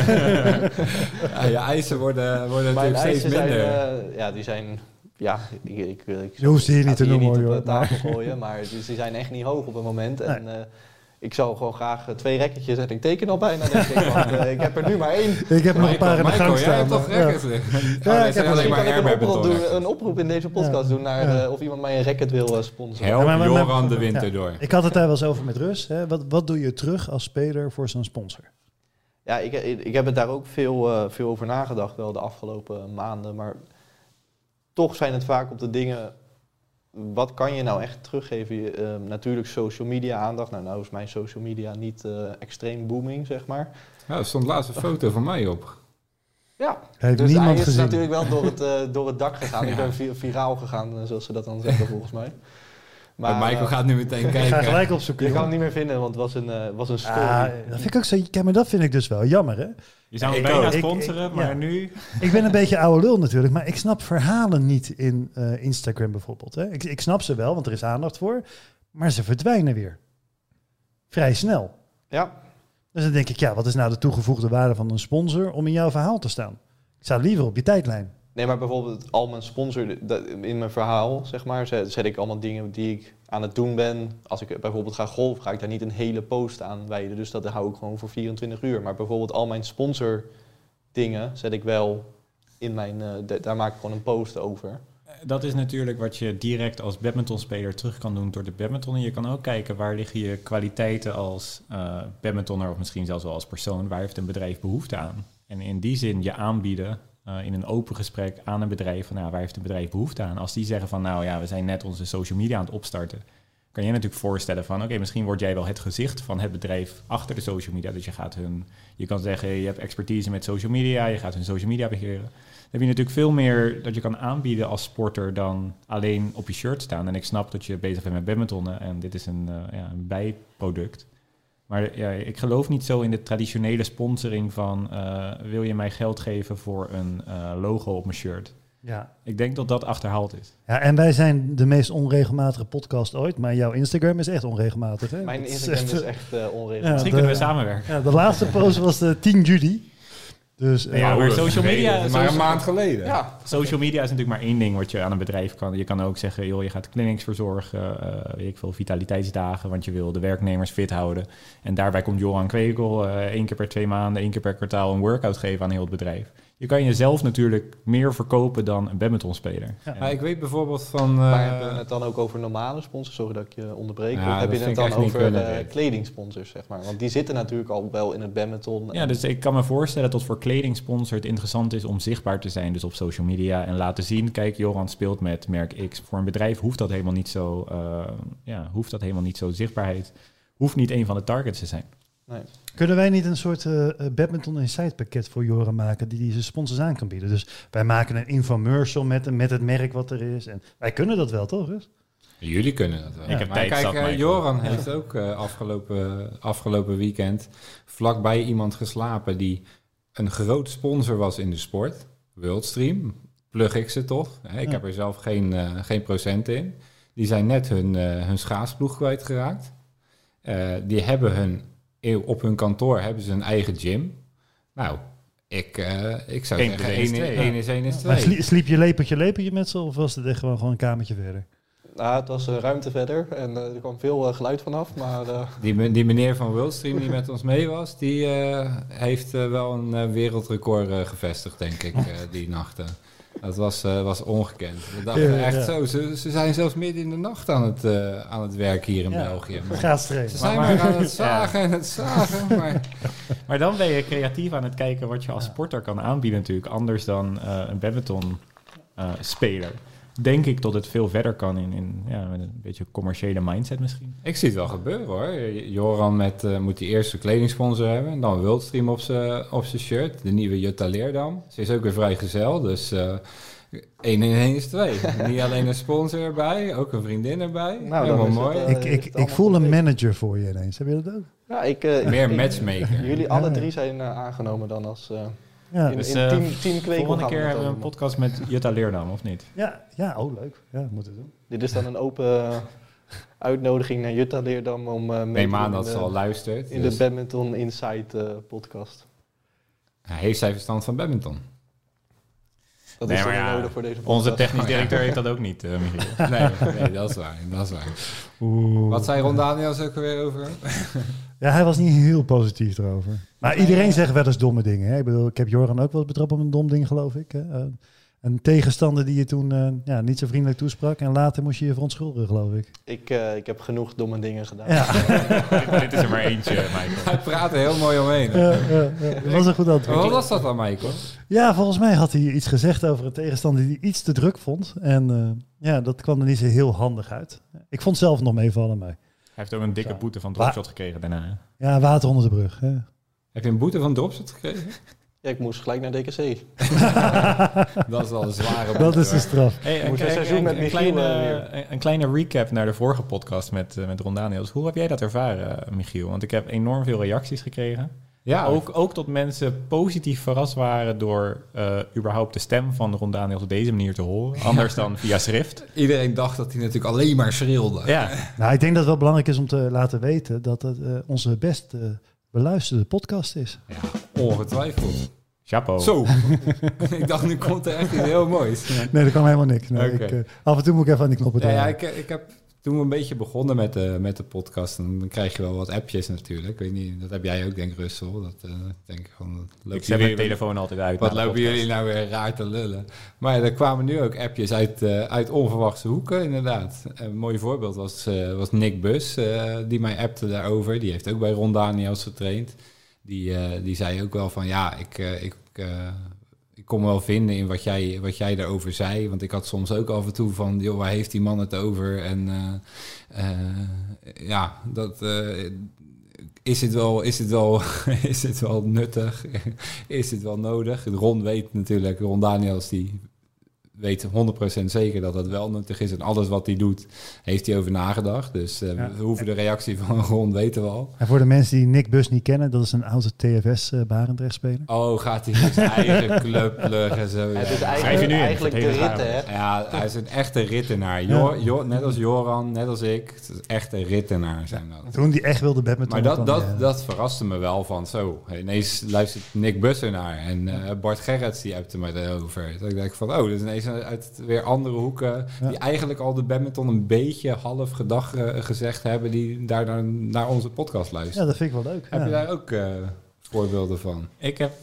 S3: Je eisen worden natuurlijk steeds minder.
S2: Die zijn... Ja, ik
S1: je hoeft ze hier niet te noemen,
S2: hoor. Op de tafel gooien, maar die zijn echt niet hoog op het moment. Nee. En ik zou gewoon graag 2 racketjes en ik teken al bijna, denk ik. Want, ik heb er nu maar 1.
S1: Ik heb nog een paar in de gang staan.
S3: Jij hebt toch rackets?
S2: Ik heb alleen maar een oproep in deze podcast doen naar of iemand mij een racket wil sponsoren.
S3: Help Joran de winter door.
S1: Ik had het daar wel eens over met Rus. Hè. Wat doe je terug als speler voor zo'n sponsor?
S2: Ja, ik heb het daar ook veel over nagedacht wel de afgelopen maanden, maar toch zijn het vaak op de dingen, wat kan je nou echt teruggeven? Natuurlijk social media aandacht. Nou is mijn social media niet extreem booming, zeg maar.
S3: Ja, er stond laatst een foto van mij op.
S2: Ja,
S1: dus hij is
S2: gezien. Natuurlijk wel door het dak gegaan. Ja. Ik ben viraal gegaan, zoals ze dat dan zeggen volgens mij.
S3: Maar Michael gaat nu meteen kijken.
S1: Ik ga gelijk opzoeken.
S2: Je kan het niet meer vinden, want het was een story.
S1: Dat vind ik ook zo. Kijk, maar dat vind ik dus wel jammer, hè?
S4: Je zou hem bijna sponsoren, maar nu...
S1: Ik ben een beetje oude lul natuurlijk, maar ik snap verhalen niet in Instagram bijvoorbeeld. Hè? Ik snap ze wel, want er is aandacht voor. Maar ze verdwijnen weer. Vrij snel.
S2: Ja.
S1: Dus dan denk ik, wat is nou de toegevoegde waarde van een sponsor om in jouw verhaal te staan? Ik sta liever op je tijdlijn.
S2: Nee, maar bijvoorbeeld al mijn sponsor, in mijn verhaal, zeg maar, zet ik allemaal dingen die ik aan het doen ben. Als ik bijvoorbeeld ga golfen, ga ik daar niet een hele post aan wijden. Dus dat hou ik gewoon voor 24 uur. Maar bijvoorbeeld al mijn sponsor dingen zet ik wel in mijn... daar maak ik gewoon een post over.
S4: Dat is natuurlijk wat je direct als badmintonspeler terug kan doen door de badminton. Je kan ook kijken waar liggen je kwaliteiten als badmintonner of misschien zelfs wel als persoon. Waar heeft een bedrijf behoefte aan? En in die zin je aanbieden in een open gesprek aan een bedrijf van waar heeft een bedrijf behoefte aan? Als die zeggen van we zijn net onze social media aan het opstarten. Kan je natuurlijk voorstellen van oké, misschien word jij wel het gezicht van het bedrijf achter de social media. Dus je kan zeggen je hebt expertise met social media, je gaat hun social media beheren. Dan heb je natuurlijk veel meer dat je kan aanbieden als sporter dan alleen op je shirt staan. En ik snap dat je bezig bent met badmintonnen en dit is een bijproduct. Maar ik geloof niet zo in de traditionele sponsoring van wil je mij geld geven voor een logo op mijn shirt.
S1: Ja.
S4: Ik denk dat dat achterhaald is.
S1: Ja, en wij zijn de meest onregelmatige podcast ooit, maar jouw Instagram is echt onregelmatig. Hè?
S2: Mijn Instagram is echt onregelmatig.
S4: Misschien kunnen we samenwerken.
S1: Ja, de laatste post was 10 juli. Dus,
S4: maar social media...
S3: Maar een maand geleden.
S2: Ja.
S4: Social media is natuurlijk maar één ding wat je aan een bedrijf kan. Je kan ook zeggen, je gaat clinics verzorgen, vitaliteitsdagen, want je wil de werknemers fit houden. En daarbij komt Joran Kwekel 1 keer per 2 maanden, 1 keer per kwartaal een workout geven aan heel het bedrijf. Je kan jezelf natuurlijk meer verkopen dan een badmintonspeler.
S3: Ja. Maar ik weet bijvoorbeeld van...
S2: Maar hebben we het dan ook over normale sponsors? Sorry dat ik je onderbreek.
S3: Ja,
S2: of heb je het dan over kledingsponsors, zeg maar? Want die zitten natuurlijk al wel in het badminton.
S4: Ja, dus ik kan me voorstellen dat voor kledingsponsor het interessant is om zichtbaar te zijn. Dus op social media en laten zien, kijk, Joran speelt met merk X. Voor een bedrijf hoeft dat helemaal niet zo zichtbaarheid. Hoeft niet een van de targets te zijn.
S2: Nee.
S1: Kunnen wij niet een soort badminton insight pakket voor Joran maken die zijn sponsors aan kan bieden? Dus wij maken een infomercial met het merk wat er is. En wij kunnen dat wel, toch? Dus?
S3: Jullie kunnen dat wel.
S4: Ik heb tijd zat, Michael.
S3: Joran heeft ook afgelopen weekend vlakbij iemand geslapen die een groot sponsor was in de sport. Worldstream, plug ik ze toch. Ik heb er zelf geen procent in. Die zijn net hun schaatsploeg kwijtgeraakt. Die hebben op hun kantoor hebben ze een eigen gym. Nou, ik zou zeggen 1 is 2.
S1: Maar sliep je lepeltje met ze of was het echt gewoon een kamertje verder?
S2: Nou, het was een ruimte verder en er kwam veel geluid vanaf. Maar,
S3: die meneer van Worldstream die met ons mee was, die heeft wel een wereldrecord gevestigd, denk ik, die nachten. Dat was ongekend. We dachten echt zo. Ze zijn zelfs midden in de nacht aan het werken hier in België.
S1: Ze
S3: zijn maar aan het zagen en het zagen.
S4: Maar dan ben je creatief aan het kijken wat je als sporter kan aanbieden natuurlijk. Anders dan een badminton speler. Denk ik dat het veel verder kan met een beetje commerciële mindset misschien.
S3: Ik zie het wel gebeuren hoor. Joran moet die eerste kledingsponsor hebben. En dan Worldstream op zijn shirt. De nieuwe Jutta Leerdam. Ze is ook weer vrijgezel. Dus 1 en 1 is 2. Niet alleen een sponsor erbij, ook een vriendin erbij.
S2: Nou,
S3: helemaal mooi.
S1: Ik voel een manager voor je ineens. Heb je dat ook?
S2: Ja,
S3: meer matchmaker.
S2: Jullie alle 3 zijn aangenomen dan als...
S1: dus
S2: team Kwekel.
S4: Volgende keer hebben we een podcast met Jutta Leerdam, of niet?
S1: Ja, leuk. Ja, dat moeten we doen.
S2: Dit is dan een open uitnodiging naar Jutta Leerdam om
S3: neem aan dat ze al luistert.
S2: In de Badminton Insight podcast.
S3: Heeft zij verstand van badminton?
S2: Dat is nodig voor deze podcast.
S4: Onze technisch directeur heeft dat ook niet, Michiel.
S3: Nee, dat is waar. Wat zei Ron Daniels ook weer over?
S1: Ja, hij was niet heel positief erover. Maar iedereen zegt wel eens domme dingen. Hè? Ik bedoel, ik heb Joran ook wel eens betrapt op een dom ding, geloof ik. Hè? Een tegenstander die je toen niet zo vriendelijk toesprak. En later moest je je verontschuldigen, geloof ik.
S2: Ik heb genoeg domme dingen gedaan.
S1: Ja.
S4: Dit is er maar eentje, Michael.
S3: Hij praat er heel mooi omheen.
S1: Dat was een goed antwoord.
S3: Wat was dat dan, Michael?
S1: Ja, volgens mij had hij iets gezegd over een tegenstander die iets te druk vond. En dat kwam er niet zo heel handig uit. Ik vond het zelf nog meevallen, maar...
S4: Hij heeft ook een dikke boete van Dropshot gekregen daarna. Hè?
S1: Ja, water onder de brug. Hè?
S3: Heb je een boete van Dropshot gekregen?
S2: Ja, ik moest gelijk naar DKC.
S3: Dat is wel een zware boete.
S1: Dat is de straf.
S4: Een kleine recap naar de vorige podcast met Ron Daniels. Hoe heb jij dat ervaren, Michiel? Want ik heb enorm veel reacties gekregen. Ja, ook tot mensen positief verrast waren door überhaupt de stem van Ron Daniels op deze manier te horen. Anders dan via schrift.
S3: Iedereen dacht dat hij natuurlijk alleen maar schreeuwde.
S4: Ja.
S1: Nou, ik denk dat het wel belangrijk is om te laten weten dat het onze best beluisterde podcast is.
S3: Ja, ongetwijfeld.
S4: Chapeau.
S3: Zo. Ik dacht, nu komt er echt iets heel moois.
S1: Nee, er kwam helemaal niks. Nee,
S3: Oké.
S1: af en toe moet ik even aan die knoppen
S3: Ja,
S1: drukken.
S3: ik heb toen we een beetje begonnen met de podcast, en dan krijg je wel wat appjes natuurlijk. Ik weet niet, dat heb jij ook, denk ik, Russel. Dat denk ik van.
S4: Ik zet mijn telefoon altijd uit.
S3: Wat
S4: na de
S3: lopen
S4: podcast.
S3: jullie nou weer raar te lullen? Maar ja, er kwamen nu ook appjes uit onverwachte hoeken, inderdaad. Een mooi voorbeeld was Nick Bus, die mij appte daarover. Die heeft ook bij Ron Daniels getraind. Die zei ook wel van, ja, ik kon me wel vinden in wat jij daarover zei. Want ik had soms ook af en toe van, joh, waar heeft die man het over? En is het wel nuttig? Is het wel nodig? Ron weet natuurlijk, Ron Daniels, die weet 100% zeker dat het wel nuttig is. En alles wat hij doet, heeft hij over nagedacht. Dus we hoeven de reactie van Ron weten we al.
S1: En voor de mensen die Nick Bus niet kennen, dat is een oude TFS Barendrecht-speler.
S3: Oh, gaat hij in zijn eigen club pluggen en zo.
S2: Het is
S4: Schrijf je nu in,
S2: eigenlijk de
S4: het hele
S2: ritten, hè?
S3: Ja, hij is een echte rittenaar. Net als Joran, net als ik. Het is echt een rittenaar zijn dat.
S1: Toen die echt wilde badminton.
S3: Maar dat verraste me wel van zo. Ineens luistert Nick Bus ernaar en Bart Gerrits die appte me erover. Dat ik dacht van, oh, dat is ineens uit weer andere hoeken die eigenlijk al de badminton een beetje half gedag gezegd hebben, die daar naar onze podcast luisteren.
S1: Ja, dat vind ik wel leuk.
S3: Heb je daar ook voorbeelden van?
S4: Ik heb,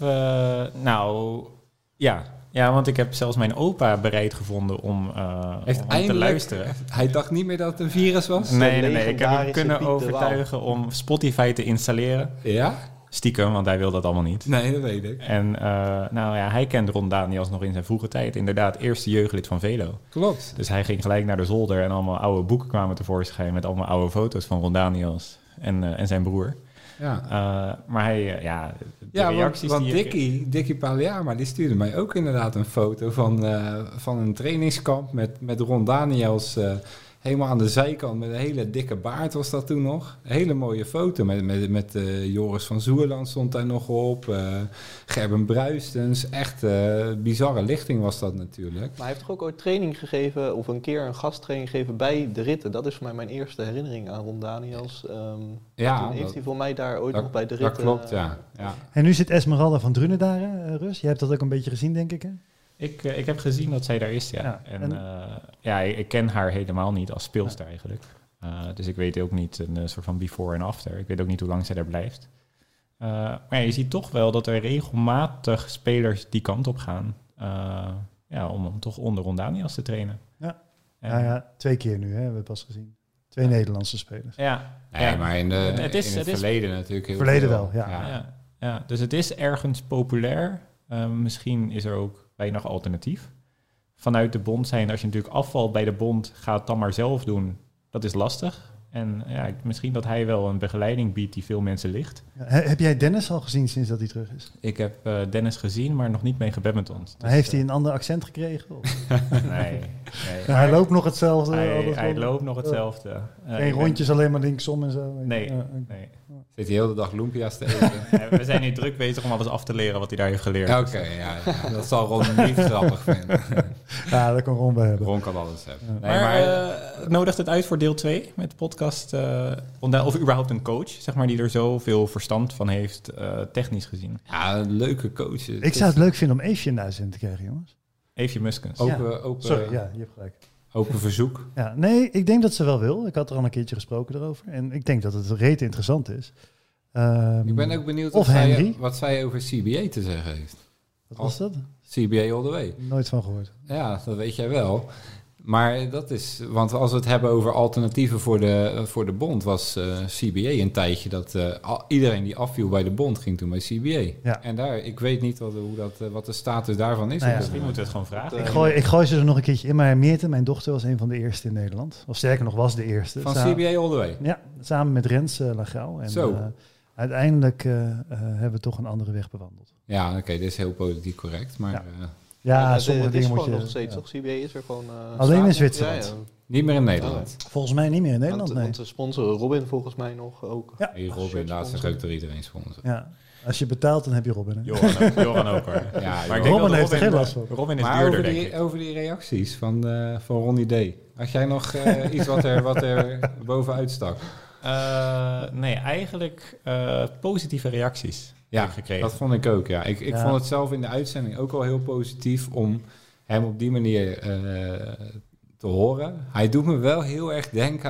S4: ja, want ik heb zelfs mijn opa bereid gevonden om te luisteren.
S3: Hij dacht niet meer dat het een virus was?
S4: Nee. Ik heb hem
S2: legendarische
S4: kunnen
S2: Piet de Waal.
S4: overtuigen om Spotify te installeren.
S3: Ja?
S4: Stiekem, want hij wil dat allemaal niet.
S3: Nee, dat weet ik.
S4: En hij kende Ron Daniels nog in zijn vroege tijd. Inderdaad, eerste jeugdlid van Velo.
S3: Klopt.
S4: Dus hij ging gelijk naar de zolder en allemaal oude boeken kwamen tevoorschijn met allemaal oude foto's van Ron Daniels en zijn broer.
S3: Ja.
S4: Maar hij, de reacties
S3: want
S4: die
S3: Dickie Paliama, die stuurde mij ook inderdaad een foto van een trainingskamp met Ron Daniels helemaal aan de zijkant met een hele dikke baard was dat toen nog. Een hele mooie foto met Joris van Zoerland stond daar nog op. Gerben Bruistens. Echt bizarre lichting was dat natuurlijk.
S2: Maar hij heeft toch ook ooit training gegeven, of een keer een gasttraining gegeven bij de ritten. Dat is voor mij mijn eerste herinnering aan Ron Daniels. Toen heeft hij voor mij daar ooit nog bij de ritten.
S3: Dat klopt, ja.
S1: En nu zit Esmeralda van Drunen daar, Rus. Jij hebt dat ook een beetje gezien, denk ik, hè?
S4: Ik heb gezien dat zij daar is, ja. Ik ken haar helemaal niet als speelster eigenlijk. Dus ik weet ook niet een soort van before en after. Ik weet ook niet hoe lang zij daar blijft. Maar je ziet toch wel dat er regelmatig spelers die kant op gaan. Om toch onder Ron Daniels te trainen.
S1: Ja. 2 keer nu, hè, hebben we pas gezien. 2 Nederlandse spelers.
S3: Maar in het verleden natuurlijk heel
S1: verleden
S3: veel.
S1: wel, ja.
S4: Ja, dus het is ergens populair. Misschien is er ook weinig alternatief. Vanuit de bond zijn, als je natuurlijk afvalt bij de bond, ga het dan maar zelf doen. Dat is lastig. En misschien dat hij wel een begeleiding biedt die veel mensen ligt.
S1: Ja, heb jij Dennis al gezien sinds dat hij terug is?
S4: Ik heb Dennis gezien, maar nog niet mee gebadmintond. Dus,
S1: heeft hij een ander accent gekregen? Of?
S4: Nee.
S1: Ja, hij loopt nog hetzelfde.
S4: Hij loopt nog hetzelfde.
S1: Geen rondjes alleen maar linksom en zo.
S4: Nee.
S3: Zit hij heel de dag lumpia's te eten?
S4: We zijn nu druk bezig om alles af te leren wat hij daar heeft geleerd.
S3: Oké, dat zal Ron niet grappig vinden.
S1: Ja, dat kan Ron bij hebben.
S3: Ron kan alles hebben.
S4: Ja. Maar nodigt het uit voor deel 2 met de podcast? Of überhaupt een coach, zeg maar, die er zoveel verstand van heeft, technisch gezien?
S3: Ja, een leuke coach.
S1: Ik zou het leuk vinden om Eefje in de uitzending te krijgen, jongens.
S4: Eefje Muskens.
S3: Open,
S1: Sorry, je hebt gelijk.
S3: Open verzoek.
S1: Ja, nee, ik denk dat ze wel wil. Ik had er al een keertje gesproken erover. En ik denk dat het reet interessant is.
S3: Ik ben ook benieuwd wat zij over CBA te zeggen heeft.
S1: Wat was dat?
S3: CBA all the way.
S1: Nooit van gehoord.
S3: Ja, dat weet jij wel. Maar dat is... Want als we het hebben over alternatieven voor de bond... was CBA een tijdje dat iedereen die afviel bij de bond... ging toen bij CBA.
S1: Ja.
S3: En daar, ik weet niet wat de status daarvan is.
S4: Misschien moeten we het gewoon vragen.
S1: Ik gooi ze er nog een keertje in. Maar Meerte, mijn dochter, was een van de eerste in Nederland. Of sterker nog, was de eerste.
S3: Van CBA all the way?
S1: Ja, samen met Rens Lagau. En uiteindelijk hebben we toch een andere weg bewandeld.
S3: Ja, oké, dit is heel politiek correct. Maar...
S1: Ja, sommige dingen moet je...
S2: nog steeds, toch? CBA is er gewoon...
S1: alleen in Zwitserland.
S2: Ja.
S3: Niet meer in Nederland.
S1: Volgens mij niet meer in Nederland, nee.
S2: Want ze sponsoren Robin volgens mij nog ook.
S1: Ja.
S3: Hey, Robin, laatst zegt ook er iedereen sponsor.
S1: Ja. Als je betaalt, dan heb je Robin. Hè?
S4: Joran ook hoor.
S3: Ja,
S4: maar ik
S1: denk Robin heeft er geen last van.
S4: Robin is
S3: maar
S4: duurder, denk ik.
S3: Over die reacties van Ronnie D. Had jij nog iets wat er bovenuit stak?
S4: Nee, eigenlijk positieve reacties.
S3: Ja,
S4: gekregen.
S3: dat vond ik ook, ja. Ik vond het zelf in de uitzending ook wel heel positief om hem op die manier te horen. Hij doet me wel heel erg denken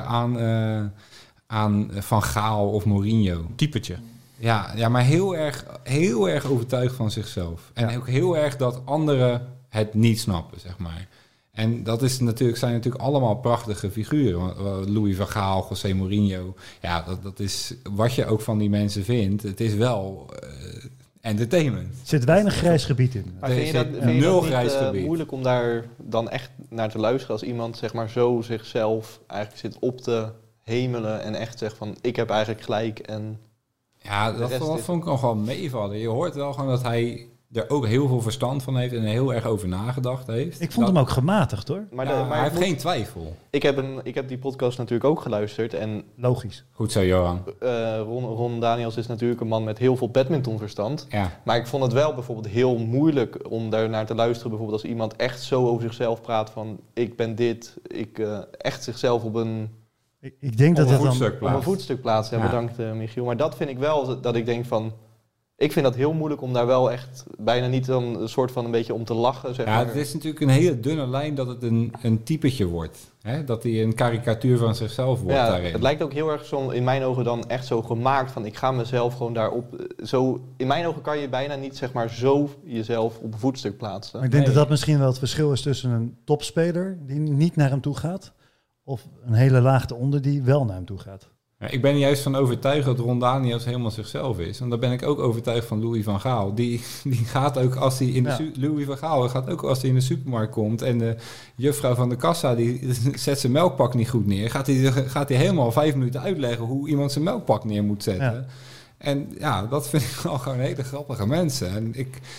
S3: aan Van Gaal of Mourinho.
S4: Typetje.
S3: Ja, maar heel erg overtuigd van zichzelf. En ook heel erg dat anderen het niet snappen, zeg maar. En dat zijn natuurlijk allemaal prachtige figuren. Louis van Gaal, José Mourinho. Ja, dat is wat je ook van die mensen vindt. Het is wel entertainment.
S1: Er zit weinig grijs gebied in.
S2: Maar vind je dat
S3: nul
S2: niet
S3: grijs gebied.
S2: moeilijk om daar dan echt naar te luisteren als iemand zeg maar zo zichzelf eigenlijk zit op te hemelen en echt zegt van ik heb eigenlijk gelijk en...
S3: Ja, dat vond ik nog wel meevallen. Je hoort wel gewoon dat hij er ook heel veel verstand van heeft en er heel erg over nagedacht heeft.
S1: Ik vond hem ook gematigd, hoor.
S2: Maar,
S3: Maar
S2: maar
S3: hij heeft geen twijfel.
S2: Ik heb die podcast natuurlijk ook geluisterd en
S1: Logisch.
S3: Goed zo, Johan.
S2: Ron Daniels is natuurlijk een man met heel veel badmintonverstand.
S3: Ja.
S2: Maar ik vond het wel bijvoorbeeld heel moeilijk om daar naar te luisteren. Bijvoorbeeld als iemand echt zo over zichzelf praat van ik ben dit. Echt zichzelf op een
S1: Ik denk dat dat dan...
S3: voetstuk
S2: op
S3: plaatst.
S2: een voetstuk plaatsen. Ja,
S3: Ja.
S2: bedankt Michiel. Maar dat vind ik wel dat ik denk van... Ik vind dat heel moeilijk om daar wel echt bijna niet dan een soort van een beetje om te lachen. Zeg
S3: Ja,
S2: maar.
S3: het is natuurlijk een hele dunne lijn dat het een typetje wordt. Hè? Dat hij een karikatuur van zichzelf wordt daarin.
S2: Het lijkt ook heel erg zo, in mijn ogen dan echt zo gemaakt van ik ga mezelf gewoon daarop... in mijn ogen kan je bijna niet zeg maar zo jezelf op een voetstuk plaatsen.
S1: Maar ik denk dat dat misschien wel het verschil is tussen een topspeler die niet naar hem toe gaat, of een hele laag eronder die wel naar hem toe gaat.
S3: Ja, ik ben er juist van overtuigd dat Ron Daniels helemaal zichzelf is. En daar ben ik ook overtuigd van Louis van Gaal. Die gaat ook als hij in de Louis van Gaal gaat ook als hij in de supermarkt komt en de juffrouw van de kassa die zet zijn melkpak niet goed neer. Gaat hij helemaal 5 minuten uitleggen hoe iemand zijn melkpak neer moet zetten. Ja. En ja, dat vind ik wel gewoon hele grappige mensen. En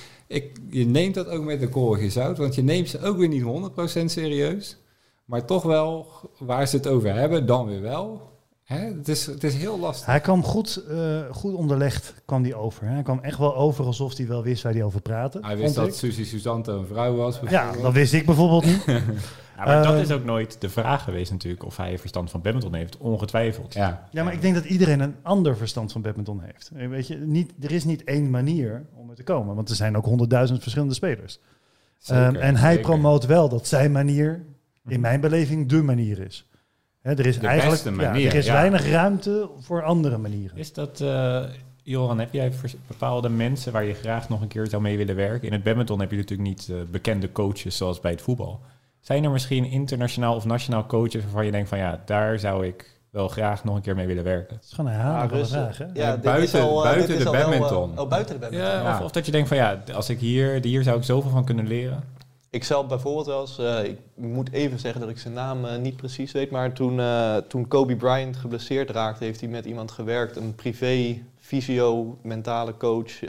S3: je neemt dat ook met een korreltje zout, want je neemt ze ook weer niet 100% serieus. Maar toch wel, waar ze het over hebben, dan weer wel. Hè? Het is heel lastig.
S1: Hij kwam goed onderlegd kwam die over. Hè? Hij kwam echt wel over alsof hij wel wist waar hij over praatte.
S3: Hij wist dat Suzy Susanto een vrouw was.
S1: Ja, dat wist ik bijvoorbeeld niet.
S4: Ja, maar dat is ook nooit de vraag geweest natuurlijk, of hij verstand van badminton heeft, ongetwijfeld.
S3: Ja,
S1: maar ik denk dat iedereen een ander verstand van badminton heeft. Weet je, er is niet één manier om er te komen, want er zijn ook 100.000 verschillende spelers. En hij promoot wel dat zijn manier, in mijn beleving, de manier is. Er is
S3: de
S1: eigenlijk
S3: beste manier,
S1: er is weinig ruimte voor andere manieren.
S4: Is dat, Joran, heb jij bepaalde mensen waar je graag nog een keer zou mee willen werken? In het badminton heb je natuurlijk niet bekende coaches zoals bij het voetbal. Zijn er misschien internationaal of nationaal coaches waarvan je denkt van ja, daar zou ik wel graag nog een keer mee willen werken?
S1: Dat is gewoon een herhaling van de vraag, hè?
S2: Ja,
S3: buiten de badminton.
S2: Buiten de badminton.
S4: Ja, of dat je denkt van ja, als ik hier zou ik zoveel van kunnen leren.
S2: Ik zelf bijvoorbeeld wel eens, ik moet even zeggen dat ik zijn naam niet precies weet, maar toen Kobe Bryant geblesseerd raakte, heeft hij met iemand gewerkt, een privé fysio, mentale coach.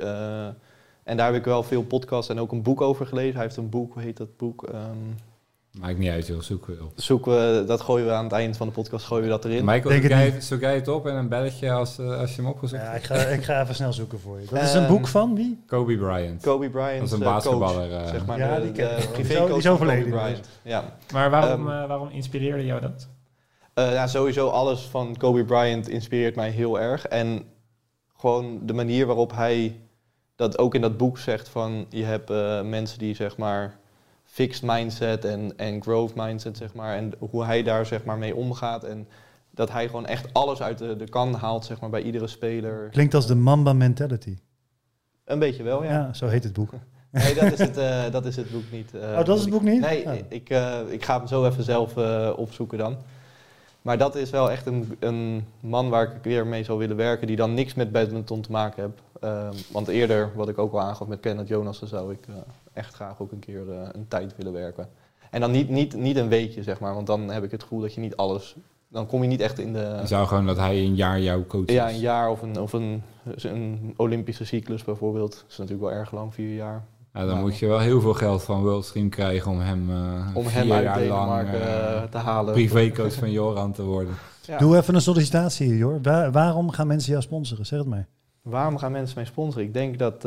S2: En daar heb ik wel veel podcasts en ook een boek over gelezen. Hij heeft een boek, hoe heet dat boek?
S3: Maakt niet uit, joh, zoeken
S2: we. Dat gooien we aan het eind van de podcast, gooien we dat erin.
S3: Michael, zoek jij het op en een belletje als je hem opgezocht
S1: hebt? Ja, ik ga even snel zoeken voor je. Dat is een boek van wie?
S3: Kobe Bryant.
S2: Kobe Bryant,
S3: dat is een basketballer.
S2: coach, zeg maar,
S1: ja,
S2: de privécoach
S1: die is overleden.
S2: Kobe Bryant. Ja.
S4: Maar waarom inspireerde jou dat?
S2: Sowieso alles van Kobe Bryant inspireert mij heel erg. En gewoon de manier waarop hij dat ook in dat boek zegt van je hebt mensen die zeg maar fixed mindset en growth mindset zeg maar en hoe hij daar zeg maar mee omgaat en dat hij gewoon echt alles uit de kan haalt zeg maar bij iedere speler.
S1: Klinkt als de Mamba mentality.
S2: Een beetje wel, ja.
S1: Ja, zo heet het boek.
S2: Nee, dat is het boek niet.
S1: Dat is het boek niet?
S2: Nee, ik ga hem zo even zelf opzoeken dan. Maar dat is wel echt een man waar ik weer mee zou willen werken, die dan niks met badminton te maken heeft. Want eerder, wat ik ook al aangaf met Kenneth Jonassen, zou ik echt graag ook een keer een tijd willen werken. En dan niet een weekje, zeg maar, want dan heb ik het gevoel dat je niet alles... Dan kom je niet echt in de...
S3: Je zou gewoon dat hij een jaar jouw coach is.
S2: Ja, een jaar of een Olympische cyclus bijvoorbeeld. Dat is natuurlijk wel erg lang, 4 jaar.
S3: Ja, dan moet je wel heel veel geld van Worldstream krijgen om hem,
S2: om
S3: 4
S2: hem uit
S3: jaar
S2: Denemarken
S3: lang
S2: te halen.
S3: privécoach van Joran te worden.
S1: Ja. Doe even een sollicitatie hier, Jor. Waarom gaan mensen jou sponsoren? Zeg het mij.
S2: Waarom gaan mensen mij sponsoren? Ik denk dat...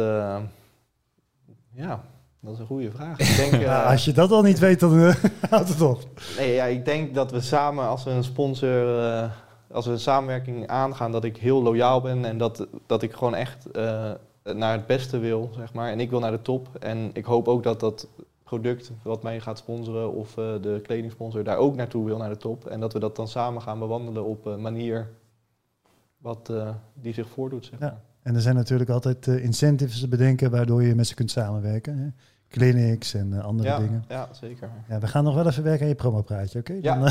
S2: dat is een goede vraag. Ik denk,
S1: als je dat al niet weet, dan houdt het op.
S2: Nee, ja, ik denk dat we samen, als we een samenwerking aangaan, dat ik heel loyaal ben en dat ik gewoon echt naar het beste wil, zeg maar. En ik wil naar de top. En ik hoop ook dat dat product wat mij gaat sponsoren of de kledingsponsor daar ook naartoe wil, naar de top. En dat we dat dan samen gaan bewandelen op een manier wat die zich voordoet, zeg maar.
S1: Ja. En er zijn natuurlijk altijd incentives te bedenken waardoor je met ze kunt samenwerken. Hè? Clinics en andere dingen.
S2: Ja, zeker.
S1: Ja, we gaan nog wel even werken aan je promopraatje, oké?
S2: Ja.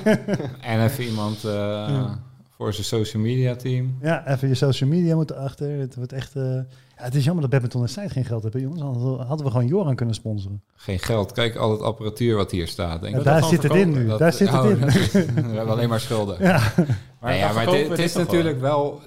S3: En even iemand voor zijn social media team.
S1: Ja, even je social media moeten achter. Het wordt echt... het is jammer dat Badminton en Site geen geld hebben, jongens. Anders hadden we gewoon Joran kunnen sponsoren.
S3: Geen geld. Kijk, al het apparatuur wat hier staat. Denk
S1: Ja,
S3: ik.
S1: daar zit het in nu. Daar zit het in.
S3: We hebben alleen maar schulden.
S1: Ja.
S3: Maar het is natuurlijk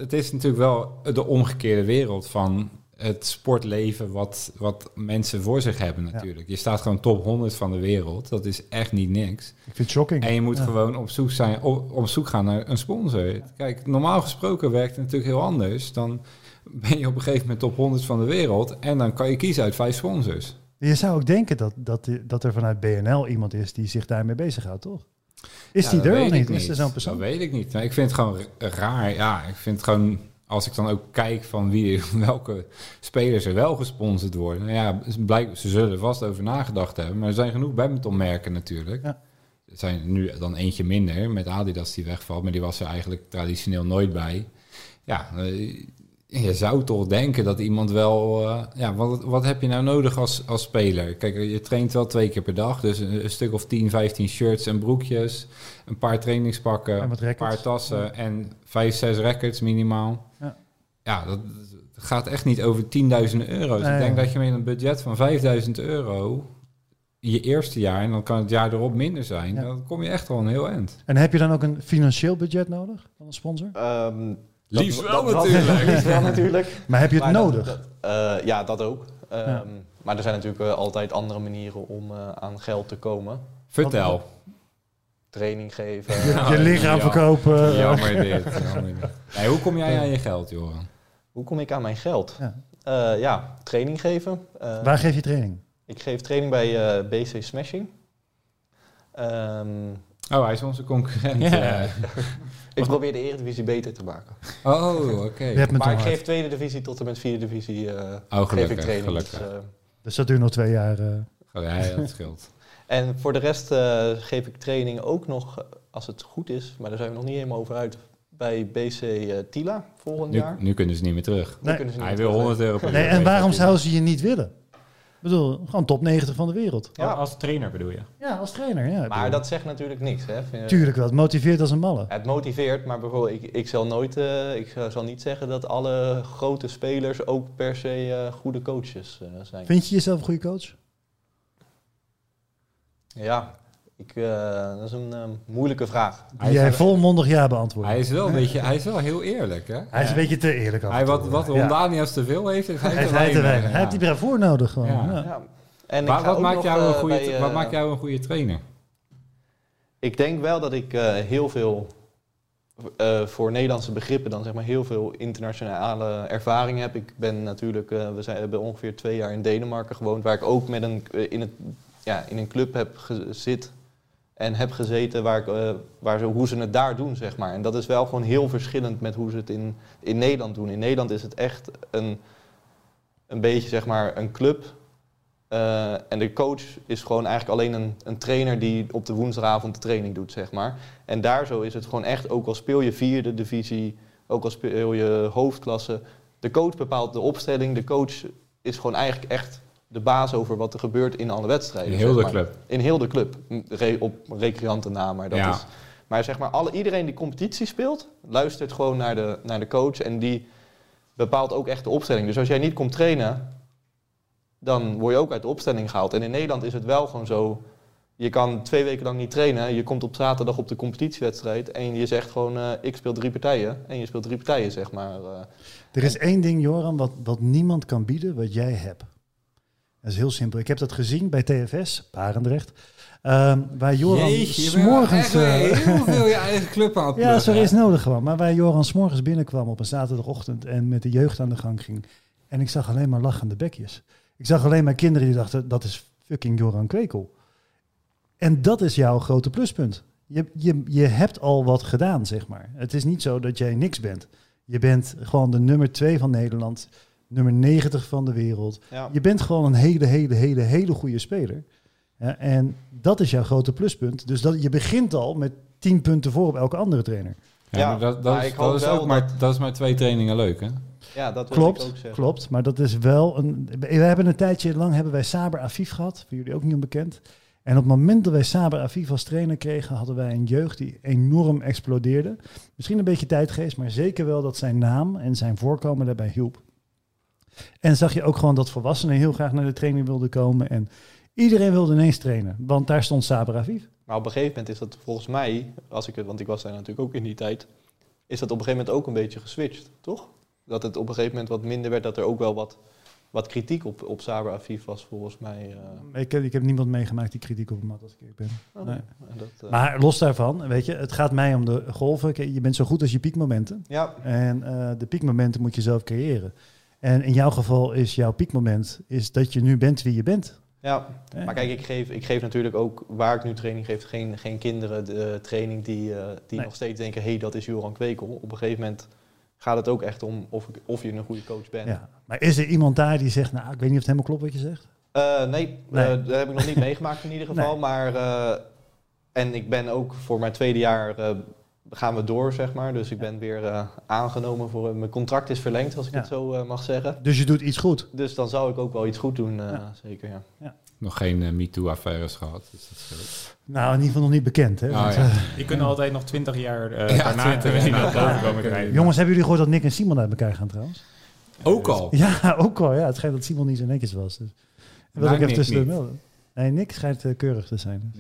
S3: wel de omgekeerde wereld van het sportleven wat mensen voor zich hebben natuurlijk. Je staat gewoon top 100 van de wereld. Dat is echt niet niks.
S1: Ik vind het shocking.
S3: En je moet gewoon op zoek gaan naar een sponsor. Kijk, normaal gesproken werkt het natuurlijk heel anders. Dan ben je op een gegeven moment top 100 van de wereld en dan kan je kiezen uit 5 sponsors.
S1: Je zou ook denken dat er vanuit BNL iemand is die zich daarmee bezighoudt, toch? Is die er al niet? Is er zo'n persoon?
S3: Dat weet ik niet. Maar ik vind het gewoon raar. Ja, ik vind het gewoon, als ik dan ook kijk van welke spelers er wel gesponsord worden. Nou ja, blijkbaar, ze zullen er vast over nagedacht hebben. Maar er zijn genoeg badmintonmerken natuurlijk. Ja. Er zijn nu dan eentje minder met Adidas die wegvalt. Maar die was er eigenlijk traditioneel nooit bij. Ja, je zou toch denken dat iemand wel... wat heb je nou nodig als speler? Kijk, je traint wel 2 keer per dag. Dus een stuk of 10, 15 shirts en broekjes. Een paar trainingspakken. Een paar tassen. En 5, 6 rackets minimaal. Ja, dat gaat echt niet over 10.000 euro's. Ik denk dat je met een budget van €5.000... je eerste jaar, en dan kan het jaar erop minder zijn. Dan kom je echt wel een heel eind.
S1: En heb je dan ook een financieel budget nodig van een sponsor?
S3: Liefst wel
S2: natuurlijk.
S1: Maar heb je het nodig?
S2: Ja, dat ook. Maar er zijn natuurlijk altijd andere manieren om aan geld te komen.
S3: Vertel.
S2: Training geven.
S1: Je lichaam verkopen.
S3: Jammer dit. Nee, hoe kom jij aan je geld, Joran?
S2: Hoe kom ik aan mijn geld? Training geven.
S1: Waar geef je training?
S2: Ik geef training bij BC Smashing.
S3: Hij is onze concurrent.
S2: Ja. Ik probeer de Eredivisie beter te maken.
S3: Oh, oké.
S2: Maar ik geef 2e divisie tot en met 4e divisie geef ik training.
S1: Dus dat duurt nog 2 jaar.
S3: Ja, dat scheelt.
S2: En voor de rest geef ik training ook nog, als het goed is, maar daar zijn we nog niet helemaal over uit, bij BC Tila volgend jaar.
S3: Nu kunnen ze niet meer terug.
S1: Nee.
S3: Hij wil €100 per
S1: uur. En waarom zouden ze je niet willen? Ik bedoel, gewoon top 90 van de wereld.
S4: Ja. Als trainer bedoel je?
S1: Ja, als trainer. Ja,
S2: maar dat zegt natuurlijk niks. Hè?
S1: Tuurlijk wel, het motiveert als een malle.
S2: Het motiveert, maar bijvoorbeeld, ik zal niet zeggen dat alle grote spelers ook per se goede coaches zijn.
S1: Vind je jezelf een goede coach?
S2: Ja, dat is een moeilijke vraag.
S1: Die jij volmondig ja beantwoordt.
S3: Hij is wel heel eerlijk, hè?
S1: Hij is een beetje te eerlijk.
S3: Wat Rondanius te veel heeft, heeft hij te
S1: weinig.
S3: weinig.
S1: Hij heeft die bravoer nodig gewoon.
S2: Ja. En
S3: wat maakt jou een goede trainer?
S2: Ik denk wel dat ik heel veel, voor Nederlandse begrippen dan zeg maar heel veel internationale ervaring heb. Ik ben natuurlijk, we hebben ongeveer 2 jaar in Denemarken gewoond, waar ik ook met in een club heb gezeten hoe ze het daar doen, zeg maar. En dat is wel gewoon heel verschillend met hoe ze het in Nederland doen. In Nederland is het echt een beetje, zeg maar, een club. En de coach is gewoon eigenlijk alleen een trainer die op de woensdagavond de training doet, zeg maar. En daar zo is het gewoon echt, ook al speel je 4e divisie, ook al speel je hoofdklasse, de coach bepaalt de opstelling. De coach is gewoon eigenlijk echt de baas over wat er gebeurt in alle wedstrijden.
S3: In heel de club.
S2: In heel de club. Op recreanten na, maar dat is... Maar zeg maar, iedereen die competitie speelt, luistert gewoon naar de coach en die bepaalt ook echt de opstelling. Dus als jij niet komt trainen, dan word je ook uit de opstelling gehaald. En in Nederland is het wel gewoon zo, je kan 2 weken lang niet trainen, je komt op zaterdag op de competitiewedstrijd en je zegt gewoon, ik speel 3 partijen. En je speelt 3 partijen, zeg maar.
S1: Er is 1 ding, Joran, wat niemand kan bieden, wat jij hebt. Dat is heel simpel. Ik heb dat gezien bij TFS, Barendrecht. Waar Joran s'morgens...
S3: heel veel je eigen club aan het pluggen.
S1: Ja, zo is nodig gewoon. Maar waar Joran s'morgens binnenkwam op een zaterdagochtend en met de jeugd aan de gang ging. En ik zag alleen maar lachende bekjes. Ik zag alleen maar kinderen die dachten, dat is fucking Joran Kwekel. En dat is jouw grote pluspunt. Je hebt al wat gedaan, zeg maar. Het is niet zo dat jij niks bent. Je bent gewoon de nummer 2 van Nederland. nummer 90 van de wereld.
S2: Ja.
S1: Je bent gewoon een hele goede speler. Ja, en dat is jouw grote pluspunt. Dus je begint al met 10 punten voor op elke andere trainer.
S3: Ja, maar dat is maar 2 trainingen leuk, hè?
S2: Ja, dat wil ik ook zeggen.
S1: Klopt, maar dat is wel we hebben een tijdje lang Saber Afif gehad, voor jullie ook niet onbekend. En op het moment dat wij Saber Afif als trainer kregen, hadden wij een jeugd die enorm explodeerde. Misschien een beetje tijdgeest, maar zeker wel dat zijn naam en zijn voorkomen daarbij hielp. En zag je ook gewoon dat volwassenen heel graag naar de training wilden komen en iedereen wilde ineens trainen, want daar stond Saber Afif.
S2: Maar op een gegeven moment is dat volgens mij, want ik was daar natuurlijk ook in die tijd, is dat op een gegeven moment ook een beetje geswitcht, toch? Dat het op een gegeven moment wat minder werd, dat er ook wel wat kritiek op Saber Afif was, volgens mij.
S1: Ik heb niemand meegemaakt die kritiek op hem had als ik ben.
S2: Oh,
S1: Nee.
S2: Maar
S1: Maar los daarvan, weet je, het gaat mij om de golven. Kijk, je bent zo goed als je piekmomenten.
S2: ja,
S1: En de piekmomenten moet je zelf creëren. En in jouw geval is jouw piekmoment is dat je nu bent wie je bent.
S2: ja. Maar kijk, ik geef natuurlijk ook, waar ik nu training geef, geen kinderen de training die
S1: Nee.
S2: nog steeds denken, hey, dat is Joran Kwekel. Op een gegeven moment gaat het ook echt om of je een goede coach bent.
S1: Ja. Maar is er iemand daar die zegt, nou, ik weet niet of het helemaal klopt wat je zegt?
S2: Nee.
S1: Nee.
S2: Dat heb ik nog niet meegemaakt in ieder geval.
S1: Nee.
S2: Maar, en ik ben ook voor mijn tweede jaar gaan we door, zeg maar. Dus ik ben weer aangenomen voor... mijn contract is verlengd, als ik het zo mag zeggen.
S1: Dus je doet iets goed.
S2: Dus dan zou ik ook wel iets goed doen, zeker, ja.
S3: Nog geen MeToo-affaires gehad. Dus dat scheelt.
S1: Nou, in ieder geval nog niet bekend. Hè?
S3: Oh,
S1: Want,
S3: ja.
S4: Die kunnen altijd nog 20 jaar
S3: Ja,
S4: daarna
S3: 20 jaar
S4: naar
S3: daarna.
S4: boven komen krijgen.
S1: jongens, hebben jullie gehoord dat Nick en Simon uit elkaar gaan trouwens?
S3: Ook al.
S1: Ja, ook al. Ja, het schijnt dat Simon niet zo netjes was. Dus. Dat wil
S3: Nou,
S1: ik even
S3: Nick
S1: tussendoor
S3: niet.
S1: melden. Nee, Nick schijnt keurig te zijn.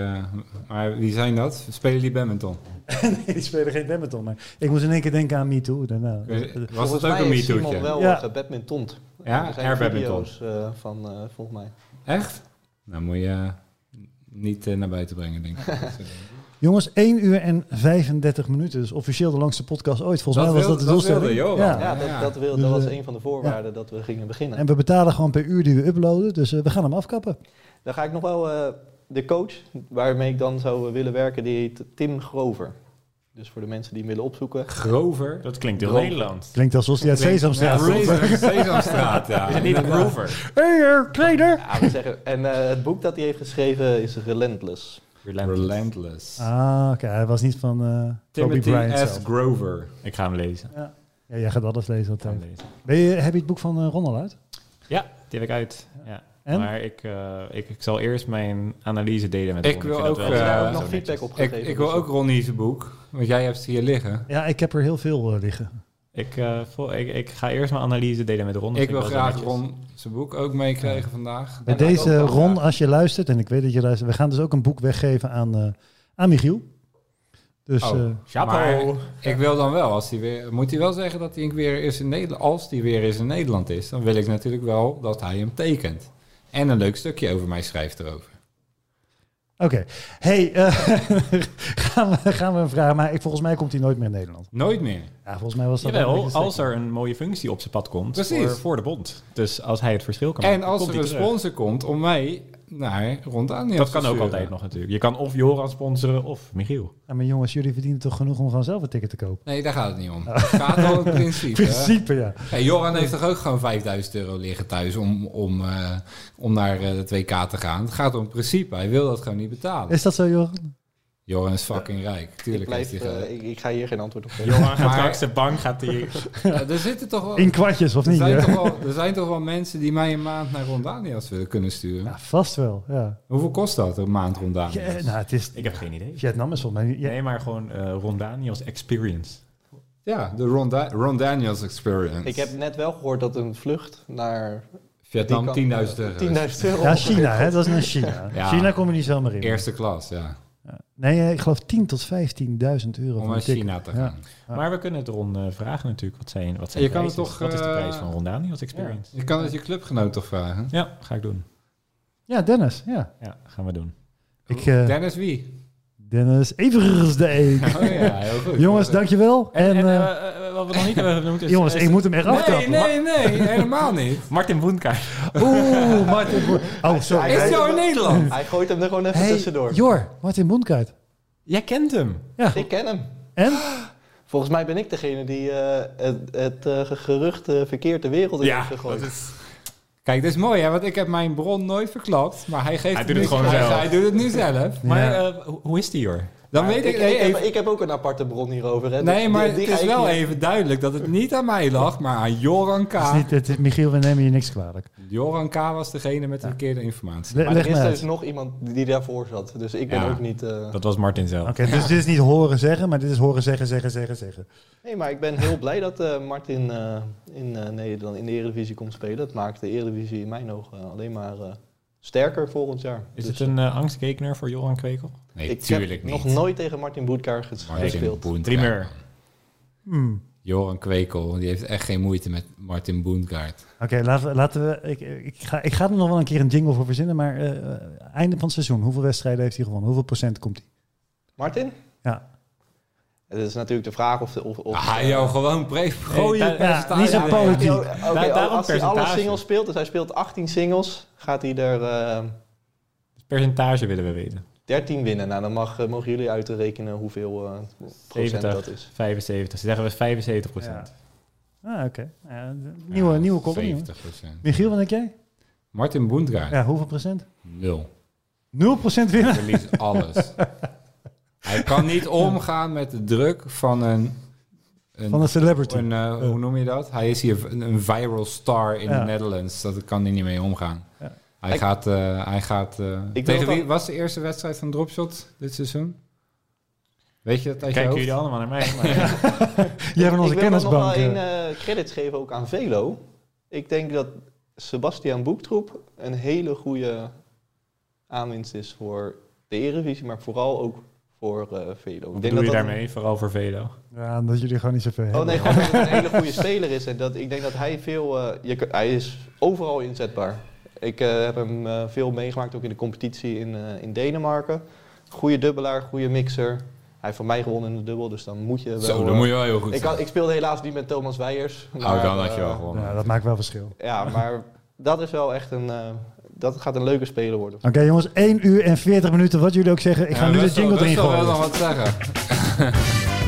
S3: Maar wie zijn dat? Spelen die badminton?
S1: Nee, die spelen geen badminton. Maar ik moest in één keer denken aan MeToo. Nou,
S3: Was
S2: Volgens
S3: dat ook
S2: mij
S3: een
S2: is Simon
S3: MeToo'tje?
S2: wel
S1: Ja.
S2: badmintont.
S3: Ja,
S2: Er zijn
S3: airbadminton.
S2: video's van, volgens mij.
S3: Echt? Nou, moet je niet naar buiten brengen, denk ik.
S1: Jongens, 1 uur en 35 minuten. Dus officieel de langste podcast ooit. Volgens mij was dat de doelstelling.
S3: wilde Johan.
S1: Ja.
S2: Ja, dat
S1: Dus,
S2: was een van de voorwaarden dat we gingen beginnen.
S1: En we betalen gewoon per uur die we uploaden. Dus we gaan hem afkappen.
S2: Dan ga ik nog wel de coach waarmee ik dan zou willen werken, die heet Tim Grover. Dus voor de mensen die hem willen opzoeken.
S3: Grover.
S4: Dat klinkt heel
S2: Grover.
S4: Nederlands.
S1: Klinkt alsof hij uit Sesamstraat komt.
S3: Sesamstraat, ja.
S4: Is het niet Grover?
S1: Hey, trainer!
S2: Ja, we zeggen, en het boek dat hij heeft geschreven is Relentless.
S3: Relentless.
S1: Ah, oké. Hij was niet van Kobe
S3: Timothy
S1: Bryant
S3: S.
S1: zelf.
S3: Grover.
S4: Ik ga hem lezen.
S1: Ja, jij gaat alles lezen
S4: Ik ga
S1: altijd.
S4: hem lezen.
S1: Heb je het boek van Ron al uit?
S4: Ja, die heb ik uit. Ja.
S1: En?
S4: Maar ik zal eerst mijn analyse delen met
S3: Ik
S4: Ron.
S3: wil
S4: vind dat
S3: ook,
S4: wel
S2: Daar
S4: zo
S2: heb ik nog
S4: netjes.
S2: feedback op gegeven.
S3: Ik wil ook Ronnie's boek, want jij hebt het hier liggen.
S1: Ja, ik heb er heel veel liggen.
S4: Ik ga eerst mijn analyse delen met Ron. Dat
S3: Ik
S4: vind
S3: wil
S4: wel zo
S3: graag
S4: netjes.
S3: Ron zijn boek ook meekrijgen vandaag.
S1: Bij
S2: En ik
S1: deze
S2: ook wel
S1: Ron,
S2: graag.
S1: als je luistert, en ik weet dat je luistert, we gaan dus ook een boek weggeven aan Michiel. Dus
S3: Oh.
S4: Chapeau.
S3: Maar ik wil dan wel, moet hij wel zeggen dat hij weer eens in Nederland, als hij weer eens in Nederland is, dan wil ik natuurlijk wel dat hij hem tekent. En een leuk stukje over mij schrijft erover.
S1: oké. Hey, gaan we een vraag, maar volgens mij komt hij nooit meer in Nederland.
S3: Nooit meer.
S1: Ja, volgens mij was dat wel een
S4: Jawel,
S1: beetje
S4: als
S1: sterk.
S4: er een mooie functie op zijn pad komt
S3: Precies.
S4: voor de bond. Dus als hij het verschil kan
S3: En
S4: maken,
S3: als
S4: komt
S3: er
S4: hij
S3: een
S4: terug.
S3: sponsor komt om mij naar Rondaniël
S4: Dat
S3: te
S4: kan ook
S3: sturen.
S4: altijd nog natuurlijk. Je kan of Joran sponsoren of Michiel.
S1: Ja, maar jongens, jullie verdienen toch genoeg om gewoon zelf een ticket te kopen?
S3: Nee, daar gaat het niet om. Het gaat wel om het principe. hè?
S1: Principe, ja.
S3: Hey, Joran heeft toch ook gewoon €5.000 liggen thuis om naar het WK te gaan. Het gaat om het principe. Hij wil dat gewoon niet betalen.
S1: Is dat zo, Joran?
S3: Joran is fucking rijk.
S2: Ik,
S3: Tuurlijk heeft
S2: blijf,
S3: hij geld.
S2: ik ga hier geen antwoord op geven.
S4: Joran gaat
S3: Maar-
S4: straks de bank, gaat hij...
S3: Er zitten toch wel...
S1: In kwartjes, of
S3: Er
S1: niet?
S3: zijn,
S1: Ja?
S3: er zijn toch wel mensen die mij een maand naar Rondaniëls willen kunnen sturen.
S1: Ja, vast wel, ja.
S3: Hoeveel kost dat, een maand Rondaniëls?
S1: Ja, nou, het is...
S4: Ik heb geen idee.
S1: Vietnam is volgens mij... Ja,
S4: Nee, maar gewoon Rondaniels experience.
S3: Ja, de Rondaniëls Experience.
S2: Ik heb net wel gehoord dat een vlucht naar
S3: Vietnam
S2: die kan,
S3: €10.000.
S2: 10.000 euro.
S1: ja, China, hè? Dat is naar China.
S3: Ja.
S1: China kom je niet zomaar in.
S3: Eerste klas, ja.
S1: Ja. Nee, ik geloof 10.000 tot 15.000 euro.
S3: Om
S1: voor
S3: naar
S1: een ticket.
S3: China te
S1: Ja.
S3: gaan.
S1: Ja.
S4: Maar we kunnen het Ron vragen natuurlijk. Wat zijn
S3: Je
S4: prijs
S3: kan het
S4: is.
S3: toch,
S4: Wat is de prijs van Rondaniels experience?
S3: Je kan het je clubgenoot toch vragen?
S4: Ja, ga ik doen.
S1: Ja, Dennis. Ja.
S4: Ja, gaan we doen.
S3: Dennis wie?
S1: Dennis Eversdijk.
S3: Oh ja, heel goed.
S1: Jongens, dankjewel. En,
S4: Wat we nog niet hebben genoemd is...
S1: jongens, ik moet hem echt afkappen.
S3: Nee, helemaal niet.
S4: Martin Boenkaart.
S1: Oeh, Martin Oh, sorry.
S3: Is jou in Nederland?
S2: Hij gooit hem er gewoon even
S1: Hey,
S2: tussendoor.
S1: Jor, Martin Boenkaart.
S4: Jij kent hem.
S1: Ja,
S2: Ik ken hem.
S1: en?
S2: Volgens mij ben ik degene die het gerucht verkeerd de wereld in heeft gegooid.
S3: Kijk, dit is mooi, hè? Want ik heb mijn bron nooit verklapt. Maar hij geeft
S4: Hij doet het gewoon zelf.
S3: Hij doet het nu zelf.
S4: Maar hoe is die, hoor?
S3: Dan weet
S2: Ik heb ook een aparte bron hierover. Hè.
S3: Nee, maar
S2: Die
S3: het is wel
S2: niet...
S3: even duidelijk dat het niet aan mij lag, maar aan Joran K.
S1: Michiel, we nemen je niks kwalijk.
S3: Joran K. was degene met de verkeerde informatie.
S2: Maar
S1: Leg
S2: er is
S1: me uit.
S2: dus nog iemand die daarvoor zat. Dus ik ben ook niet...
S4: Dat was Martin zelf.
S1: Oké, dus dit is niet horen zeggen, maar dit is horen zeggen.
S2: Nee, maar ik ben heel blij dat Martin in Nederland in de Eredivisie komt spelen. Dat maakt de Eredivisie in mijn ogen alleen maar sterker volgend jaar.
S4: Is
S2: Dus
S4: het een angstgekener voor Joran Kwekel?
S3: Nee,
S2: ik
S3: tuurlijk
S2: heb
S3: niet.
S2: nog nooit tegen Martin Boedkaart gespeeld.
S4: Primeur.
S3: Joran Kwekel, die heeft echt geen moeite met Martin Boenkaart.
S1: Oké, laten we... Ik ga er nog wel een keer een jingle voor verzinnen, maar einde van het seizoen, hoeveel wedstrijden heeft hij gewonnen? Hoeveel procent komt hij?
S2: Martin?
S1: Ja.
S2: Het is natuurlijk de vraag of
S3: Gewoon gooien.
S1: niet zo politiek.
S4: Daarom
S2: als hij alle
S4: percentage.
S2: singles speelt, dus hij speelt 18 singles, gaat hij er
S4: Percentage willen we weten.
S2: 13 winnen. Nou, dan mogen jullie uitrekenen hoeveel procent
S4: 70,
S2: dat is.
S4: 75. Ze zeggen we 75%.
S1: Ja. Oké. Nieuwe column. jongen.
S3: 70%.
S1: Michiel, wat denk jij?
S3: Martin Boenkaart,
S1: Ja, hoeveel procent?
S3: 0.
S1: 0% winnen?
S3: Verliest alles. Hij kan niet omgaan met de druk van een
S1: Van een celebrity.
S3: hoe noem je dat? Hij is hier een viral star in the Netherlands. Dat kan hij niet mee omgaan.
S1: Ja.
S3: Hij gaat tegen wie was de eerste wedstrijd van Dropshot dit seizoen? Weet je dat uit je
S4: Kijken
S3: hoofd?
S4: jullie allemaal naar mij. Maar
S1: Jij hebt onze
S2: Ik wil nog
S1: kennisbank.
S2: wel een credits geven ook aan Velo. Ik denk dat Sebastian Boektroep een hele goede aanwinst is voor de Eredivisie, maar vooral ook voor Velo.
S4: wat doe je daarmee? Vooral voor Velo.
S1: Ja, dat jullie gewoon niet zoveel hebben.
S2: Oh nee, gewoon dat het een hele goede speler is. En ik denk dat hij hij is overal inzetbaar. Ik heb hem veel meegemaakt, ook in de competitie in Denemarken. Goede dubbelaar, goede mixer. Hij heeft van mij gewonnen in de dubbel, dus dan moet je wel...
S3: Zo, dan moet je wel heel goed zijn.
S2: Ik speelde helaas niet met Thomas Weijers.
S3: Dan had je wel gewonnen.
S1: Ja, dat maakt wel verschil.
S2: Ja, maar dat is wel echt dat gaat een leuke speler worden.
S1: Oké, jongens, 1 uur en 40 minuten, wat jullie ook zeggen. Ik ga nu de jingle erin
S3: gooien.
S1: gooien.
S3: Nog wat zeggen.